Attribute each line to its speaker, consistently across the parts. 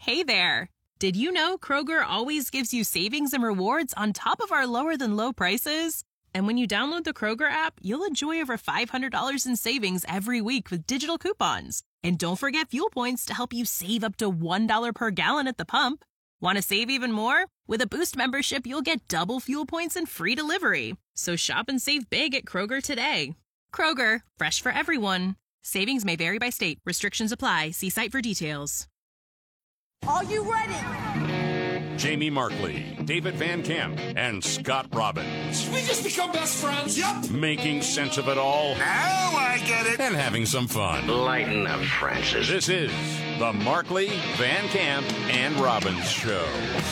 Speaker 1: Hey there! Did you know Kroger always gives you savings and rewards on top of our lower-than-low prices? And when you download the Kroger app, you'll enjoy over $500 in savings every week with digital coupons. And don't forget fuel points to help you save up to $1 per gallon at the pump. Want to save even more? With a Boost membership, you'll get double fuel points and free delivery. So shop and save big at Kroger today. Kroger, fresh for everyone. Savings may vary by state. Restrictions apply. See site for details.
Speaker 2: Are you ready?
Speaker 3: Jamie Markley, David Van Camp, and Scott Robbins.
Speaker 4: Did we just become best friends? Yep.
Speaker 3: Making sense of it all.
Speaker 4: Now I get it.
Speaker 3: And having some fun.
Speaker 5: Lighten up, Francis.
Speaker 3: This is the Markley, Van Camp, and Robbins Show.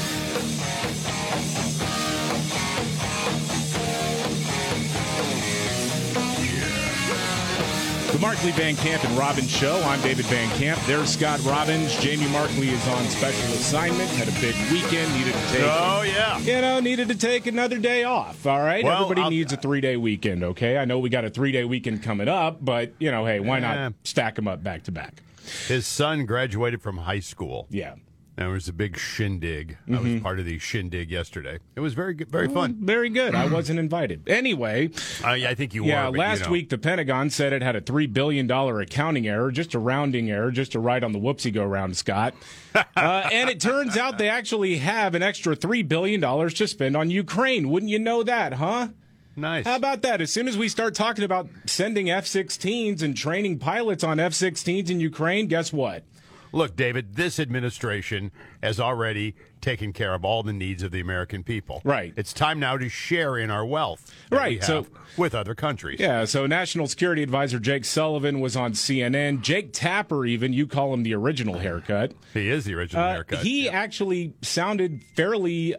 Speaker 6: The Markley, Van Camp, and Robbins Show. I'm David Van Camp. There's Scott Robbins. Jamie Markley is on special assignment. Had a big weekend. Needed to take another day off. All right?
Speaker 7: Well,
Speaker 6: Everybody needs a 3-day weekend, okay? I know we got a 3-day weekend coming up, but, hey, why not stack them up back to back?
Speaker 7: His son graduated from high school.
Speaker 6: Yeah.
Speaker 7: There was a big shindig. I was part of the shindig yesterday. It was very good, very fun.
Speaker 6: Very good. I wasn't invited. Anyway.
Speaker 7: I think you were.
Speaker 6: Yeah,
Speaker 7: but
Speaker 6: last week the Pentagon said it had a $3 billion accounting error, just a rounding error, just to ride on the whoopsie-go-round, Scott. And it turns out they actually have an extra $3 billion to spend on Ukraine. Wouldn't you know that, huh?
Speaker 7: Nice.
Speaker 6: How about that? As soon as we start talking about sending F-16s and training pilots on F-16s in Ukraine, guess what?
Speaker 7: Look, David, this administration has already taken care of all the needs of the American people.
Speaker 6: Right.
Speaker 7: It's time now to share in our wealth that we have with other countries.
Speaker 6: Yeah, so National Security Advisor Jake Sullivan was on CNN. Jake Tapper, even, you call him the original haircut.
Speaker 7: He is the original haircut.
Speaker 6: He actually sounded fairly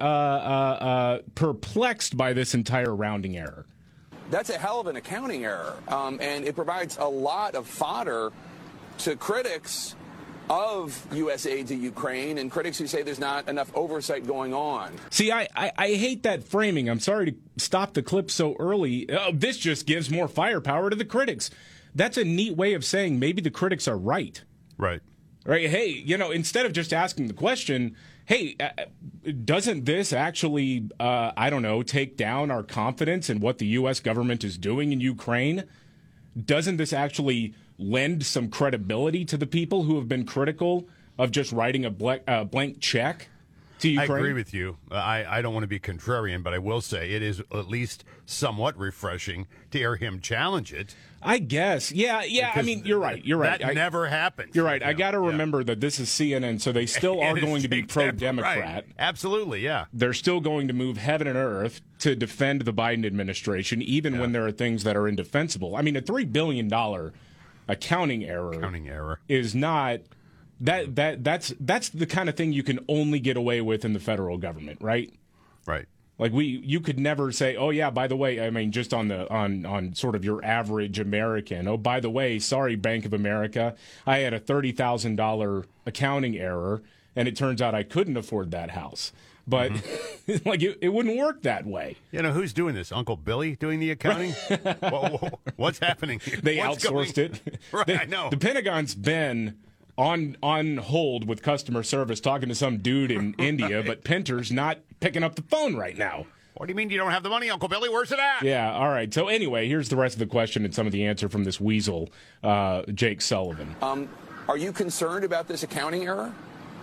Speaker 6: perplexed by this entire rounding error.
Speaker 8: That's a hell of an accounting error, and it provides a lot of fodder to critics of U.S. aid to Ukraine and critics who say there's not enough oversight going on.
Speaker 6: See, I hate that framing. I'm sorry to stop the clip so early. This just gives more firepower to the critics. That's a neat way of saying maybe the critics are right.
Speaker 7: Right.
Speaker 6: Right. Hey, instead of just asking the question, hey, doesn't this actually, take down our confidence in what the U.S. government is doing in Ukraine? Doesn't this actually lend some credibility to the people who have been critical of just writing a blank check to Ukraine?
Speaker 7: I agree with you. I don't want to be contrarian, but I will say it is at least somewhat refreshing to hear him challenge it.
Speaker 6: I guess. Yeah. Because I mean, you're right.
Speaker 7: That never happened.
Speaker 6: You're right. I got to remember that this is CNN, so they still are going to be pro-Democrat.
Speaker 7: Right. Absolutely, yeah.
Speaker 6: They're still going to move heaven and earth to defend the Biden administration, even when there are things that are indefensible. I mean, a $3 billion accounting error is not that's the kind of thing you can only get away with in the federal government, right?
Speaker 7: Right.
Speaker 6: Like you could never say, oh yeah, by the way, I mean just on sort of your average American. Oh, by the way, sorry, Bank of America, I had a $30,000 accounting error, and it turns out I couldn't afford that house. But like it wouldn't work that way.
Speaker 7: Who's doing this? Uncle Billy doing the accounting? What's happening here?
Speaker 6: They outsourced it.
Speaker 7: Right, I know.
Speaker 6: The Pentagon's been on hold with customer service talking to some dude in India, but Pinter's not picking up the phone right now.
Speaker 7: What do you mean you don't have the money, Uncle Billy? Where's it at?
Speaker 6: Yeah, all right. So anyway, here's the rest of the question and some of the answer from this weasel, Jake Sullivan.
Speaker 8: Are you concerned about this accounting error?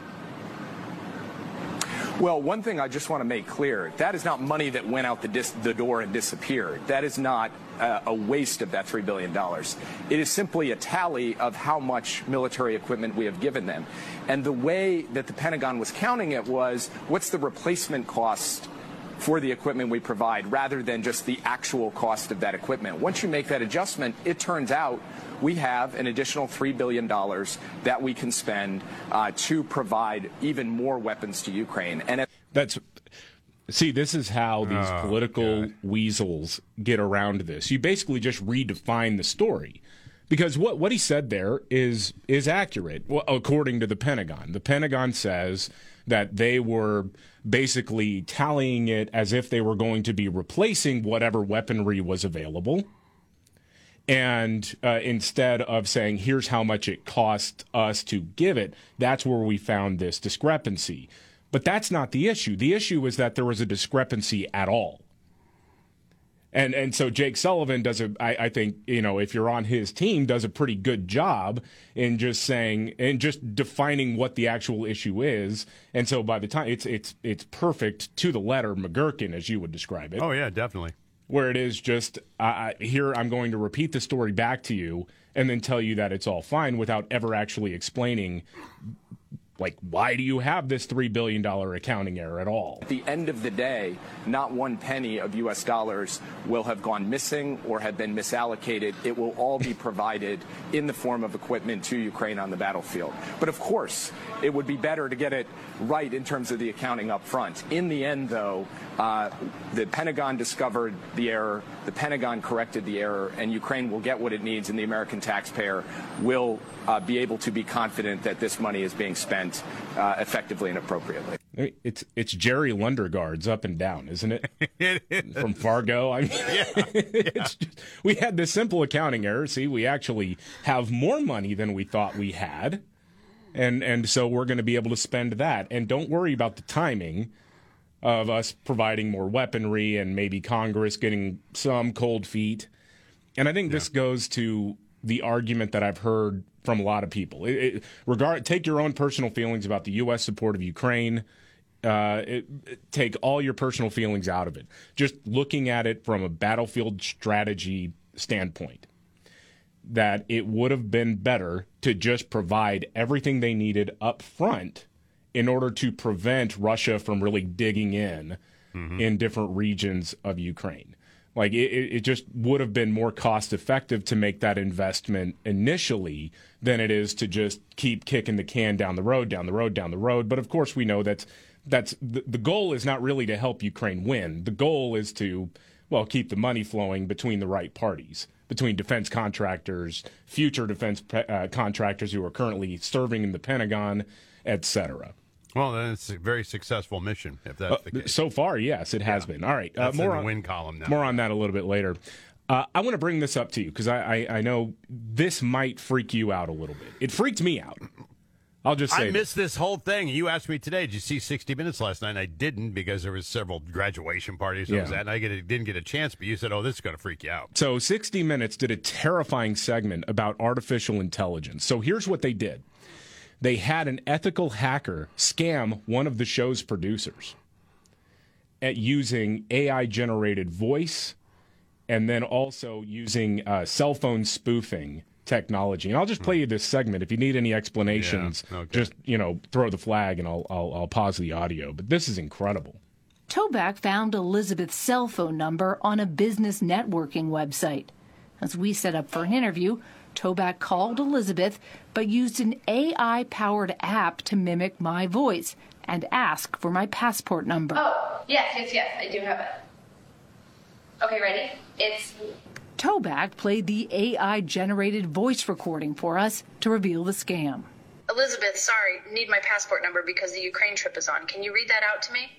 Speaker 9: Well, one thing I just want to make clear, that is not money that went out the door and disappeared. That is not a waste of that $3 billion. It is simply a tally of how much military equipment we have given them. And the way that the Pentagon was counting it was, what's the replacement cost for the equipment we provide, rather than just the actual cost of that equipment. Once you make that adjustment, it turns out we have an additional $3 billion that we can spend to provide even more weapons to Ukraine. And
Speaker 6: See, this is how these political weasels get around this. You basically just redefine the story. Because what he said there is accurate, according to the Pentagon. The Pentagon says that they were basically tallying it as if they were going to be replacing whatever weaponry was available. And instead of saying, here's how much it cost us to give it, that's where we found this discrepancy. But that's not the issue. The issue is that there was a discrepancy at all. And so Jake Sullivan does I think, if you're on his team, does a pretty good job in just saying and just defining what the actual issue is. And so by the time it's perfect to the letter McGurkin, as you would describe it.
Speaker 7: Oh, yeah, definitely.
Speaker 6: Where it is just, here I'm going to repeat the story back to you and then tell you that it's all fine without ever actually explaining, like, why do you have this $3 billion accounting error at all?
Speaker 9: At the end of the day, not one penny of U.S. dollars will have gone missing or have been misallocated. It will all be provided in the form of equipment to Ukraine on the battlefield. But of course, it would be better to get it right in terms of the accounting up front. In the end, though, the Pentagon discovered the error, the Pentagon corrected the error, and Ukraine will get what it needs, and the American taxpayer will be able to be confident that this money is being spent effectively and appropriately.
Speaker 6: It's Jerry Lundergaard's Up and Down, isn't it?
Speaker 7: It is.
Speaker 6: From Fargo. I mean, it's just, we had this simple accounting error. See, we actually have more money than we thought we had, and so we're going to be able to spend that. And don't worry about the timing of us providing more weaponry and maybe Congress getting some cold feet. And I think this goes to the argument that I've heard from a lot of people. Take your own personal feelings about the U.S. support of Ukraine. Take all your personal feelings out of it. Just looking at it from a battlefield strategy standpoint, that it would have been better to just provide everything they needed up front in order to prevent Russia from really digging in different regions of Ukraine. Like, it just would have been more cost effective to make that investment initially than it is to just keep kicking the can down the road. But of course, we know that's the goal is not really to help Ukraine win. The goal is to, keep the money flowing between the right parties, between defense contractors, future defense contractors who are currently serving in the Pentagon, etc.
Speaker 7: Well, then it's a very successful mission, if that's the case.
Speaker 6: So far, yes, it has been. All right,
Speaker 7: That's
Speaker 6: more
Speaker 7: in the win column now.
Speaker 6: More on that a little bit later. I want to bring this up to you because I know this might freak you out a little bit. It freaked me out. I'll just say
Speaker 7: I missed this whole thing. You asked me today, did you see 60 Minutes last night? And I didn't because there was several graduation parties and I didn't get a chance, but you said, this is going to freak you out.
Speaker 6: So 60 Minutes did a terrifying segment about artificial intelligence. So here's what they did. They had an ethical hacker scam one of the show's producers at using AI-generated voice and then also using cell phone spoofing technology. And I'll just play you this segment. If you need any explanations, just throw the flag and I'll pause the audio. But this is incredible.
Speaker 5: Toback found Elizabeth's cell phone number on a business networking website. As we set up for an interview, Toback called Elizabeth, but used an AI-powered app to mimic my voice and ask for my passport number.
Speaker 10: Oh, yes, I do have it. Okay, ready?
Speaker 5: Toback played the AI-generated voice recording for us to reveal the scam.
Speaker 10: Elizabeth, sorry, need my passport number because the Ukraine trip is on. Can you read that out to me?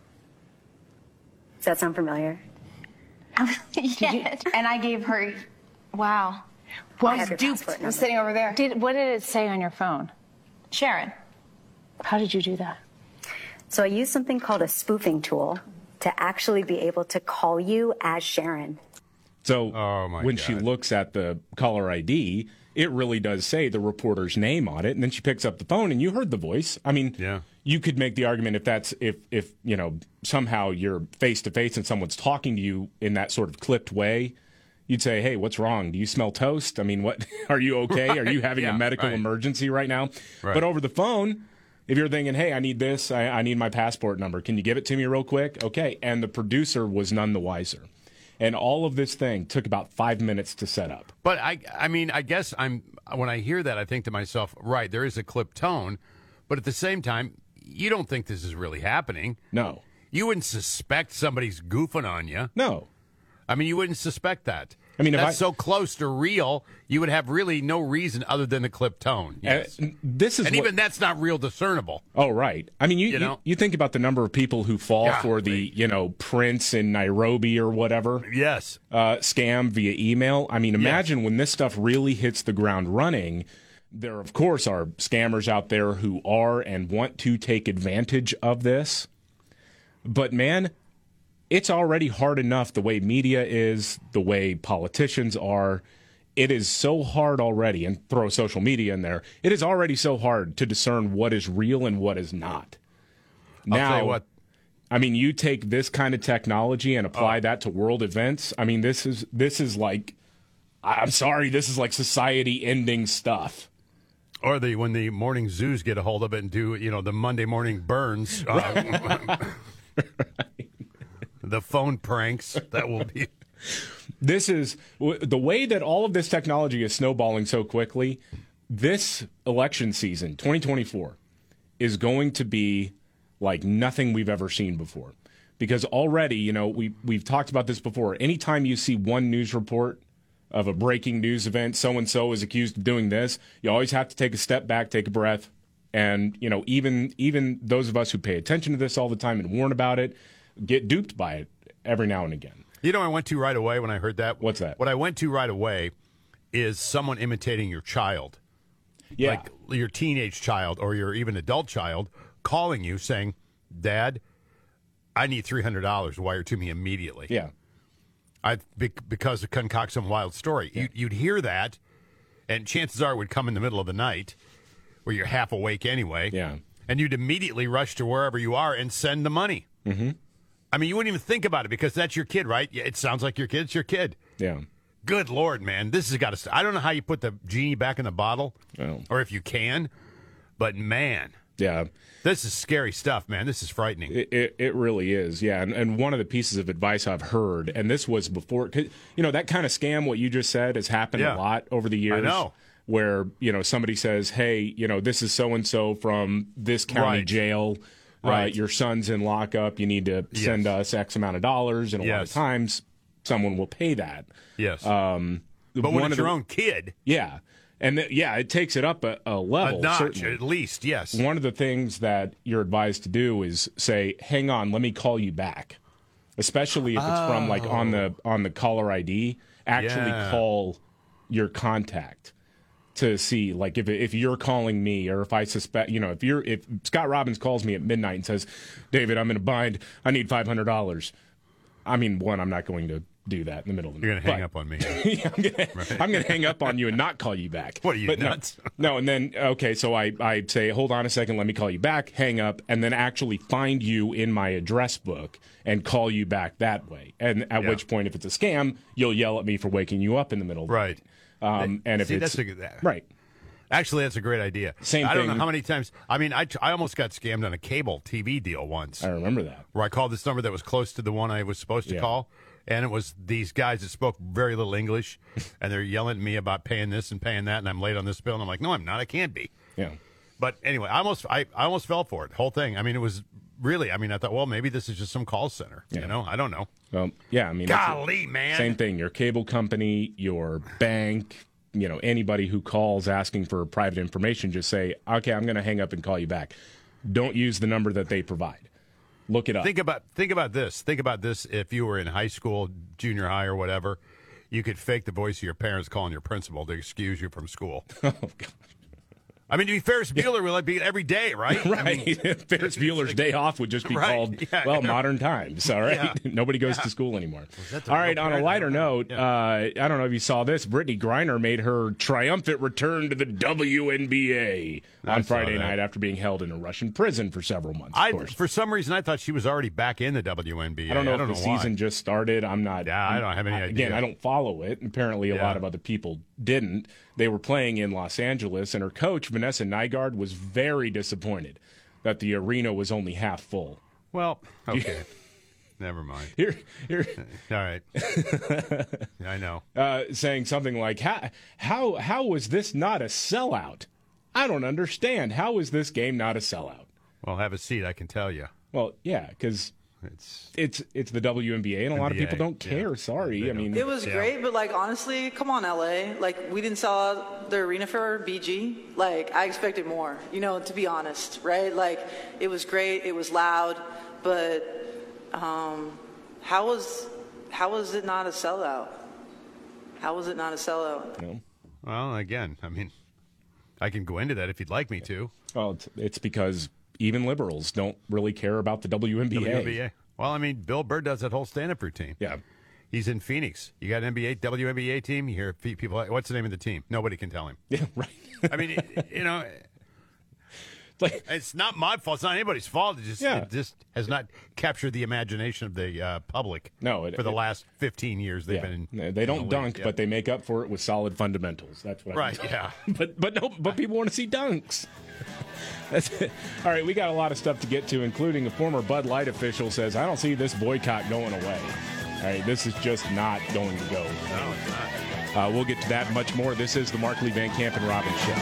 Speaker 11: Does that sound familiar?
Speaker 10: Yes. And I gave her, wow.
Speaker 11: Well, I was duped.
Speaker 10: I'm sitting over there.
Speaker 12: What did it say on your phone?
Speaker 10: Sharon.
Speaker 12: How did you do that?
Speaker 11: So I used something called a spoofing tool to actually be able to call you as Sharon.
Speaker 6: So when she looks at the caller ID, it really does say the reporter's name on it, and then she picks up the phone, and you heard the voice. I mean, you could make the argument if somehow you're face to face and someone's talking to you in that sort of clipped way, you'd say, "Hey, what's wrong? Do you smell toast? I mean, what? Are you okay? Are you having a medical emergency right now?" Right. But over the phone, if you're thinking, "Hey, I need this. I need my passport number. Can you give it to me real quick?" Okay, and the producer was none the wiser. And all of this thing took about 5 minutes to set up.
Speaker 7: But I mean, I guess when I hear that, I think to myself, right, there is a clipped tone, but at the same time, you don't think this is really happening.
Speaker 6: No.
Speaker 7: You wouldn't suspect somebody's goofing on you.
Speaker 6: No.
Speaker 7: I mean, you wouldn't suspect that.
Speaker 6: I mean,
Speaker 7: that's so close to real, you would have really no reason other than the clip tone. Yes. Even that's not real discernible.
Speaker 6: Oh, right. I mean, you think about the number of people who fall for the, Prince in Nairobi or whatever.
Speaker 7: Yes.
Speaker 6: Scam via email. I mean, imagine when this stuff really hits the ground running. There, of course, are scammers out there who are and want to take advantage of this. But, man, it's already hard enough the way media is, the way politicians are. It is so hard already, and throw social media in there, it is already so hard to discern what is real and what is not.
Speaker 7: I'll tell you what.
Speaker 6: I mean, you take this kind of technology and apply that to world events. I mean, this is like, I'm sorry, this is like society-ending stuff.
Speaker 7: Or when the morning zoos get a hold of it and do, the Monday morning burns.
Speaker 6: Right.
Speaker 7: The phone pranks, that will be.
Speaker 6: This is the way that all of this technology is snowballing so quickly. This election season, 2024, is going to be like nothing we've ever seen before. Because already, we've talked about this before. Anytime you see one news report of a breaking news event, so-and-so is accused of doing this, you always have to take a step back, take a breath. And, even those of us who pay attention to this all the time and warn about it, get duped by it every now and again.
Speaker 7: I went to right away when I heard that?
Speaker 6: What's that?
Speaker 7: What I went to right away is someone imitating your child.
Speaker 6: Yeah.
Speaker 7: Like your teenage child or your even adult child calling you saying, Dad, I need $300 wired to me immediately.
Speaker 6: Yeah.
Speaker 7: Because to concoct some wild story.
Speaker 6: Yeah.
Speaker 7: You'd hear that, and chances are it would come in the middle of the night where you're half awake anyway.
Speaker 6: Yeah.
Speaker 7: And you'd immediately rush to wherever you are and send the money.
Speaker 6: Mm-hmm.
Speaker 7: I mean, you wouldn't even think about it because that's your kid, right? Yeah, it sounds like your kid. It's your kid.
Speaker 6: Yeah.
Speaker 7: Good Lord, man. This has got to... I don't know how you put the genie back in the bottle, or if you can, but man.
Speaker 6: Yeah.
Speaker 7: This is scary stuff, man. This is frightening.
Speaker 6: It really is, yeah. And one of the pieces of advice I've heard, and this was before... that kind of scam, what you just said, has happened a lot over the years.
Speaker 7: I know.
Speaker 6: Where, somebody says, hey, this is so-and-so from this county jail.
Speaker 7: Right.
Speaker 6: Your son's in lockup. You need to send us X amount of dollars. And a lot of times, someone will pay that.
Speaker 7: Yes. But when it's your own kid.
Speaker 6: Yeah. And it takes it up a level.
Speaker 7: A notch,
Speaker 6: certainly.
Speaker 7: at least, yes.
Speaker 6: One of the things that you're advised to do is say, hang on, let me call you back. Especially if it's from on the caller ID. Actually call your contact to see, like, if you're calling me, or if I suspect, if Scott Robbins calls me at midnight and says, David, I'm in a bind, I need $500. I mean, one, I'm not going to do that in the middle of the night.
Speaker 7: You're going to hang up on me.
Speaker 6: I'm going to hang up on you and not call you back.
Speaker 7: What are you, nuts?
Speaker 6: No, and then, okay, so I say, hold on a second, let me call you back, hang up, and then actually find you in my address book and call you back that way. And at which point, if it's a scam, you'll yell at me for waking you up in the middle of the night. And if it's right,
Speaker 7: actually, that's a great idea.
Speaker 6: Same
Speaker 7: I don't
Speaker 6: thing.
Speaker 7: know how many times. I mean, I almost got scammed on a cable TV deal once.
Speaker 6: I remember that,
Speaker 7: where I called this number that was close to the one I was supposed to call, and it was these guys that spoke very little English, and they're yelling at me about paying this and paying that, and I'm late on this bill, and I'm like, no, I'm not. I can't be.
Speaker 6: Yeah.
Speaker 7: But anyway, I almost fell for it. The whole thing. I mean, it was really. I mean, I thought, well, maybe this is just some call center.
Speaker 6: Yeah.
Speaker 7: I don't know.
Speaker 6: Well, yeah. I mean,
Speaker 7: golly, man.
Speaker 6: Same thing. Your cable company, your bank. Anybody who calls asking for private information, just say, okay, I'm going to hang up and call you back. Don't use the number that they provide. Look it up.
Speaker 7: Think about this. Think about this. If you were in high school, junior high, or whatever, you could fake the voice of your parents calling your principal to excuse you from school.
Speaker 6: Oh, God.
Speaker 7: I mean, to be Ferris Bueller would be every day, right?
Speaker 6: Right.
Speaker 7: I mean,
Speaker 6: Ferris Bueller's day off would just be called, modern times, all right? Yeah. Nobody goes to school anymore. All right, on a lighter note, I don't know if you saw this, Brittany Griner made her triumphant return to the WNBA on Friday night after being held in a Russian prison for several months, of course.
Speaker 7: For some reason, I thought she was already back in the WNBA.
Speaker 6: I don't know if the season just started. I'm not.
Speaker 7: Yeah, I don't have any idea.
Speaker 6: Again, I don't follow it. Apparently, a lot of other people didn't. They were playing in Los Angeles, and her coach, Vanessa Nygaard, was very disappointed that the arena was only half full.
Speaker 7: Well, okay. Never mind.
Speaker 6: Here.
Speaker 7: All right. I know.
Speaker 6: Saying something like, how was this not a sellout? I don't understand. How is this game not a sellout?
Speaker 7: Well, have a seat, I can tell you.
Speaker 6: Well, yeah, because it's the WNBA, and a lot of people don't care. Sorry, I mean,
Speaker 13: it was great, but like honestly, come on, LA. Like we didn't sell out the arena for BG. Like I expected more. To be honest, right? Like it was great. It was loud, but how was it not a sellout? How was it not a sellout?
Speaker 6: No.
Speaker 7: Well, again, I mean, I can go into that if you'd like me to.
Speaker 6: Well, it's because even liberals don't really care about the WNBA.
Speaker 7: Well, I mean, Bill Burr does that whole stand-up routine.
Speaker 6: Yeah.
Speaker 7: He's in Phoenix. You got an WNBA team. You hear people like, what's the name of the team? Nobody can tell him.
Speaker 6: Yeah, right.
Speaker 7: I mean, it's not my fault. It's not anybody's fault. It just has not captured the imagination of the public.
Speaker 6: No,
Speaker 7: for the last 15 years they've been.
Speaker 6: They don't dunk, but they make up for it with solid fundamentals. That's what.
Speaker 7: Right. Yeah.
Speaker 6: But people want to see dunks. That's it. All right, we got a lot of stuff to get to, including a former Bud Light official says, "I don't see this boycott going away." All right, this is just not going to go.
Speaker 7: No, it's not.
Speaker 6: We'll get to that and much more. This is the Markley, Van Camp, and Robbins Show.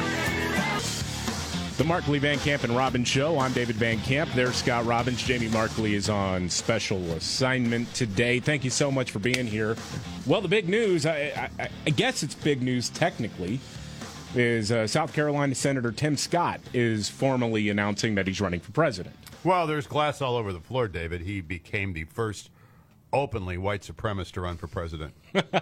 Speaker 6: The Markley, Van Camp, and Robbins Show. I'm David Van Camp. There's Scott Robbins. Jamie Markley is on special assignment today. Thank you so much for being here. Well, the big news, I guess it's big news technically, is South Carolina Senator Tim Scott is formally announcing that he's running for president.
Speaker 7: Well, there's glass all over the floor, David. He became the first openly white supremacist to run for president.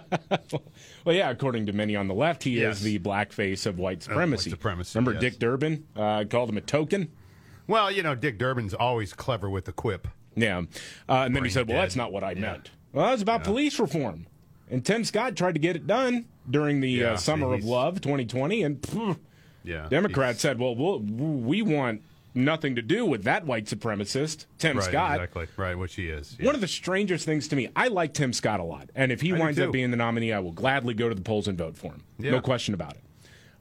Speaker 6: Well, yeah, according to many on the left, he is the blackface of white supremacy. Remember Dick Durbin called him a token?
Speaker 7: Well, Dick Durbin's always clever with the quip.
Speaker 6: Yeah. And then he said, well, that's not what I meant. Well, it's about police reform. And Tim Scott tried to get it done during the Summer of Love 2020, and Democrats said, well, we want nothing to do with that white supremacist, Tim Scott.
Speaker 7: Exactly. Right, which he is. Yeah.
Speaker 6: One of the strangest things to me, I like Tim Scott a lot. And if he winds up being the nominee, I will gladly go to the polls and vote for him. Yeah. No question about it.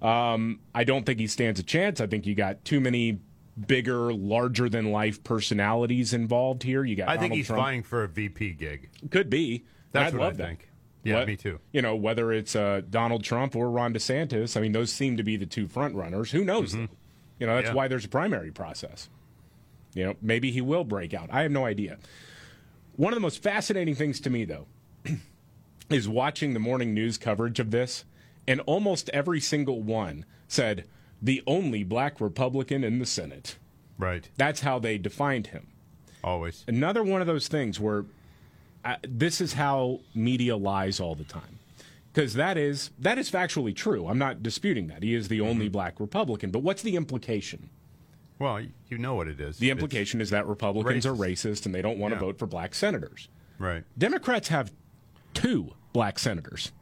Speaker 6: I don't think he stands a chance. I think you got too many bigger, larger-than-life personalities involved here. You got
Speaker 7: I think
Speaker 6: Donald
Speaker 7: he's
Speaker 6: Trump.
Speaker 7: vying for a VP gig.
Speaker 6: Could be.
Speaker 7: That's what I
Speaker 6: that.
Speaker 7: think. Yeah, me too.
Speaker 6: Whether it's Donald Trump or Ron DeSantis, I mean, those seem to be the two front runners. Who knows? That's why there's a primary process. Maybe he will break out. I have no idea. One of the most fascinating things to me, though, is watching the morning news coverage of this, and almost every single one said, the only black Republican in the Senate.
Speaker 7: Right.
Speaker 6: That's how they defined him.
Speaker 7: Always.
Speaker 6: Another one of those things where this is how media lies all the time. Because that is factually true. I'm not disputing that. He is the only black Republican. But what's the implication?
Speaker 7: Well, you know what it is.
Speaker 6: The implication is that Republicans are racist and they don't want to vote for black senators.
Speaker 7: Right.
Speaker 6: Democrats have 2 black senators.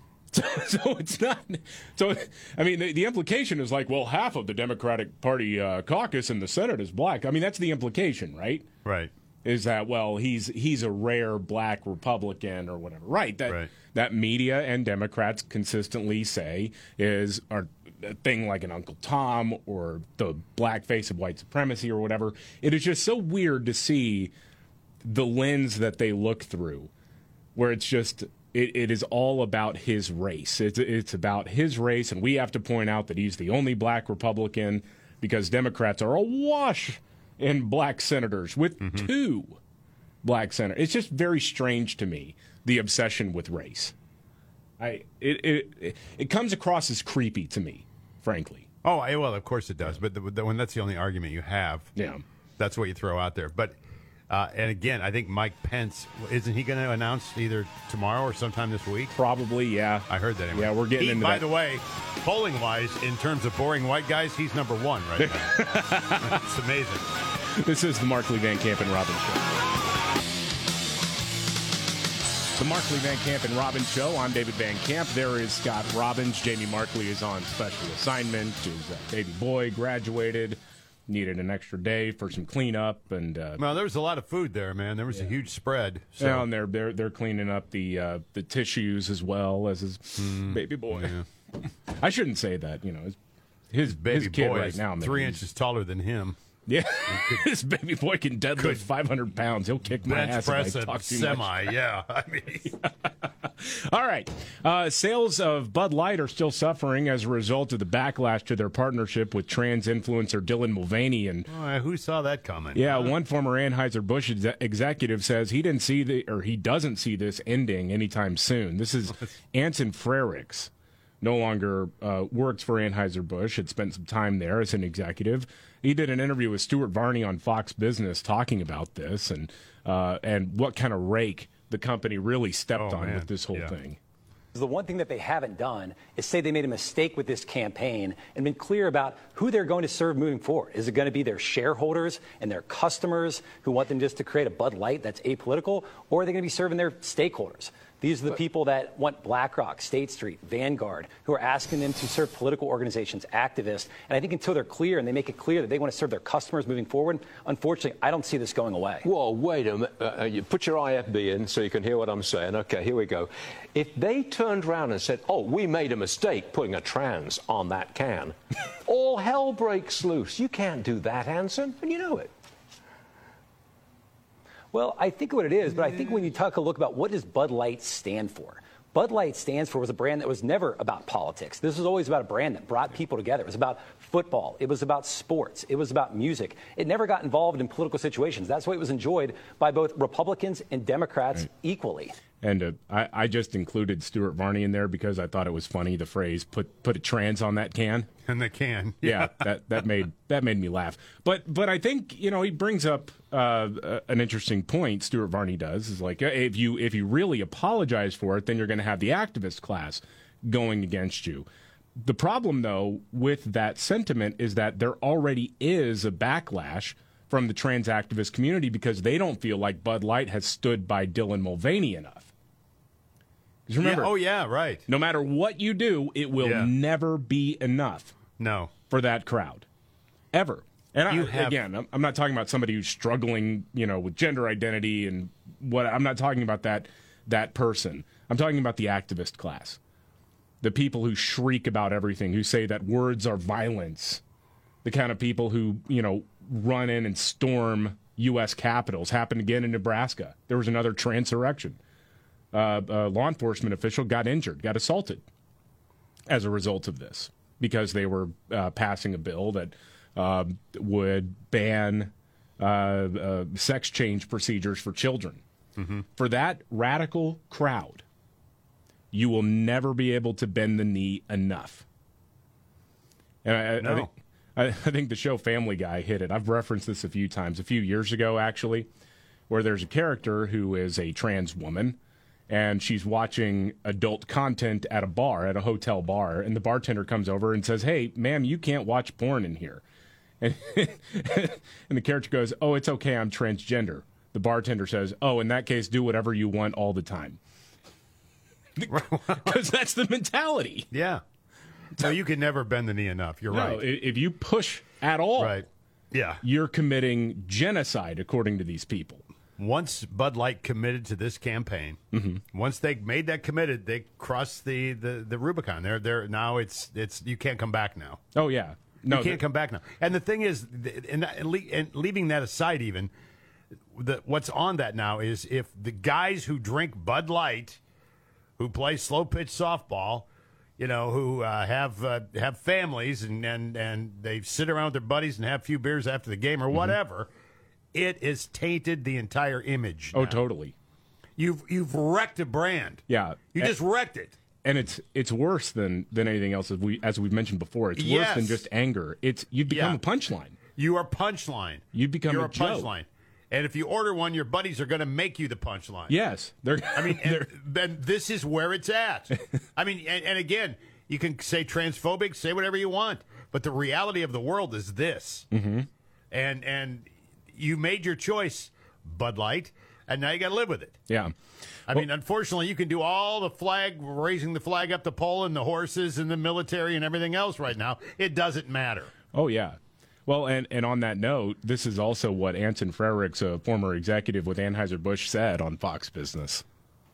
Speaker 6: So it's not. So, I mean, the implication is like, well, half of the Democratic Party caucus in the Senate is black. I mean, that's the implication, right?
Speaker 7: Right.
Speaker 6: Is that, well, he's a rare black Republican or whatever. Right. That media and Democrats consistently say is a thing like an Uncle Tom or the blackface of white supremacy or whatever. It is just so weird to see the lens that they look through, where it's just it is all about his race. It's about his race, and we have to point out that he's the only black Republican because Democrats are awash in black senators with 2 black senators. It's just very strange to me, the obsession with race. It comes across as creepy to me, frankly.
Speaker 7: Oh, well, of course it does. But when that's the only argument you have, that's what you throw out there. But and again, I think Mike Pence, isn't he going to announce either tomorrow or sometime this week?
Speaker 6: Probably, yeah.
Speaker 7: I heard that. Anyway.
Speaker 6: Yeah, we're getting into
Speaker 7: by
Speaker 6: that.
Speaker 7: the way, polling-wise, in terms of boring white guys, he's number 1 right now. It's amazing.
Speaker 6: This is the Markley, Van Camp, and Robbins Show. The Markley, Van Camp, and Robbins Show. I'm David Van Camp. There is Scott Robbins. Jamie Markley is on special assignment. His baby boy graduated. Needed an extra day for some cleanup, and
Speaker 7: well, there was a lot of food there, man. There was a huge spread. So.
Speaker 6: Yeah, and they're cleaning up the tissues as well as his baby boy. Yeah. I shouldn't say that, his
Speaker 7: baby
Speaker 6: kid
Speaker 7: boy
Speaker 6: right
Speaker 7: is
Speaker 6: now,
Speaker 7: 3 inches taller than him.
Speaker 6: Yeah, this baby boy can deadlift 500 pounds. He'll kick my ass if I talk too much.
Speaker 7: Yeah, I mean.
Speaker 6: All right. Sales of Bud Light are still suffering as a result of the backlash to their partnership with trans influencer Dylan Mulvaney. And
Speaker 7: who saw that coming?
Speaker 6: Yeah, one former Anheuser-Busch executive says he doesn't see this ending anytime soon. This is Anson Frericks. No longer works for Anheuser-Busch. Had spent some time there as an executive. He did an interview with Stuart Varney on Fox Business talking about this and what kind of rake the company really stepped on with this whole thing.
Speaker 14: The one thing that they haven't done is say they made a mistake with this campaign and been clear about who they're going to serve moving forward. Is it going to be their shareholders and their customers who want them just to create a Bud Light that's apolitical, or are they going to be serving their stakeholders? These are the people that want BlackRock, State Street, Vanguard, who are asking them to serve political organizations, activists. And I think until they're clear and they make it clear that they want to serve their customers moving forward, unfortunately, I don't see this going away.
Speaker 15: Well, wait a minute. You put your IFB in so you can hear what I'm saying. Okay, here we go. If they turned around and said, oh, we made a mistake putting a trans on that can, all hell breaks loose. You can't do that, Anson, and you know it.
Speaker 14: Well, I think what it is, but I think when you take a look about what does Bud Light stand for, Bud Light stands for was a brand that was never about politics. This was always about a brand that brought people together. It was about football. It was about sports. It was about music. It never got involved in political situations. That's why it was enjoyed by both Republicans and Democrats equally.
Speaker 6: And I just included Stuart Varney in there because I thought it was funny, the phrase "put a trans on that can."
Speaker 7: And the can,
Speaker 6: yeah, that made me laugh. But I think he brings up an interesting point. Stuart Varney does is like if you really apologize for it, then you're going to have the activist class going against you. The problem, though, with that sentiment is that there already is a backlash from the trans activist community because they don't feel like Bud Light has stood by Dylan Mulvaney enough. Remember,
Speaker 7: right.
Speaker 6: No matter what you do, it will never be enough.
Speaker 7: No,
Speaker 6: for that crowd, ever. And again, I'm not talking about somebody who's struggling, with gender identity and what. I'm not talking about that person. I'm talking about the activist class, the people who shriek about everything, who say that words are violence, the kind of people who run in and storm U.S. capitals. Happened again in Nebraska. There was another transurrection. A law enforcement official got injured, got assaulted as a result of this because they were passing a bill that would ban sex change procedures for children. Mm-hmm. For that radical crowd, you will never be able to bend the knee enough. And I think the show Family Guy hit it. I've referenced this a few times, a few years ago, actually, where there's a character who is a trans woman, and she's watching adult content at a bar, at a hotel bar, and the bartender comes over and says, "Hey, ma'am, you can't watch porn in here." And, and the character goes, "Oh, it's okay, I'm transgender." The bartender says, "Oh, in that case, do whatever you want all the time." Because that's the mentality.
Speaker 7: Yeah. So you can never bend the knee enough. You're right.
Speaker 6: If you push at all, you're committing genocide, according to these people.
Speaker 7: Once Bud Light committed to this campaign, once they made that committed, they crossed the Rubicon. They're now it's you can't come back now.
Speaker 6: Oh yeah, no,
Speaker 7: you can't come back now. And the thing is, and leaving that aside, even what's on that now is if the guys who drink Bud Light, who play slow pitch softball, who have families and they sit around with their buddies and have a few beers after the game or whatever. It has tainted the entire image.
Speaker 6: Oh, totally.
Speaker 7: You've wrecked a brand.
Speaker 6: Yeah,
Speaker 7: you just wrecked it.
Speaker 6: And it's worse than anything else, as we've mentioned before. It's worse than just anger. You've become a punchline.
Speaker 7: You are punchline.
Speaker 6: You've become
Speaker 7: You're
Speaker 6: a joke.
Speaker 7: punchline. And if you order one, your buddies are going to make you the punchline.
Speaker 6: Yes,
Speaker 7: then this is where it's at. I mean, and again, you can say transphobic, say whatever you want, but the reality of the world is this. Mm-hmm. And you made your choice, Bud Light, and now you got to live with it.
Speaker 6: Yeah.
Speaker 7: I mean, unfortunately, you can do all the raising the flag up the pole and the horses and the military and everything else right now. It doesn't matter.
Speaker 6: Oh, yeah. Well, and on that note, this is also what Anson Frericks, a former executive with Anheuser-Busch, said on Fox Business.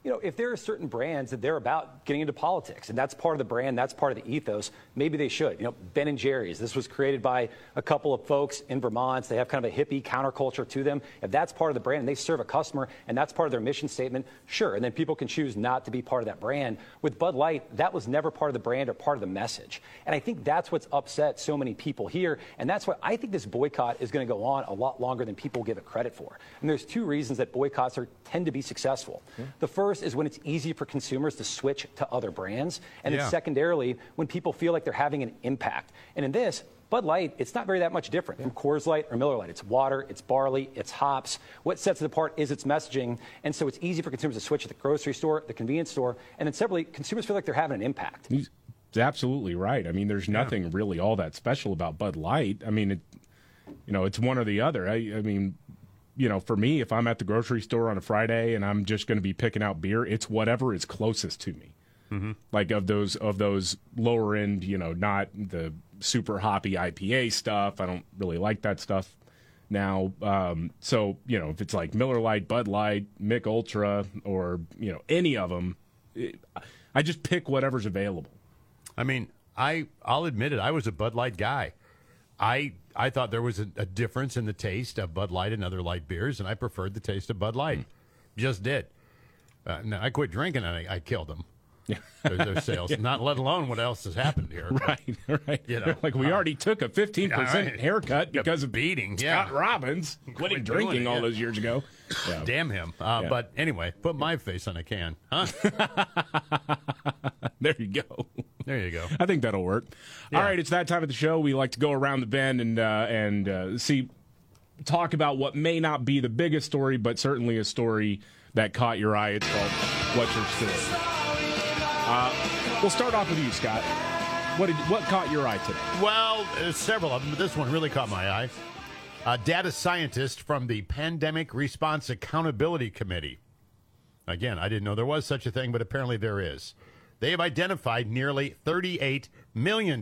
Speaker 14: if there are certain brands that they're about getting into politics, and that's part of the brand, that's part of the ethos, maybe they should. Ben & Jerry's, this was created by a couple of folks in Vermont. They have kind of a hippie counterculture to them. If that's part of the brand and they serve a customer and that's part of their mission statement, sure. And then people can choose not to be part of that brand. With Bud Light, that was never part of the brand or part of the message. And I think that's what's upset so many people here. And that's why I think this boycott is going to go on a lot longer than people give it credit for. And there's two reasons that boycotts tend to be successful. The first is when it's easy for consumers to switch to other brands. And then secondarily, when people feel like they're having an impact. And in this, Bud Light, it's not very that much different from Coors Light or Miller Lite. It's water, it's barley, it's hops. What sets it apart is its messaging. And so it's easy for consumers to switch to the grocery store, the convenience store. And then separately, consumers feel like they're having an impact.
Speaker 6: He's absolutely right. I mean, there's nothing really all that special about Bud Light. I mean, it's one or the other. I mean, for me, if I'm at the grocery store on a Friday and I'm just going to be picking out beer, it's whatever is closest to me. Mm-hmm. Like of those lower end, not the super hoppy IPA stuff. I don't really like that stuff now. So, if it's like Miller Lite, Bud Light, Mick Ultra, or, any of them, I just pick whatever's available.
Speaker 7: I mean, I'll admit it. I was a Bud Light guy. I thought there was a difference in the taste of Bud Light and other light beers, and I preferred the taste of Bud Light. Just did. Now, I quit drinking, and I killed them. Their sales, not let alone what else has happened here.
Speaker 6: Right. Like we already took a 15% haircut because of
Speaker 7: beating
Speaker 6: Scott Robbins quitting drinking all those years ago. Yeah.
Speaker 7: Damn him. But anyway, put my face on a can, huh?
Speaker 6: There you go.
Speaker 7: There you go.
Speaker 6: I think that'll work. Yeah. All right, it's that time of the show. We like to go around the bend and talk about what may not be the biggest story, but certainly a story that caught your eye. It's called What's Your Story? We'll start off with you, Scott. What caught your eye today?
Speaker 7: Well, several of them, but this one really caught my eye. A data scientist from the Pandemic Response Accountability Committee. Again, I didn't know there was such a thing, but apparently there is. They have identified nearly $38 million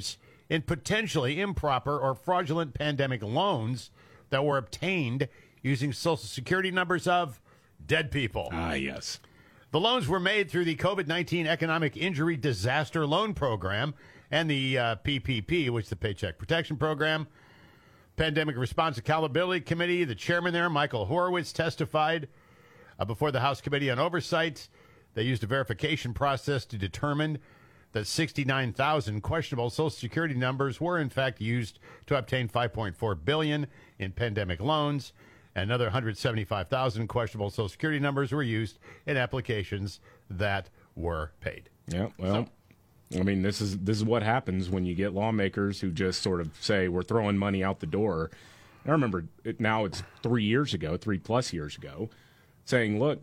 Speaker 7: in potentially improper or fraudulent pandemic loans that were obtained using Social Security numbers of dead people.
Speaker 6: Ah, yes.
Speaker 7: The loans were made through the COVID-19 Economic Injury Disaster Loan Program and the PPP, which is the Paycheck Protection Program. Pandemic Response Accountability Committee, the chairman there, Michael Horowitz, testified before the House Committee on Oversight. They used a verification process to determine that 69,000 questionable Social Security numbers were, in fact, used to obtain $5.4 billion in pandemic loans. Another 175,000 questionable Social Security numbers were used in applications that were paid.
Speaker 6: Yeah, well, I mean, this is what happens when you get lawmakers who just sort of say we're throwing money out the door. I remember now it's 3 plus years ago, saying, look,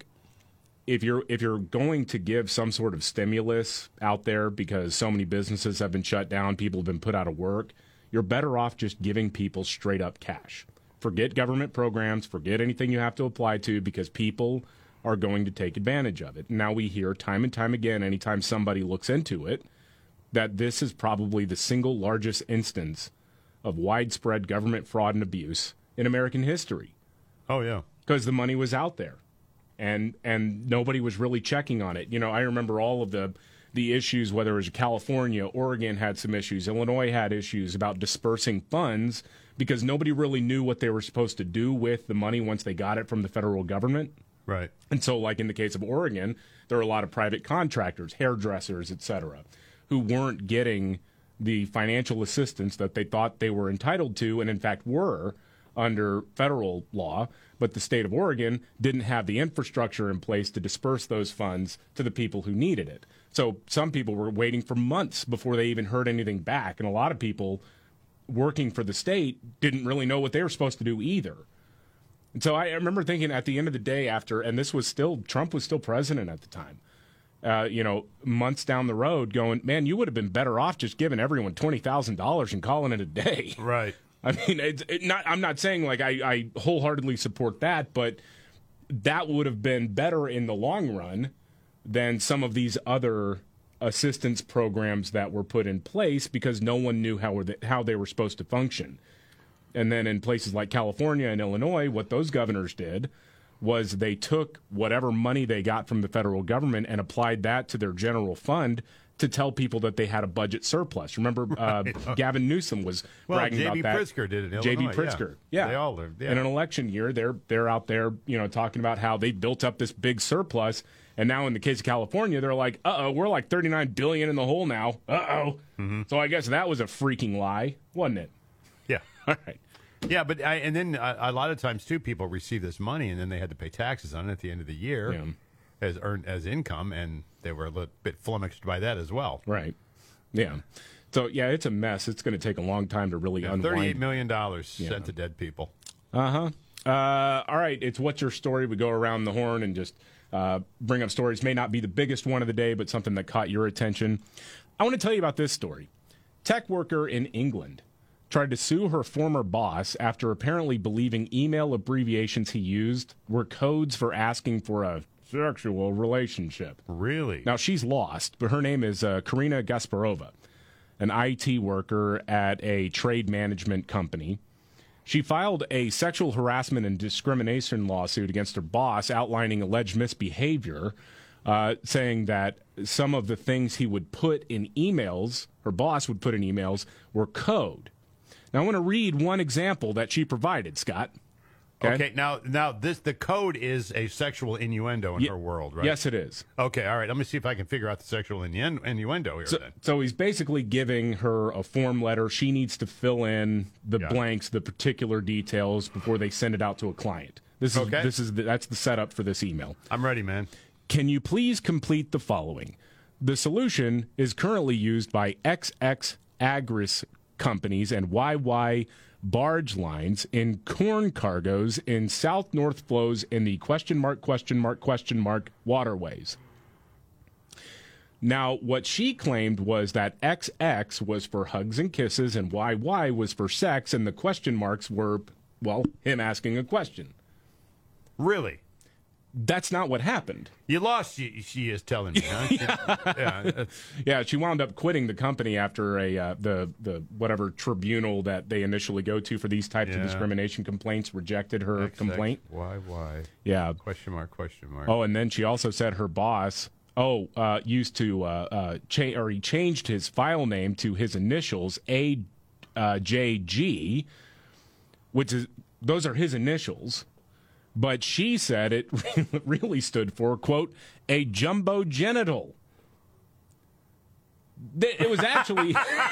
Speaker 6: if you're going to give some sort of stimulus out there because so many businesses have been shut down, people have been put out of work, you're better off just giving people straight up cash. Forget government programs, forget anything you have to apply to, because people are going to take advantage of it. Now we hear time and time again, anytime somebody looks into it, that this is probably the single largest instance of widespread government fraud and abuse in American history.
Speaker 7: Oh, yeah.
Speaker 6: Because the money was out there, and nobody was really checking on it. I remember all of the issues, whether it was California, Oregon had some issues, Illinois had issues about dispersing funds because nobody really knew what they were supposed to do with the money once they got it from the federal government.
Speaker 7: Right.
Speaker 6: And so, like in the case of Oregon, there were a lot of private contractors, hairdressers, et cetera, who weren't getting the financial assistance that they thought they were entitled to, and in fact were under federal law. But the state of Oregon didn't have the infrastructure in place to disperse those funds to the people who needed it. So some people were waiting for months before they even heard anything back. And a lot of people working for the state didn't really know what they were supposed to do either. And so I remember thinking at the end of the day and this was still, Trump was still president at the time, months down the road going, man, you would have been better off just giving everyone $20,000 and calling it a day.
Speaker 7: Right.
Speaker 6: I mean, I'm not saying like I wholeheartedly support that, but that would have been better in the long run than some of these other assistance programs that were put in place because no one knew how they were supposed to function. And then in places like California and Illinois, what those governors did was they took whatever money they got from the federal government and applied that to their general fund to tell people that they had a budget surplus. Remember, Gavin Newsom was bragging about that.
Speaker 7: J.B. Pritzker did it in Illinois.
Speaker 6: J.B. Pritzker, yeah.
Speaker 7: They all did. Yeah.
Speaker 6: In an election year, they're out there, talking about how they built up this big surplus, and now in the case of California, they're like, we're like $39 billion in the hole now. Mm-hmm. So I guess that was a freaking lie, wasn't it?
Speaker 7: Yeah.
Speaker 6: All right.
Speaker 7: Yeah, but and then a lot of times too, people receive this money and then they had to pay taxes on it at the end of the year as income, and they were a little bit flummoxed by that as well.
Speaker 6: Right. Yeah. So yeah, it's a mess. It's going to take a long time to really unwind.
Speaker 7: $38 million sent to dead people.
Speaker 6: All right. It's What's Your Story? We go around the horn and just bring up stories. May not be the biggest one of the day, but something that caught your attention. I want to tell you about this story. Tech worker in England tried to sue her former boss after apparently believing email abbreviations he used were codes for asking for a sexual relationship.
Speaker 7: Really?
Speaker 6: Now, she's lost, but her name is Karina Gasparova, an IT worker at a trade management company. She filed a sexual harassment and discrimination lawsuit against her boss outlining alleged misbehavior, saying that some of the things he would put in emails, her boss would put in emails, were code. Now, I want to read one example that she provided, Scott.
Speaker 7: Okay, now the code is a sexual innuendo in her world, right?
Speaker 6: Yes, it is.
Speaker 7: Okay, all right. Let me see if I can figure out the sexual innuendo here then.
Speaker 6: So he's basically giving her a form letter. She needs to fill in the blanks, the particular details before they send it out to a client. That's the setup for this email.
Speaker 7: I'm ready, man.
Speaker 6: Can you please complete the following? The solution is currently used by XX Agris companies and YY barge lines in corn cargoes in South North flows in the ... waterways. Now, what she claimed was that XX was for hugs and kisses and YY was for sex, and the question marks were, well, him asking a question.
Speaker 7: Really?
Speaker 6: That's not what happened.
Speaker 7: You lost, she is telling me, huh?
Speaker 6: Yeah, she wound up quitting the company after the whatever tribunal that they initially go to for these types of discrimination complaints rejected her complaint.
Speaker 7: Why?
Speaker 6: Yeah.
Speaker 7: Question mark.
Speaker 6: Oh, and then she also said her boss used to he changed his file name to his initials, AJG, which is, those are his initials. But she said it really stood for, quote, a jumbo genital. It was actually...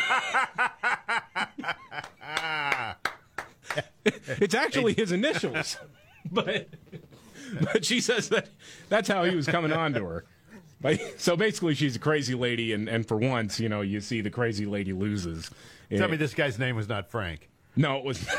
Speaker 6: it's actually his initials. But she says that's how he was coming on to her. So basically she's a crazy lady, and for once, you see the crazy lady loses.
Speaker 7: Tell me this guy's name was not Frank.
Speaker 6: No, it was not.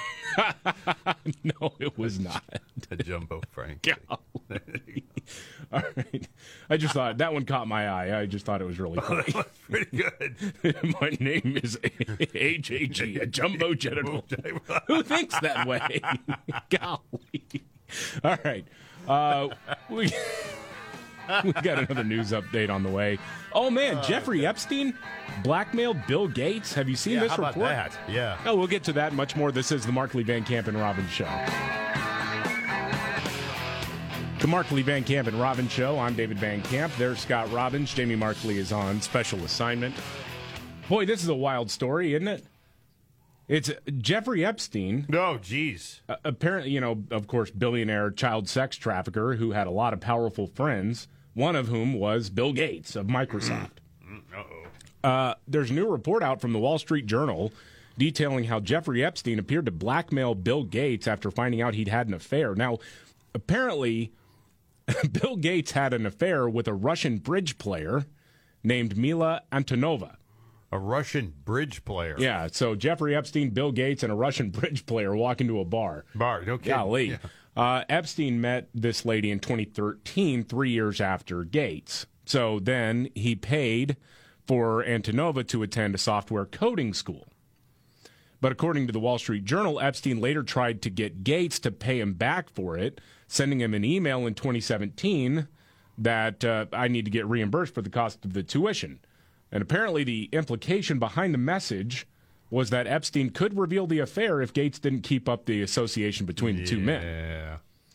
Speaker 6: No, it was not.
Speaker 7: A jumbo Frank.
Speaker 6: All right. I just thought that one caught my eye. I just thought it was really funny.
Speaker 7: That was pretty good.
Speaker 6: My name is AJG, a jumbo genital. Who thinks that way? Golly. All right. We got another news update on the way. Oh, man, Jeffrey Epstein blackmailed Bill Gates. Have you seen this report?
Speaker 7: How about that? Yeah.
Speaker 6: Oh, we'll get to that much more. This is the Markley, Van Camp, and Robbins Show. The Markley, Van Camp, and Robbins Show. I'm David Van Camp. There's Scott Robbins. Jamie Markley is on special assignment. Boy, this is a wild story, isn't it? It's Jeffrey Epstein.
Speaker 7: Oh, geez.
Speaker 6: Apparently, of course, billionaire child sex trafficker who had a lot of powerful friends, one of whom was Bill Gates of Microsoft. There's a new report out from the Wall Street Journal detailing how Jeffrey Epstein appeared to blackmail Bill Gates after finding out he'd had an affair. Now, apparently, Bill Gates had an affair with a Russian bridge player named Mila Antonova.
Speaker 7: A Russian bridge player.
Speaker 6: Yeah, so Jeffrey Epstein, Bill Gates, and a Russian bridge player walk into a bar.
Speaker 7: No kidding.
Speaker 6: Golly. Yeah. Epstein met this lady in 2013, 3 years after Gates. So then he paid for Antonova to attend a software coding school. But according to the Wall Street Journal, Epstein later tried to get Gates to pay him back for it, sending him an email in 2017 that I need to get reimbursed for the cost of the tuition. And apparently the implication behind the message was that Epstein could reveal the affair if Gates didn't keep up the association between the two men.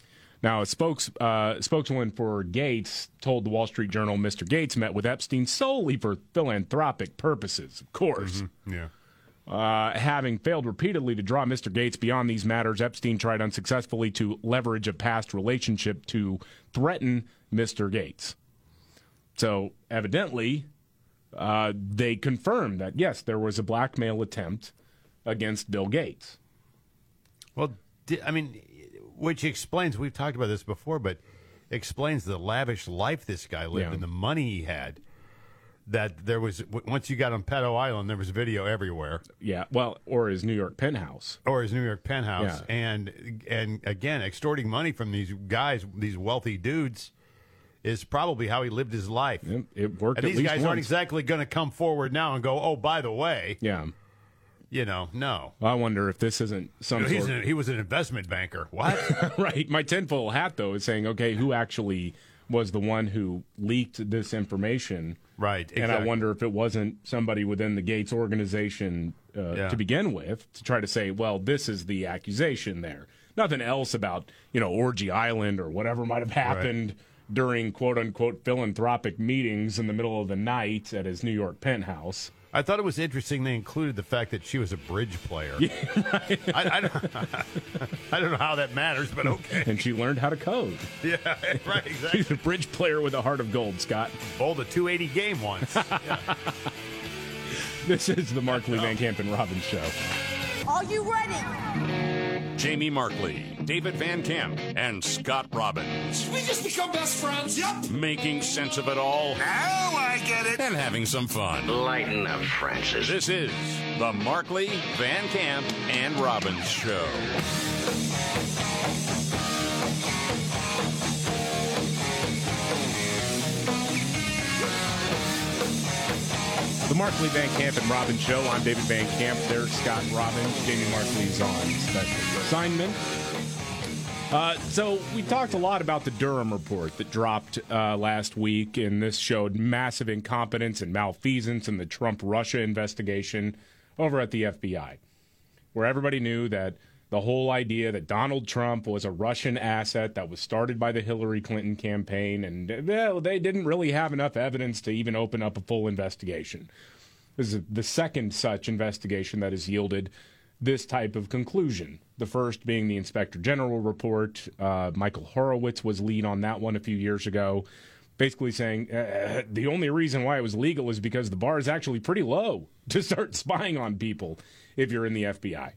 Speaker 6: Now, a spokeswoman for Gates told the Wall Street Journal Mr. Gates met with Epstein solely for philanthropic purposes, of course.
Speaker 7: Mm-hmm. Yeah.
Speaker 6: Having failed repeatedly to draw Mr. Gates beyond these matters, Epstein tried unsuccessfully to leverage a past relationship to threaten Mr. Gates. So, evidently, they confirmed that, yes, there was a blackmail attempt against Bill Gates.
Speaker 7: Well, which explains, we've talked about this before, but explains the lavish life this guy lived and the money he had. That there was, once you got on Pedo Island, there was video everywhere.
Speaker 6: Yeah, well, or his New York penthouse.
Speaker 7: Yeah. And again, extorting money from these guys, these wealthy dudes, is probably how he lived his life.
Speaker 6: It worked.
Speaker 7: And
Speaker 6: at
Speaker 7: these
Speaker 6: least
Speaker 7: guys
Speaker 6: once.
Speaker 7: aren't exactly going to come forward now and go, oh, by the way.
Speaker 6: Yeah.
Speaker 7: No.
Speaker 6: Well, I wonder if this isn't some
Speaker 7: he was an investment banker. What?
Speaker 6: Right. My tinfoil hat, though, is saying, okay, who actually was the one who leaked this information?
Speaker 7: Right. Exactly.
Speaker 6: And I wonder if it wasn't somebody within the Gates organization to begin with, to try to say, well, this is the accusation there. Nothing else about, Orgy Island or whatever might have happened during, quote-unquote, philanthropic meetings in the middle of the night at his New York penthouse.
Speaker 7: I thought it was interesting they included the fact that she was a bridge player.
Speaker 6: Yeah, right.
Speaker 7: I don't know how that matters, but okay.
Speaker 6: And she learned how to code.
Speaker 7: Yeah, right, exactly.
Speaker 6: She's a bridge player with a heart of gold, Scott.
Speaker 7: Bowled a 280 game once. Yeah.
Speaker 6: This is the Markley, Van Camp, and Robbins Show.
Speaker 2: Are you ready?
Speaker 3: Jamie Markley, David Van Camp, and Scott Robbins.
Speaker 4: We just become best friends. Yep.
Speaker 3: Making sense of it all.
Speaker 4: Now I get it.
Speaker 3: And having some fun.
Speaker 16: Lighten up, Francis.
Speaker 3: This is the Markley, Van Camp, and Robbins Show.
Speaker 6: The Markley, Van Camp, and Robbins Show. I'm David Van Camp. There's Scott Robbins. Jamie Markley's on special assignment. So we talked a lot about the Durham report that dropped last week, and this showed massive incompetence and malfeasance in the Trump-Russia investigation over at the FBI, where everybody knew that the whole idea that Donald Trump was a Russian asset that was started by the Hillary Clinton campaign, and they didn't really have enough evidence to even open up a full investigation. This is the second such investigation that has yielded this type of conclusion. The first being the Inspector General report. Michael Horowitz was lead on that one a few years ago, basically saying the only reason why it was legal is because the bar is actually pretty low to start spying on people if you're in the FBI.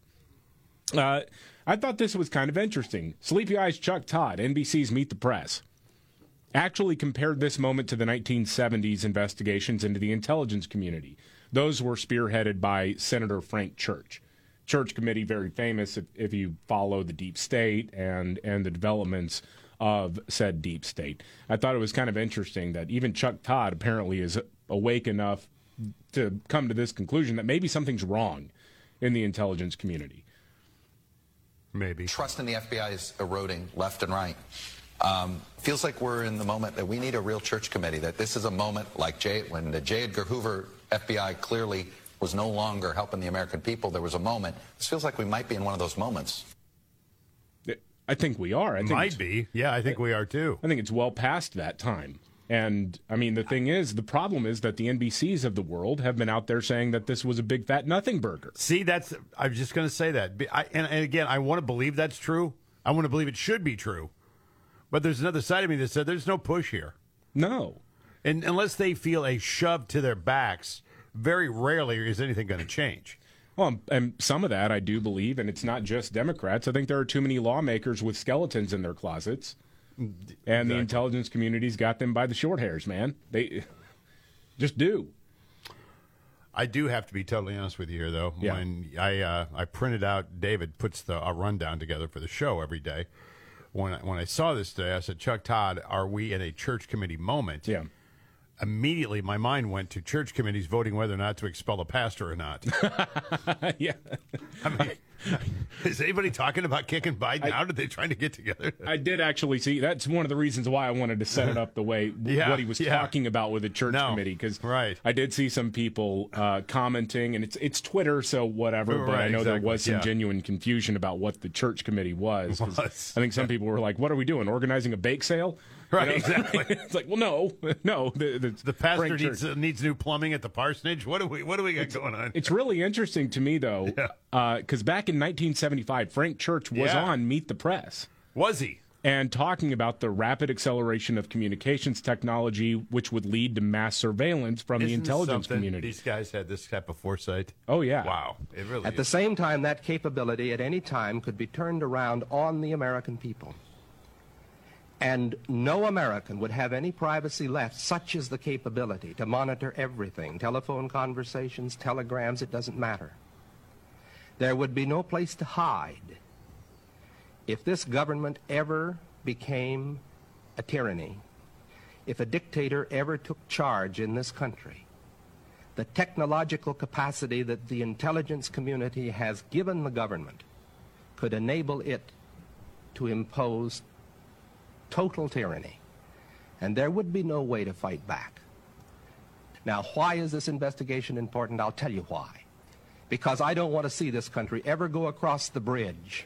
Speaker 6: I thought this was kind of interesting. Sleepy Eyes Chuck Todd, NBC's Meet the Press, actually compared this moment to the 1970s investigations into the intelligence community. Those were spearheaded by Senator Frank Church. Church Committee, very famous if you follow the deep state and the developments of said deep state. I thought it was kind of interesting that even Chuck Todd apparently is awake enough to come to this conclusion that maybe something's wrong in the intelligence community.
Speaker 7: Maybe.
Speaker 17: Trust in the FBI is eroding left and right. Feels like we're in the moment that we need a real church committee, that this is a moment like when the J. Edgar Hoover FBI clearly was no longer helping the American people. There was a moment. This feels like we might be in one of those moments.
Speaker 6: I think we are. I think
Speaker 7: might be. Yeah, I think we are too.
Speaker 6: I think it's well past that time. And, I mean, the thing is, the problem is that the NBCs of the world have been out there saying that this was a big fat nothing burger.
Speaker 7: See, I was just going to say that. And again, I want to believe that's true. I want to believe it should be true. But there's another side of me that said there's no push here.
Speaker 6: No.
Speaker 7: And unless they feel a shove to their backs, very rarely is anything going to change.
Speaker 6: Well, and some of that I do believe, and it's not just Democrats. I think there are too many lawmakers with skeletons in their closets. And the intelligence community's got them by the short hairs, man. They just do.
Speaker 7: I do have to be totally honest with you here, though.
Speaker 6: Yeah.
Speaker 7: When I printed out, David puts a rundown together for the show every day. When I saw this today, I said, Chuck Todd, are we in a church committee moment?
Speaker 6: Yeah.
Speaker 7: Immediately, my mind went to church committees voting whether or not to expel a pastor or not.
Speaker 6: Yeah.
Speaker 7: I mean, Is anybody talking about kicking Biden out? Are they trying to get together?
Speaker 6: I did actually see. That's one of the reasons why I wanted to set it up the way what he was talking about with the church committee. Because I did see some people commenting, and it's Twitter, so whatever. But I know there was some genuine confusion about what the church committee was. I think some people were like, "What are we doing? Organizing a bake sale?"
Speaker 7: Right, exactly.
Speaker 6: It's like, well, no.
Speaker 7: The pastor needs new plumbing at the parsonage. What do we got going on?
Speaker 6: It's really interesting to me, though, because back in 1975, Frank Church was on Meet the Press.
Speaker 7: Was he?
Speaker 6: And talking about the rapid acceleration of communications technology, which would lead to mass surveillance from the intelligence community.
Speaker 7: These guys had this type of foresight.
Speaker 6: Oh, yeah.
Speaker 7: Wow. It really
Speaker 16: At the same time, that capability at any time could be turned around on the American people. And no American would have any privacy left, such as the capability to monitor everything, telephone conversations, telegrams, it doesn't matter. There would be no place to hide. If this government ever became a tyranny, if a dictator ever took charge in this country, the technological capacity that the intelligence community has given the government could enable it to impose total tyranny, and there would be no way to fight back. Now, why is this investigation important? I'll tell you why. Because I don't want to see this country ever go across the bridge.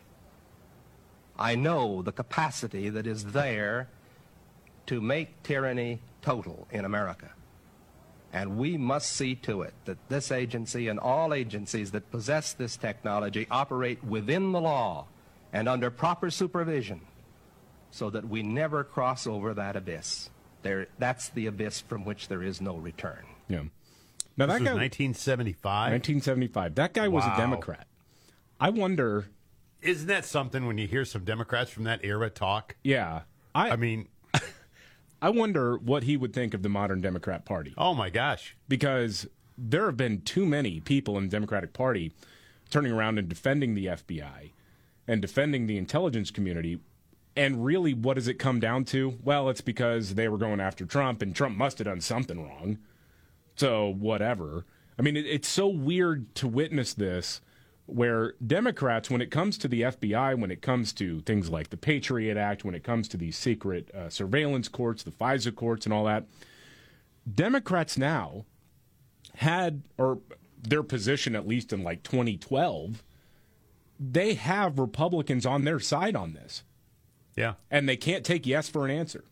Speaker 16: I know the capacity that is there to make tyranny total in America. And we must see to it that this agency and all agencies that possess this technology operate within the law and under proper supervision, so that we never cross over that abyss. That's the abyss from which there is no return.
Speaker 6: Yeah. Now
Speaker 7: this was 1975?
Speaker 6: 1975. That guy was a Democrat. I wonder...
Speaker 7: Isn't that something when you hear some Democrats from that era talk?
Speaker 6: Yeah. I mean... I wonder what he would think of the modern Democrat Party.
Speaker 7: Oh, my gosh.
Speaker 6: Because there have been too many people in the Democratic Party turning around and defending the FBI and defending the intelligence community. And really, what does it come down to? Well, it's because they were going after Trump, and Trump must have done something wrong. So, whatever. I mean, it's so weird to witness this, where Democrats, when it comes to the FBI, when it comes to things like the Patriot Act, when it comes to these secret surveillance courts, the FISA courts and all that, Democrats now had, or their position at least in like 2012, they have Republicans on their side on this.
Speaker 7: Yeah.
Speaker 6: And they can't take yes for an answer.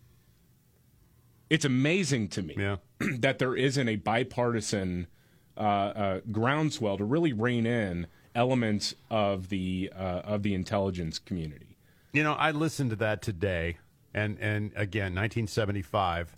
Speaker 6: It's amazing to me that there isn't a bipartisan groundswell to really rein in elements of the intelligence community.
Speaker 7: You know, I listened to that today, and again, 1975,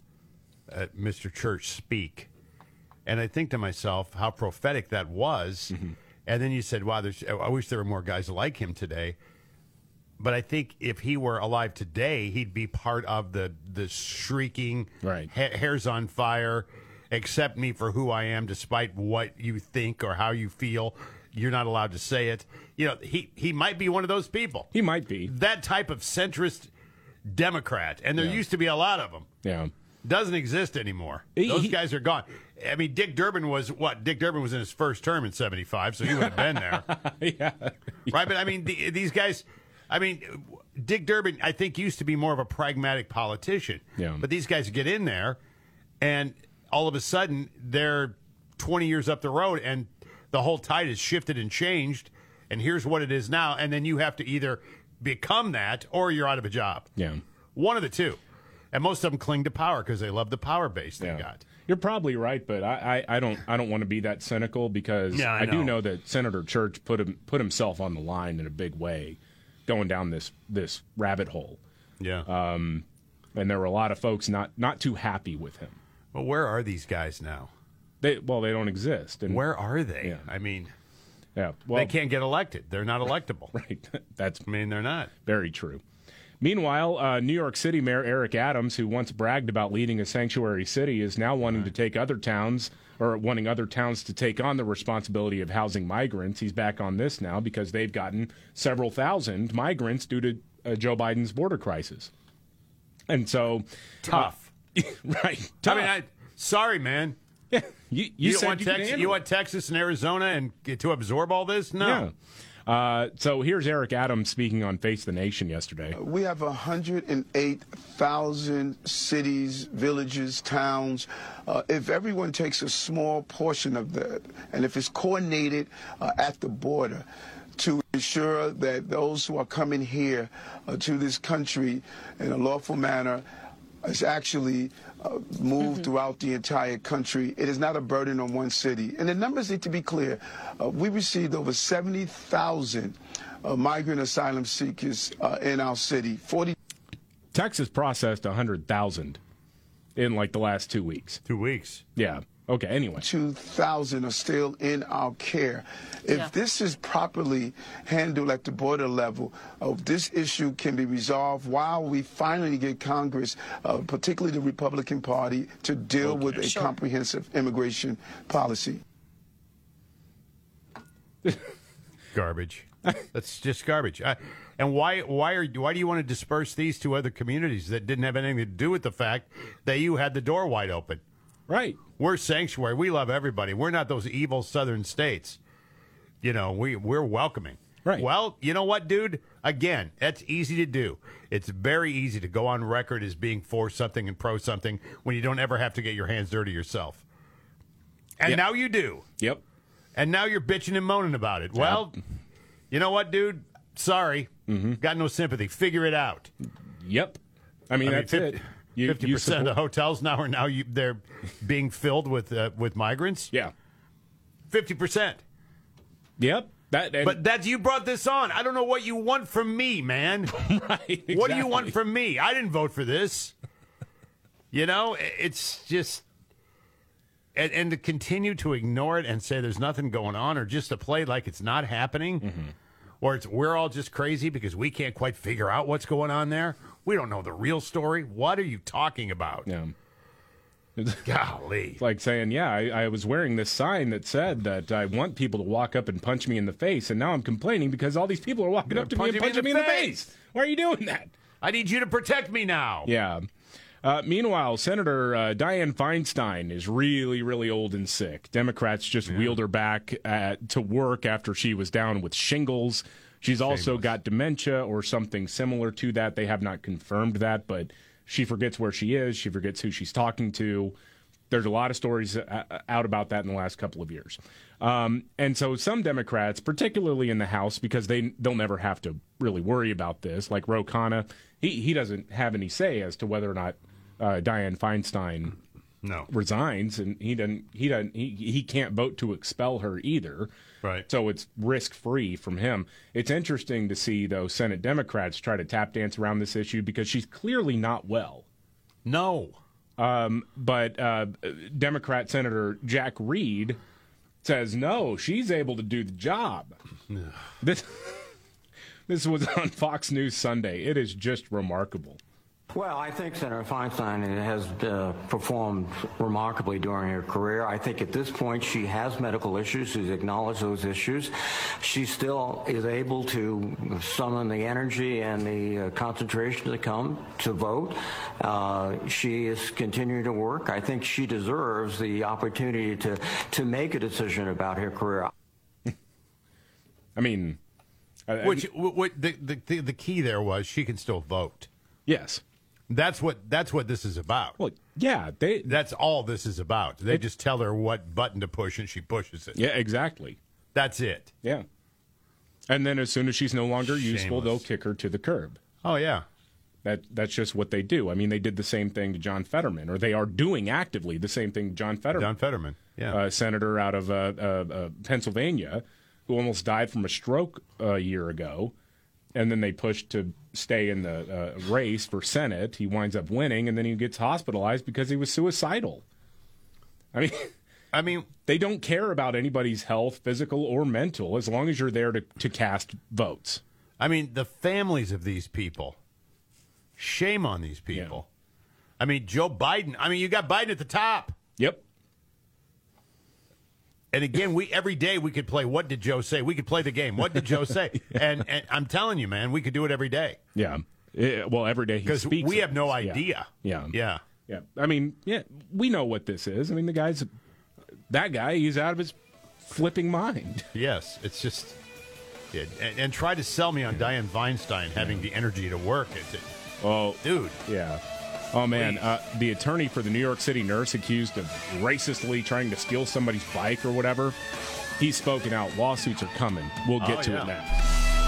Speaker 7: Mr. Church speak, and I think to myself how prophetic that was. Mm-hmm. And then you said, wow, I wish there were more guys like him today. But I think if he were alive today, he'd be part of the shrieking, hairs on fire, accept me for who I am despite what you think or how you feel. You're not allowed to say it. You know, he might be one of those people.
Speaker 6: He might be.
Speaker 7: That type of centrist Democrat. And there used to be a lot of them.
Speaker 6: Yeah.
Speaker 7: Doesn't exist anymore. Those guys are gone. I mean, Dick Durbin was what? Dick Durbin was in his first term in 75, so he would have been there. Right? But, I mean, these guys... I mean, Dick Durbin, I think, used to be more of a pragmatic politician.
Speaker 6: Yeah.
Speaker 7: But these guys get in there, and all of a sudden, they're 20 years up the road, and the whole tide has shifted and changed, and here's what it is now. And then you have to either become that or you're out of a job.
Speaker 6: Yeah.
Speaker 7: One of the two. And most of them cling to power because they love the power base they got.
Speaker 6: You're probably right, but I don't want to be that cynical because I do know that Senator Church put himself on the line in a big way, going down this rabbit hole.
Speaker 7: Yeah.
Speaker 6: And there were a lot of folks not too happy with him.
Speaker 7: Well, where are these guys now?
Speaker 6: They don't exist. And
Speaker 7: where are they?
Speaker 6: Yeah.
Speaker 7: I mean,
Speaker 6: well,
Speaker 7: they can't get elected. They're not electable.
Speaker 6: Right.
Speaker 7: They're not.
Speaker 6: Very true. Meanwhile, New York City Mayor Eric Adams, who once bragged about leading a sanctuary city, is now wanting to take other towns to take on the responsibility of housing migrants. He's back on this now because they've gotten several thousand migrants due to Joe Biden's border crisis. And so...
Speaker 7: Tough.
Speaker 6: Right.
Speaker 7: Tough. I mean, sorry, man.
Speaker 6: Yeah. You
Speaker 7: want Texas and Arizona and to absorb all this? No.
Speaker 6: So here's Eric Adams speaking on Face the Nation yesterday.
Speaker 18: We have 108,000 cities, villages, towns. If everyone takes a small portion of that, and if it's coordinated at the border to ensure that those who are coming here to this country in a lawful manner is actually moved throughout the entire country. It is not a burden on one city. And the numbers need to be clear. We received over 70,000 migrant asylum seekers in our city.
Speaker 6: Texas processed 100,000 in like the last 2 weeks.
Speaker 7: 2 weeks?
Speaker 6: Yeah. Okay, anyway.
Speaker 18: 2,000 are still in our care. If this is properly handled at the border level, this issue can be resolved while we finally get Congress, particularly the Republican Party, to deal with a comprehensive immigration policy.
Speaker 7: Garbage. That's just garbage. And why do you want to disperse these to other communities that didn't have anything to do with the fact that you had the door wide open?
Speaker 6: Right.
Speaker 7: We're sanctuary. We love everybody. We're not those evil southern states. You know, we're welcoming.
Speaker 6: Right.
Speaker 7: Well, you know what, dude? Again, that's easy to do. It's very easy to go on record as being for something and pro something when you don't ever have to get your hands dirty yourself. And now you do.
Speaker 6: Yep.
Speaker 7: And now you're bitching and moaning about it. Well, you know what, dude? Sorry. Got no sympathy. Figure it out.
Speaker 6: Yep. I mean that's it.
Speaker 7: 50% of the hotels now they're being filled with migrants.
Speaker 6: Yeah,
Speaker 7: 50%.
Speaker 6: Yep.
Speaker 7: But that's you brought this on. I don't know what you want from me, man.
Speaker 6: Right. Exactly.
Speaker 7: What do you want from me? I didn't vote for this. You know, it's just and to continue to ignore it and say there's nothing going on, or just to play like it's not happening, or we're all just crazy because we can't quite figure out what's going on there. We don't know the real story. What are you talking about?
Speaker 6: Yeah.
Speaker 7: Golly.
Speaker 6: It's like saying, I was wearing this sign that said that I want people to walk up and punch me in the face, and now I'm complaining because all these people are walking up to me and punching me in the face. Why are you doing that?
Speaker 7: I need you to protect me now.
Speaker 6: Yeah. Meanwhile, Senator Dianne Feinstein is really, really old and sick. Democrats just wheeled her back to work after she was down with shingles. She's also got dementia or something similar to that. They have not confirmed that, but she forgets where she is. She forgets who she's talking to. There's a lot of stories out about that in the last couple of years. And so some Democrats, particularly in the House, because they'll never have to really worry about this, like Ro Khanna, he doesn't have any say as to whether or not Dianne Feinstein resigns, and he can't vote to expel her either.
Speaker 7: Right.
Speaker 6: So it's risk-free from him. It's interesting to see, though, Senate Democrats try to tap dance around this issue because she's clearly not well.
Speaker 7: No.
Speaker 6: But Democrat Senator Jack Reed says, no, she's able to do the job. This was on Fox News Sunday. It is just remarkable.
Speaker 19: Well, I think Senator Feinstein has performed remarkably during her career. I think at this point she has medical issues. She's acknowledged those issues. She still is able to summon the energy and the concentration to come to vote. She is continuing to work. I think she deserves the opportunity to make a decision about her career.
Speaker 6: I mean,
Speaker 7: the key there was she can still vote.
Speaker 6: Yes.
Speaker 7: That's what this is about.
Speaker 6: Well, yeah,
Speaker 7: that's all this is about. They just tell her what button to push and she pushes it.
Speaker 6: Yeah, exactly.
Speaker 7: That's it.
Speaker 6: Yeah. And then as soon as she's no longer useful, they'll kick her to the curb.
Speaker 7: Oh, yeah.
Speaker 6: That's just what they do. I mean, they did the same thing to John Fetterman, or they are doing actively the same thing to John Fetterman.
Speaker 7: John Fetterman, yeah.
Speaker 6: Senator out of Pennsylvania, who almost died from a stroke a year ago. And then they pushed to stay in the race for Senate. He winds up winning, and then he gets hospitalized because he was suicidal. I mean, they don't care about anybody's health, physical or mental, as long as you're there to cast votes.
Speaker 7: I mean, the families of these people. Shame on these people. Yeah. I mean, Joe Biden. I mean, you got Biden at the top.
Speaker 6: Yep.
Speaker 7: And again, every day we could play What Did Joe Say? We could play the game. What did Joe say? And I'm telling you, man, we could do it every day.
Speaker 6: Yeah. Well, every day he speaks.
Speaker 7: Because we have no idea.
Speaker 6: Yeah. I mean, we know what this is. I mean, that guy, he's out of his flipping mind.
Speaker 7: Yes. It's just Yeah, and try to sell me on Dianne Feinstein having the energy to work.
Speaker 6: Oh,
Speaker 7: dude.
Speaker 6: Yeah. Oh, man. The attorney for the New York City nurse accused of racistly trying to steal somebody's bike or whatever, he's spoken out. Lawsuits are coming. We'll get to it next.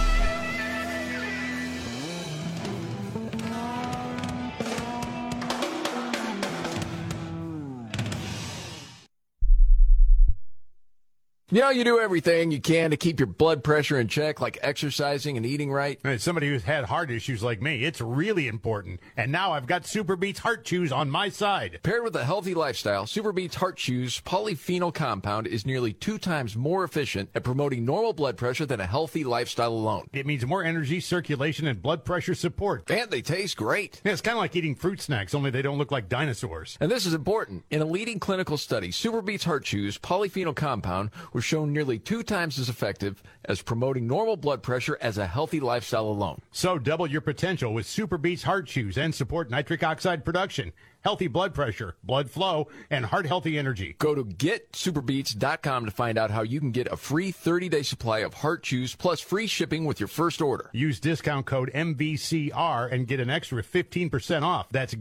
Speaker 20: You know, you do everything you can to keep your blood pressure in check, like exercising and eating right.
Speaker 7: And somebody who's had heart issues like me, it's really important. And now I've got Super Beets Heart Chews on my side.
Speaker 20: Paired with a healthy lifestyle, Super Beets Heart Chews polyphenol compound is nearly 2 times more efficient at promoting normal blood pressure than a healthy lifestyle alone.
Speaker 7: It means more energy, circulation, and blood pressure support.
Speaker 20: And they taste great.
Speaker 7: Yeah, it's kind of like eating fruit snacks, only they don't look like dinosaurs.
Speaker 20: And this is important. In a leading clinical study, Super Beets Heart Chews polyphenol compound was shown nearly 2 times as effective as promoting normal blood pressure as a healthy lifestyle alone.
Speaker 7: So double your potential with Super Beets Heart Chews and support nitric oxide production, healthy blood pressure, blood flow, and heart-healthy energy.
Speaker 20: Go to getsuperbeets.com to find out how you can get a free 30-day supply of Heart Chews plus free shipping with your first order.
Speaker 7: Use discount code MVCR and get an extra 15% off. That's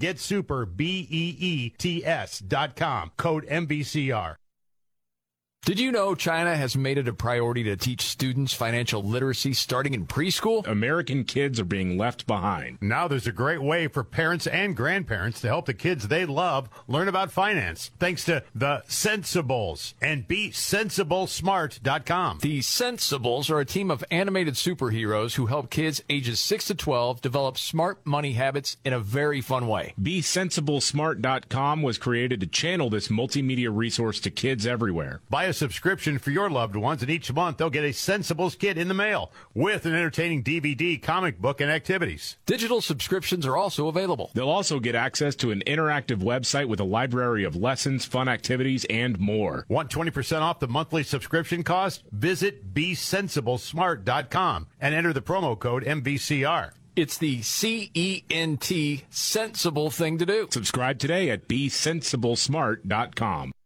Speaker 7: getsuperbeets.com, code MVCR.
Speaker 20: Did you know China has made it a priority to teach students financial literacy starting in preschool?
Speaker 6: American kids are being left behind.
Speaker 7: Now there's a great way for parents and grandparents to help the kids they love learn about finance, thanks to The Sensibles and BeSensibleSmart.com.
Speaker 20: The Sensibles are a team of animated superheroes who help kids ages 6 to 12 develop smart money habits in a very fun way.
Speaker 6: BeSensibleSmart.com was created to channel this multimedia resource to kids everywhere.
Speaker 7: Buy a subscription for your loved ones, and each month they'll get a Sensibles kit in the mail with an entertaining DVD, comic book, and activities.
Speaker 20: Digital subscriptions are also available.
Speaker 6: They'll also get access to an interactive website with a library of lessons, fun activities, and more.
Speaker 7: Want 20% off the monthly subscription cost? Visit BeSensiblesmart.com and enter the promo code MVCR.
Speaker 20: It's the CENT sensible thing to do.
Speaker 6: Subscribe today at BeSensiblesmart.com.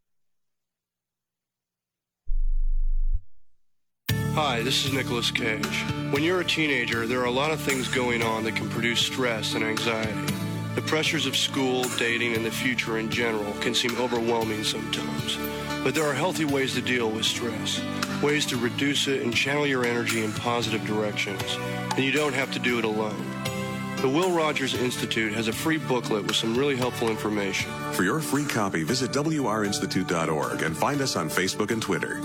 Speaker 21: Hi, this is Nicolas Cage. When you're a teenager, there are a lot of things going on that can produce stress and anxiety. The pressures of school, dating, and the future in general can seem overwhelming sometimes. But there are healthy ways to deal with stress, ways to reduce it and channel your energy in positive directions. And you don't have to do it alone. The Will Rogers Institute has a free booklet with some really helpful information.
Speaker 22: For your free copy, visit WRInstitute.org and find us on Facebook and Twitter.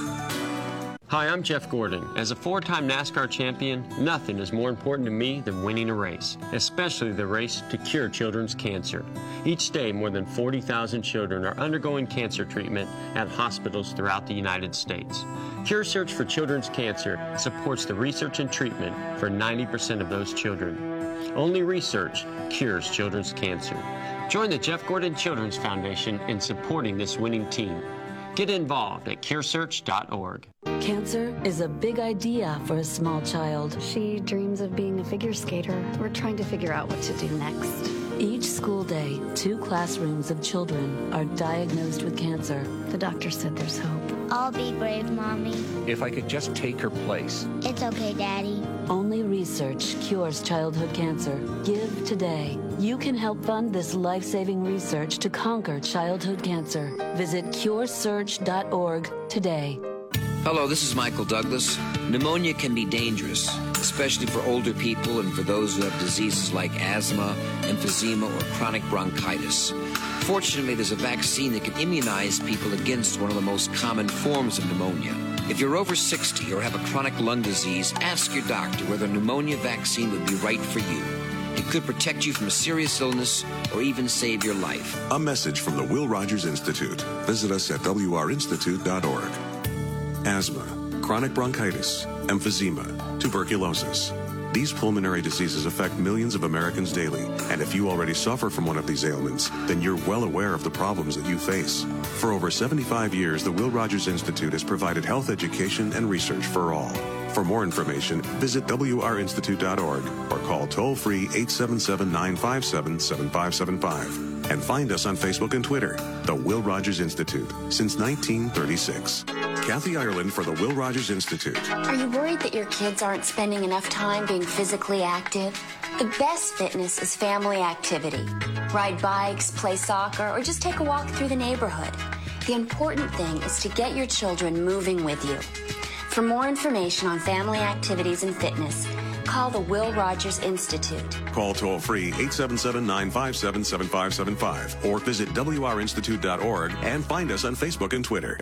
Speaker 23: Hi, I'm Jeff Gordon. As a 4-time NASCAR champion, nothing is more important to me than winning a race, especially the race to cure children's cancer. Each day, more than 40,000 children are undergoing cancer treatment at hospitals throughout the United States. Cure Search for Children's Cancer supports the research and treatment for 90% of those children. Only research cures children's cancer. Join the Jeff Gordon Children's Foundation in supporting this winning team. Get involved at curesearch.org.
Speaker 24: Cancer is a big idea for a small child.
Speaker 11: She dreams of being a figure skater. We're trying to figure out what to do next.
Speaker 24: Each school day, 2 classrooms of children are diagnosed with cancer.
Speaker 11: The doctor said there's hope.
Speaker 25: I'll be brave, Mommy.
Speaker 26: If I could just take her place.
Speaker 25: It's okay, Daddy.
Speaker 24: Only research cures childhood cancer. Give today. You can help fund this life-saving research to conquer childhood cancer. Visit curesearch.org today.
Speaker 27: Hello, this is Michael Douglas. Pneumonia can be dangerous, especially for older people and for those who have diseases like asthma, emphysema, or chronic bronchitis. Fortunately, there's a vaccine that can immunize people against one of the most common forms of pneumonia. If you're over 60 or have a chronic lung disease, ask your doctor whether a pneumonia vaccine would be right for you. It could protect you from a serious illness or even save your life.
Speaker 22: A message from the Will Rogers Institute. Visit us at WRInstitute.org. Asthma, chronic bronchitis, emphysema, tuberculosis. These pulmonary diseases affect millions of Americans daily, and if you already suffer from one of these ailments, then you're well aware of the problems that you face. For over 75 years, the Will Rogers Institute has provided health education and research for all. For more information, visit wrinstitute.org or call toll-free 877-957-7575. And find us on Facebook and Twitter, The Will Rogers Institute, since 1936. Kathy Ireland for the Will Rogers Institute.
Speaker 11: Are you worried that your kids aren't spending enough time being physically active? The best fitness is family activity. Ride bikes, play soccer, or just take a walk through the neighborhood. The important thing is to get your children moving with you. For more information on family activities and fitness, call the Will Rogers Institute.
Speaker 22: Call toll-free 877-957-7575 or visit wrinstitute.org and find us on Facebook and Twitter.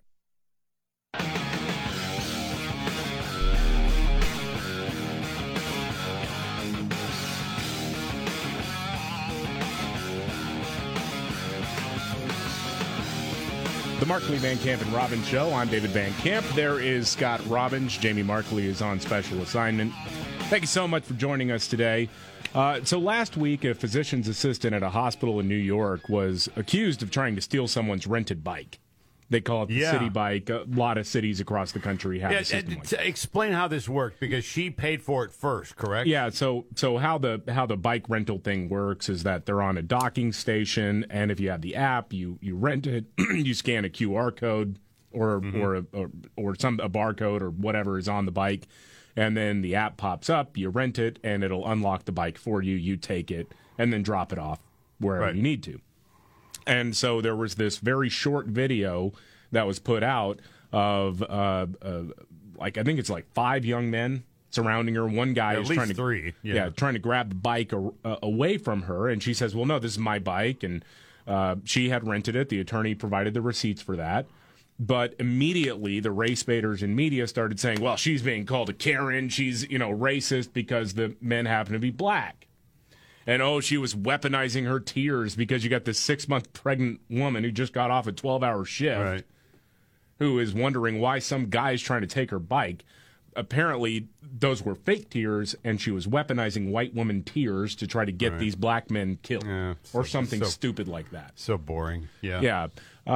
Speaker 6: The Markley, Van Camp, and Robbins Show. I'm David Van Camp. There is Scott Robbins. Jamie Markley is on special assignment. Thank you so much for joining us today. So last week, a physician's assistant at a hospital in New York was accused of trying to steal someone's rented bike. They call it the city bike. A lot of cities across the country have a system like that.
Speaker 7: Explain how this worked, because she paid for it first, correct?
Speaker 6: Yeah, so how the bike rental thing works is that they're on a docking station, and if you have the app, you rent it, you scan a QR code or a barcode or whatever is on the bike, and then the app pops up, you rent it, and it'll unlock the bike for you, you take it, and then drop it off wherever you need to. And so there was this very short video that was put out of, I think it's like 5 young men surrounding her. One guy is trying to
Speaker 7: 3,
Speaker 6: trying to grab the bike away from her, and she says, "Well, no, this is my bike," and she had rented it. The attorney provided the receipts for that. But immediately, the race baiters in media started saying, "Well, she's being called a Karen. She's racist because the men happen to be black." And, she was weaponizing her tears because you got this 6-month pregnant woman who just got off a 12-hour shift who is wondering why some guy's trying to take her bike. Apparently, those were fake tears, and she was weaponizing white woman tears to try to get these black men killed or something stupid like that.
Speaker 7: So boring.
Speaker 6: Yeah.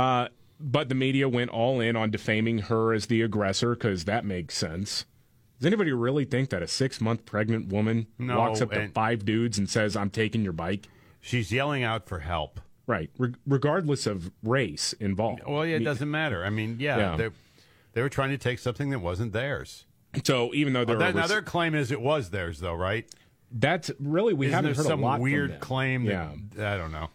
Speaker 6: But the media went all in on defaming her as the aggressor because that makes sense. Does anybody really think that a 6-month pregnant woman walks up to 5 dudes and says, "I'm taking your bike"?
Speaker 7: She's yelling out for help.
Speaker 6: Right, regardless of race involved.
Speaker 7: Well, it doesn't matter. I mean, they were trying to take something that wasn't theirs.
Speaker 6: So even though
Speaker 7: now their claim is it was theirs, though, right?
Speaker 6: That's really haven't heard a lot
Speaker 7: some weird
Speaker 6: from them.
Speaker 7: claim that I don't know.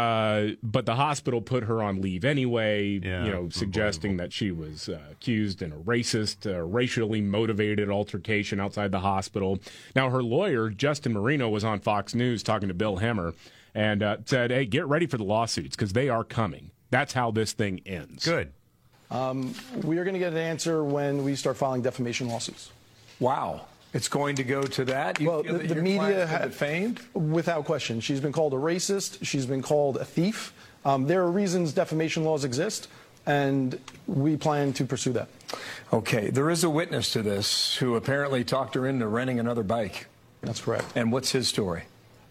Speaker 6: But the hospital put her on leave anyway, suggesting that she was accused in a racist, racially motivated altercation outside the hospital. Now, her lawyer, Justin Marino, was on Fox News talking to Bill Hemmer and said, "Hey, get ready for the lawsuits because they are coming. That's how this thing ends."
Speaker 7: Good.
Speaker 1: We are going to get an answer when we start filing defamation lawsuits.
Speaker 5: Wow. It's going to go to that?
Speaker 1: The media has
Speaker 5: defamed?
Speaker 1: Without question. She's been called a racist. She's been called a thief. There are reasons defamation laws exist, and we plan to pursue that.
Speaker 5: Okay. There is a witness to this who apparently talked her into renting another bike.
Speaker 1: That's correct.
Speaker 5: And what's his story?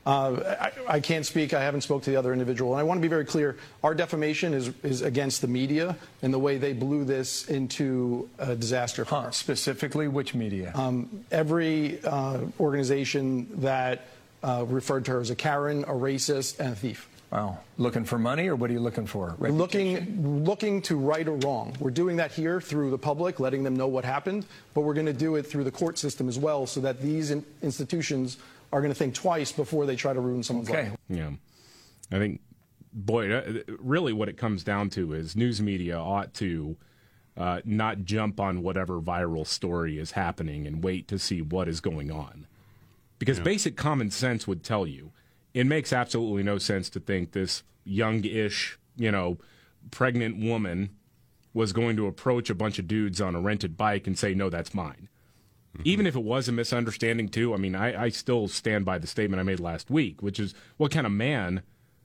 Speaker 1: I can't speak. I haven't spoke to the other individual. And I want to be very clear. Our defamation is against the media and the way they blew this into a disaster.
Speaker 5: Specifically, which media?
Speaker 1: Every organization that referred to her as a Karen, a racist, and a thief.
Speaker 5: Wow. Looking for money, or what are you looking for?
Speaker 1: Looking to right a wrong. We're doing that here through the public, letting them know what happened, but we're going to do it through the court system as well so that these institutions are going to think twice before they try to ruin someone's life.
Speaker 6: Yeah. I think, really what it comes down to is news media ought to not jump on whatever viral story is happening and wait to see what is going on. Because basic common sense would tell you it makes absolutely no sense to think this young-ish, pregnant woman was going to approach a bunch of dudes on a rented bike and say, "No, that's mine." Even if it was a misunderstanding, too, I mean, I still stand by the statement I made last week, which is, what kind of man,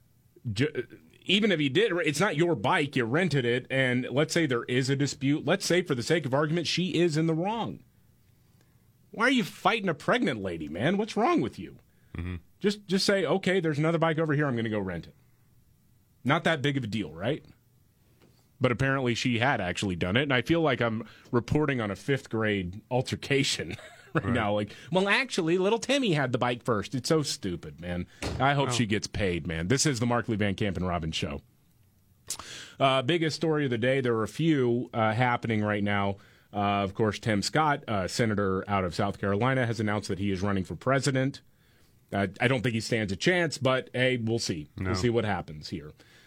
Speaker 6: even if you did, it's not your bike, you rented it, and let's say there is a dispute. Let's say, for the sake of argument, she is in the wrong. Why are you fighting a pregnant lady, man? What's wrong with you? Mm-hmm. Just say, okay, there's another bike over here, I'm going to go rent it. Not that big of a deal, right? But apparently she had actually done it, and I feel like I'm reporting on a 5th grade altercation right now. Like, well, actually, little Timmy had the bike first. It's so stupid, man. I hope she gets paid, man. This is the Markley, Van Camp, and Robbins Show. Biggest story of the day. There are a few happening right now. Of course, Tim Scott, senator out of South Carolina, has announced that he is running for president. I don't think he stands a chance, but hey, we'll see. No. We'll see what happens here.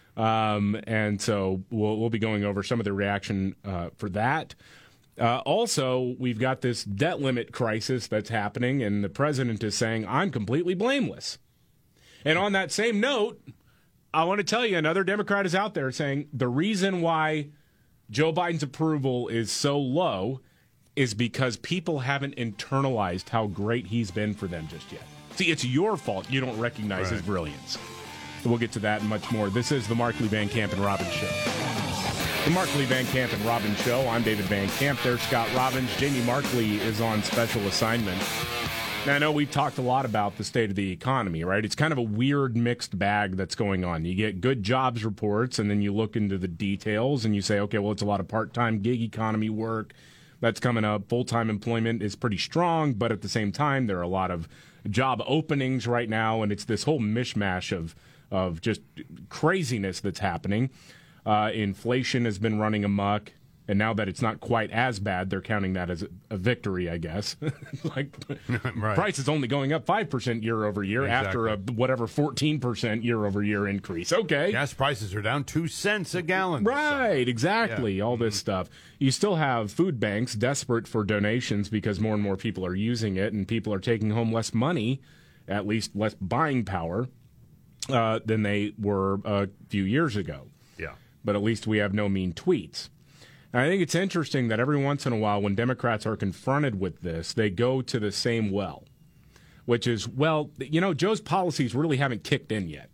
Speaker 6: And so we'll be going over some of the reaction for that. Also, we've got this debt limit crisis that's happening, and the president is saying, I'm completely blameless. And on that same note, I want to tell you, another Democrat is out there saying the reason why Joe Biden's approval is so low is because people haven't internalized how great he's been for them just yet. See, it's your fault you don't recognize his brilliance. So we'll get to that and much more. This is the Markley, Van Camp, and Robbins Show. The Markley, Van Camp, and Robbins Show. I'm David Van Camp. There's Scott Robbins. Jamie Markley is on special assignment. Now, I know we've talked a lot about the state of the economy, right? It's kind of a weird mixed bag that's going on. You get good jobs reports, and then you look into the details, and you say, okay, well, it's a lot of part-time gig economy work that's coming up. Full-time employment is pretty strong, but at the same time, there are a lot of job openings right now, and it's this whole mishmash of just craziness that's happening. Inflation has been running amok, and now that it's not quite as bad, they're counting that as a victory, I guess. Price is only going up 5% year over year after a 14% year over year increase. Okay.
Speaker 7: Gas prices are down 2 cents a gallon.
Speaker 6: Right, exactly. All this stuff. You still have food banks desperate for donations because more and more people are using it, and people are taking home less money, at least less buying power, than they were a few years ago.
Speaker 7: Yeah.
Speaker 6: But at least we have no mean tweets. And I think it's interesting that every once in a while when Democrats are confronted with this, they go to the same well, which is, well, Joe's policies really haven't kicked in yet.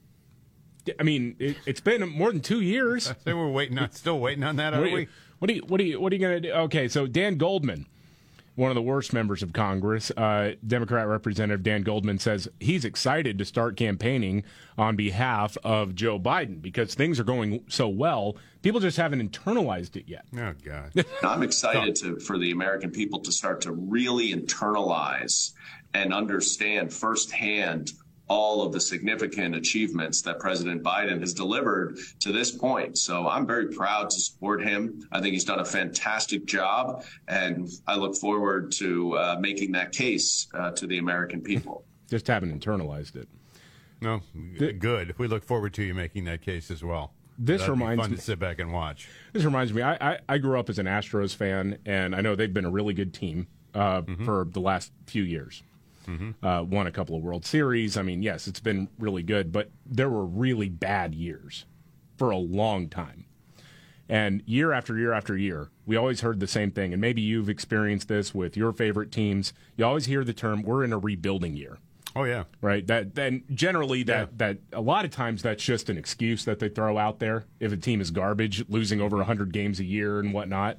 Speaker 6: I mean, it's been more than 2 years.
Speaker 7: I think we're still waiting on that, are we?
Speaker 6: What are you going to do? Okay, so Dan Goldman, one of the worst members of Congress, Democrat Representative Dan Goldman, says he's excited to start campaigning on behalf of Joe Biden because things are going so well. People just haven't internalized it yet.
Speaker 7: Oh, God.
Speaker 8: I'm excited for the American people to start to really internalize and understand firsthand all of the significant achievements that President Biden has delivered to this point. So I'm very proud to support him. I think he's done a fantastic job, and I look forward to making that case to the American people.
Speaker 6: Just haven't internalized it.
Speaker 7: No, good. We look forward to you making that case as well.
Speaker 6: That'd be fun
Speaker 7: to sit back and watch.
Speaker 6: This reminds me, I grew up as an Astros fan, and I know they've been a really good team for the last few years. Won a couple of World Series. I mean, yes, it's been really good, but there were really bad years for a long time. And year after year after year, we always heard the same thing. And maybe you've experienced this with your favorite teams. You always hear the term, we're in a rebuilding year.
Speaker 7: Oh, yeah.
Speaker 6: Right? Then generally that a lot of times that's just an excuse that they throw out there if a team is garbage, losing over 100 games a year and whatnot.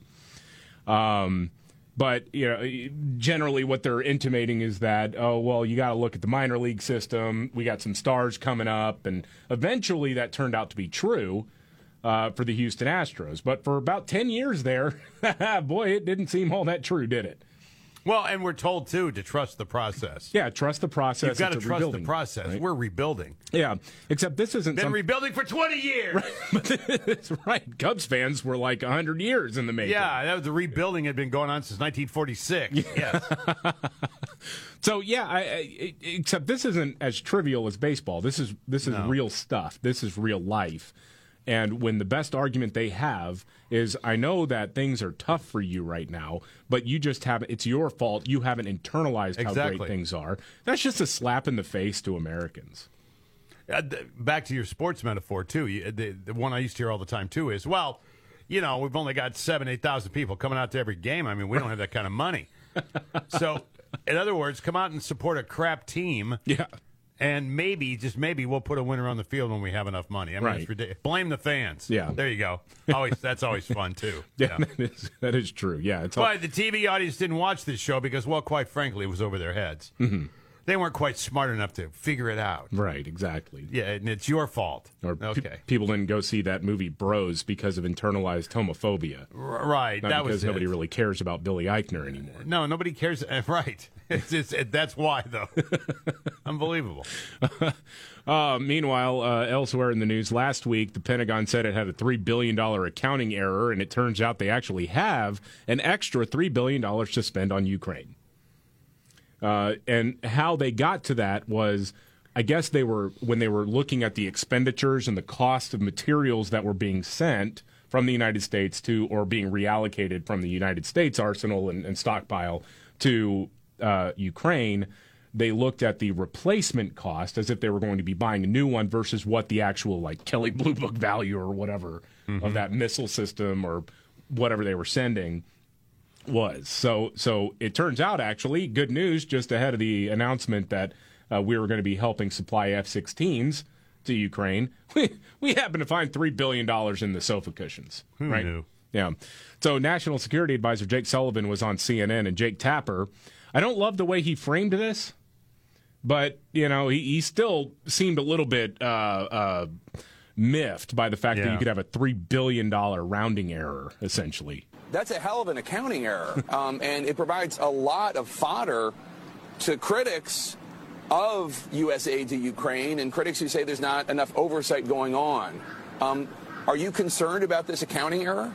Speaker 6: But, generally what they're intimating is that, oh, well, you got to look at the minor league system. We got some stars coming up. And eventually that turned out to be true for the Houston Astros. But for about 10 years there, boy, it didn't seem all that true, did it?
Speaker 7: Well, and we're told, too, to trust the process.
Speaker 6: Yeah, trust the process.
Speaker 7: You've got to trust the process. Right? We're rebuilding.
Speaker 6: Yeah, except this isn't...
Speaker 7: Been rebuilding for 20 years!
Speaker 6: Right. That's right. Cubs fans were like 100 years in the making.
Speaker 7: Yeah, the rebuilding had been going on since 1946. Yes.
Speaker 6: So, yeah, except this isn't as trivial as baseball. This is real stuff. This is real life. And when the best argument they have is, I know that things are tough for you right now, but you just haven't, it's your fault, you haven't internalized how great things are. That's just a slap in the face to Americans.
Speaker 7: Back to your sports metaphor, too. The one I used to hear all the time, too, is, well, we've only got 8,000 people coming out to every game. I mean, we don't have that kind of money. So, in other words, come out and support a crap team.
Speaker 6: Yeah.
Speaker 7: And maybe, just maybe, we'll put a winner on the field when we have enough money. I mean, it's ridiculous. Blame the fans.
Speaker 6: Yeah.
Speaker 7: There you go. That's always fun, too.
Speaker 6: Yeah, that is true. Yeah.
Speaker 7: But the TV audience didn't watch this show because, well, quite frankly, it was over their heads. They weren't quite smart enough to figure it out.
Speaker 6: Right, exactly.
Speaker 7: Yeah, and it's your fault.
Speaker 6: Or
Speaker 7: okay.
Speaker 6: People didn't go see that movie Bros because of internalized homophobia.
Speaker 7: Right,
Speaker 6: Not
Speaker 7: that
Speaker 6: because
Speaker 7: was
Speaker 6: nobody
Speaker 7: it.
Speaker 6: really cares about Billy Eichner anymore.
Speaker 7: No, nobody cares. Right. That's why, though. Unbelievable.
Speaker 6: Meanwhile, elsewhere in the news, last week, the Pentagon said it had a $3 billion accounting error, and it turns out they actually have an extra $3 billion to spend on Ukraine. And how they got to that was, I guess when they were looking at the expenditures and the cost of materials that were being sent from the United States to, or being reallocated from the United States arsenal and stockpile to Ukraine, they looked at the replacement cost as if they were going to be buying a new one versus what the actual like Kelley Blue Book value or whatever of that missile system or whatever they were sending was. So it turns out, actually, good news just ahead of the announcement that we were going to be helping supply F-16s to Ukraine. We happened to find $3 billion in the sofa cushions.
Speaker 7: Who
Speaker 6: right?
Speaker 7: knew?
Speaker 6: Yeah. So National Security Advisor Jake Sullivan was on CNN, and Jake Tapper, I don't love the way he framed this, but, you know, he still seemed a little bit miffed by the fact that you could have a $3 billion rounding error, essentially.
Speaker 2: That's a hell of an accounting error, and it provides a lot of fodder to critics of U.S. aid to Ukraine and critics who say there's not enough oversight going on. Are you concerned about this accounting error?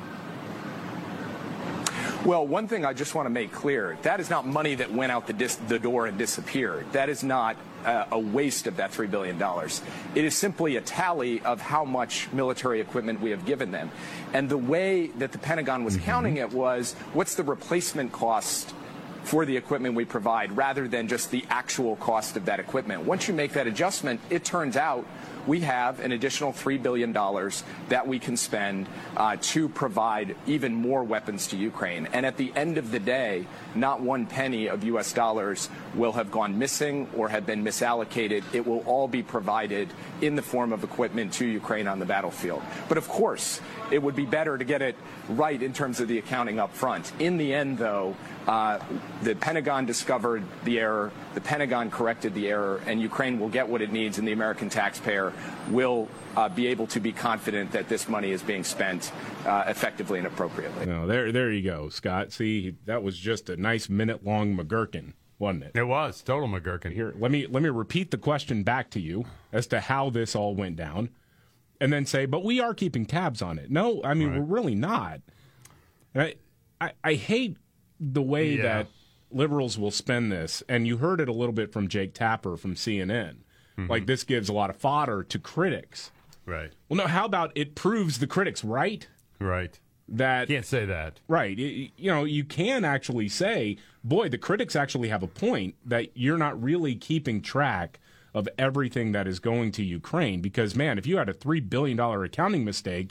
Speaker 9: Well, one thing I just want to make clear, that is not money that went out the door and disappeared. That is not a waste of that $3 billion. It is simply a tally of how much military equipment we have given them. And the way that the Pentagon was counting it was, what's the replacement cost for the equipment we provide rather than just the actual cost of that equipment. Once you make that adjustment, it turns out we have an additional $3 billion that we can spend to provide even more weapons to Ukraine. And at the end of the day, not one penny of U.S. dollars will have gone missing or have been misallocated. It will all be provided in the form of equipment to Ukraine on the battlefield. But of course, it would be better to get it right in terms of the accounting up front. In the end, though, the Pentagon discovered the error, the Pentagon corrected the error, and Ukraine will get what it needs, and the American taxpayer will be able to be confident that this money is being spent effectively and appropriately.
Speaker 6: No, there you go, Scott. See, that was just a nice minute-long McGurkin, wasn't it?
Speaker 7: It was total McGurkin.
Speaker 6: Here, let me repeat the question back to you as to how this all went down, and then say, but we are keeping tabs on it. No, I mean, we're really not. And I hate the way that liberals will spend this, and you heard it a little bit from Jake Tapper from CNN. Like, this gives a lot of fodder to critics.
Speaker 7: Right.
Speaker 6: Well, no, how about it proves the critics right?
Speaker 7: Right.
Speaker 6: That
Speaker 7: can't say that.
Speaker 6: Right. You know, you can actually say, boy, the critics actually have a point that you're not really keeping track of everything that is going to Ukraine. Because, man, if you had a $3 billion accounting mistake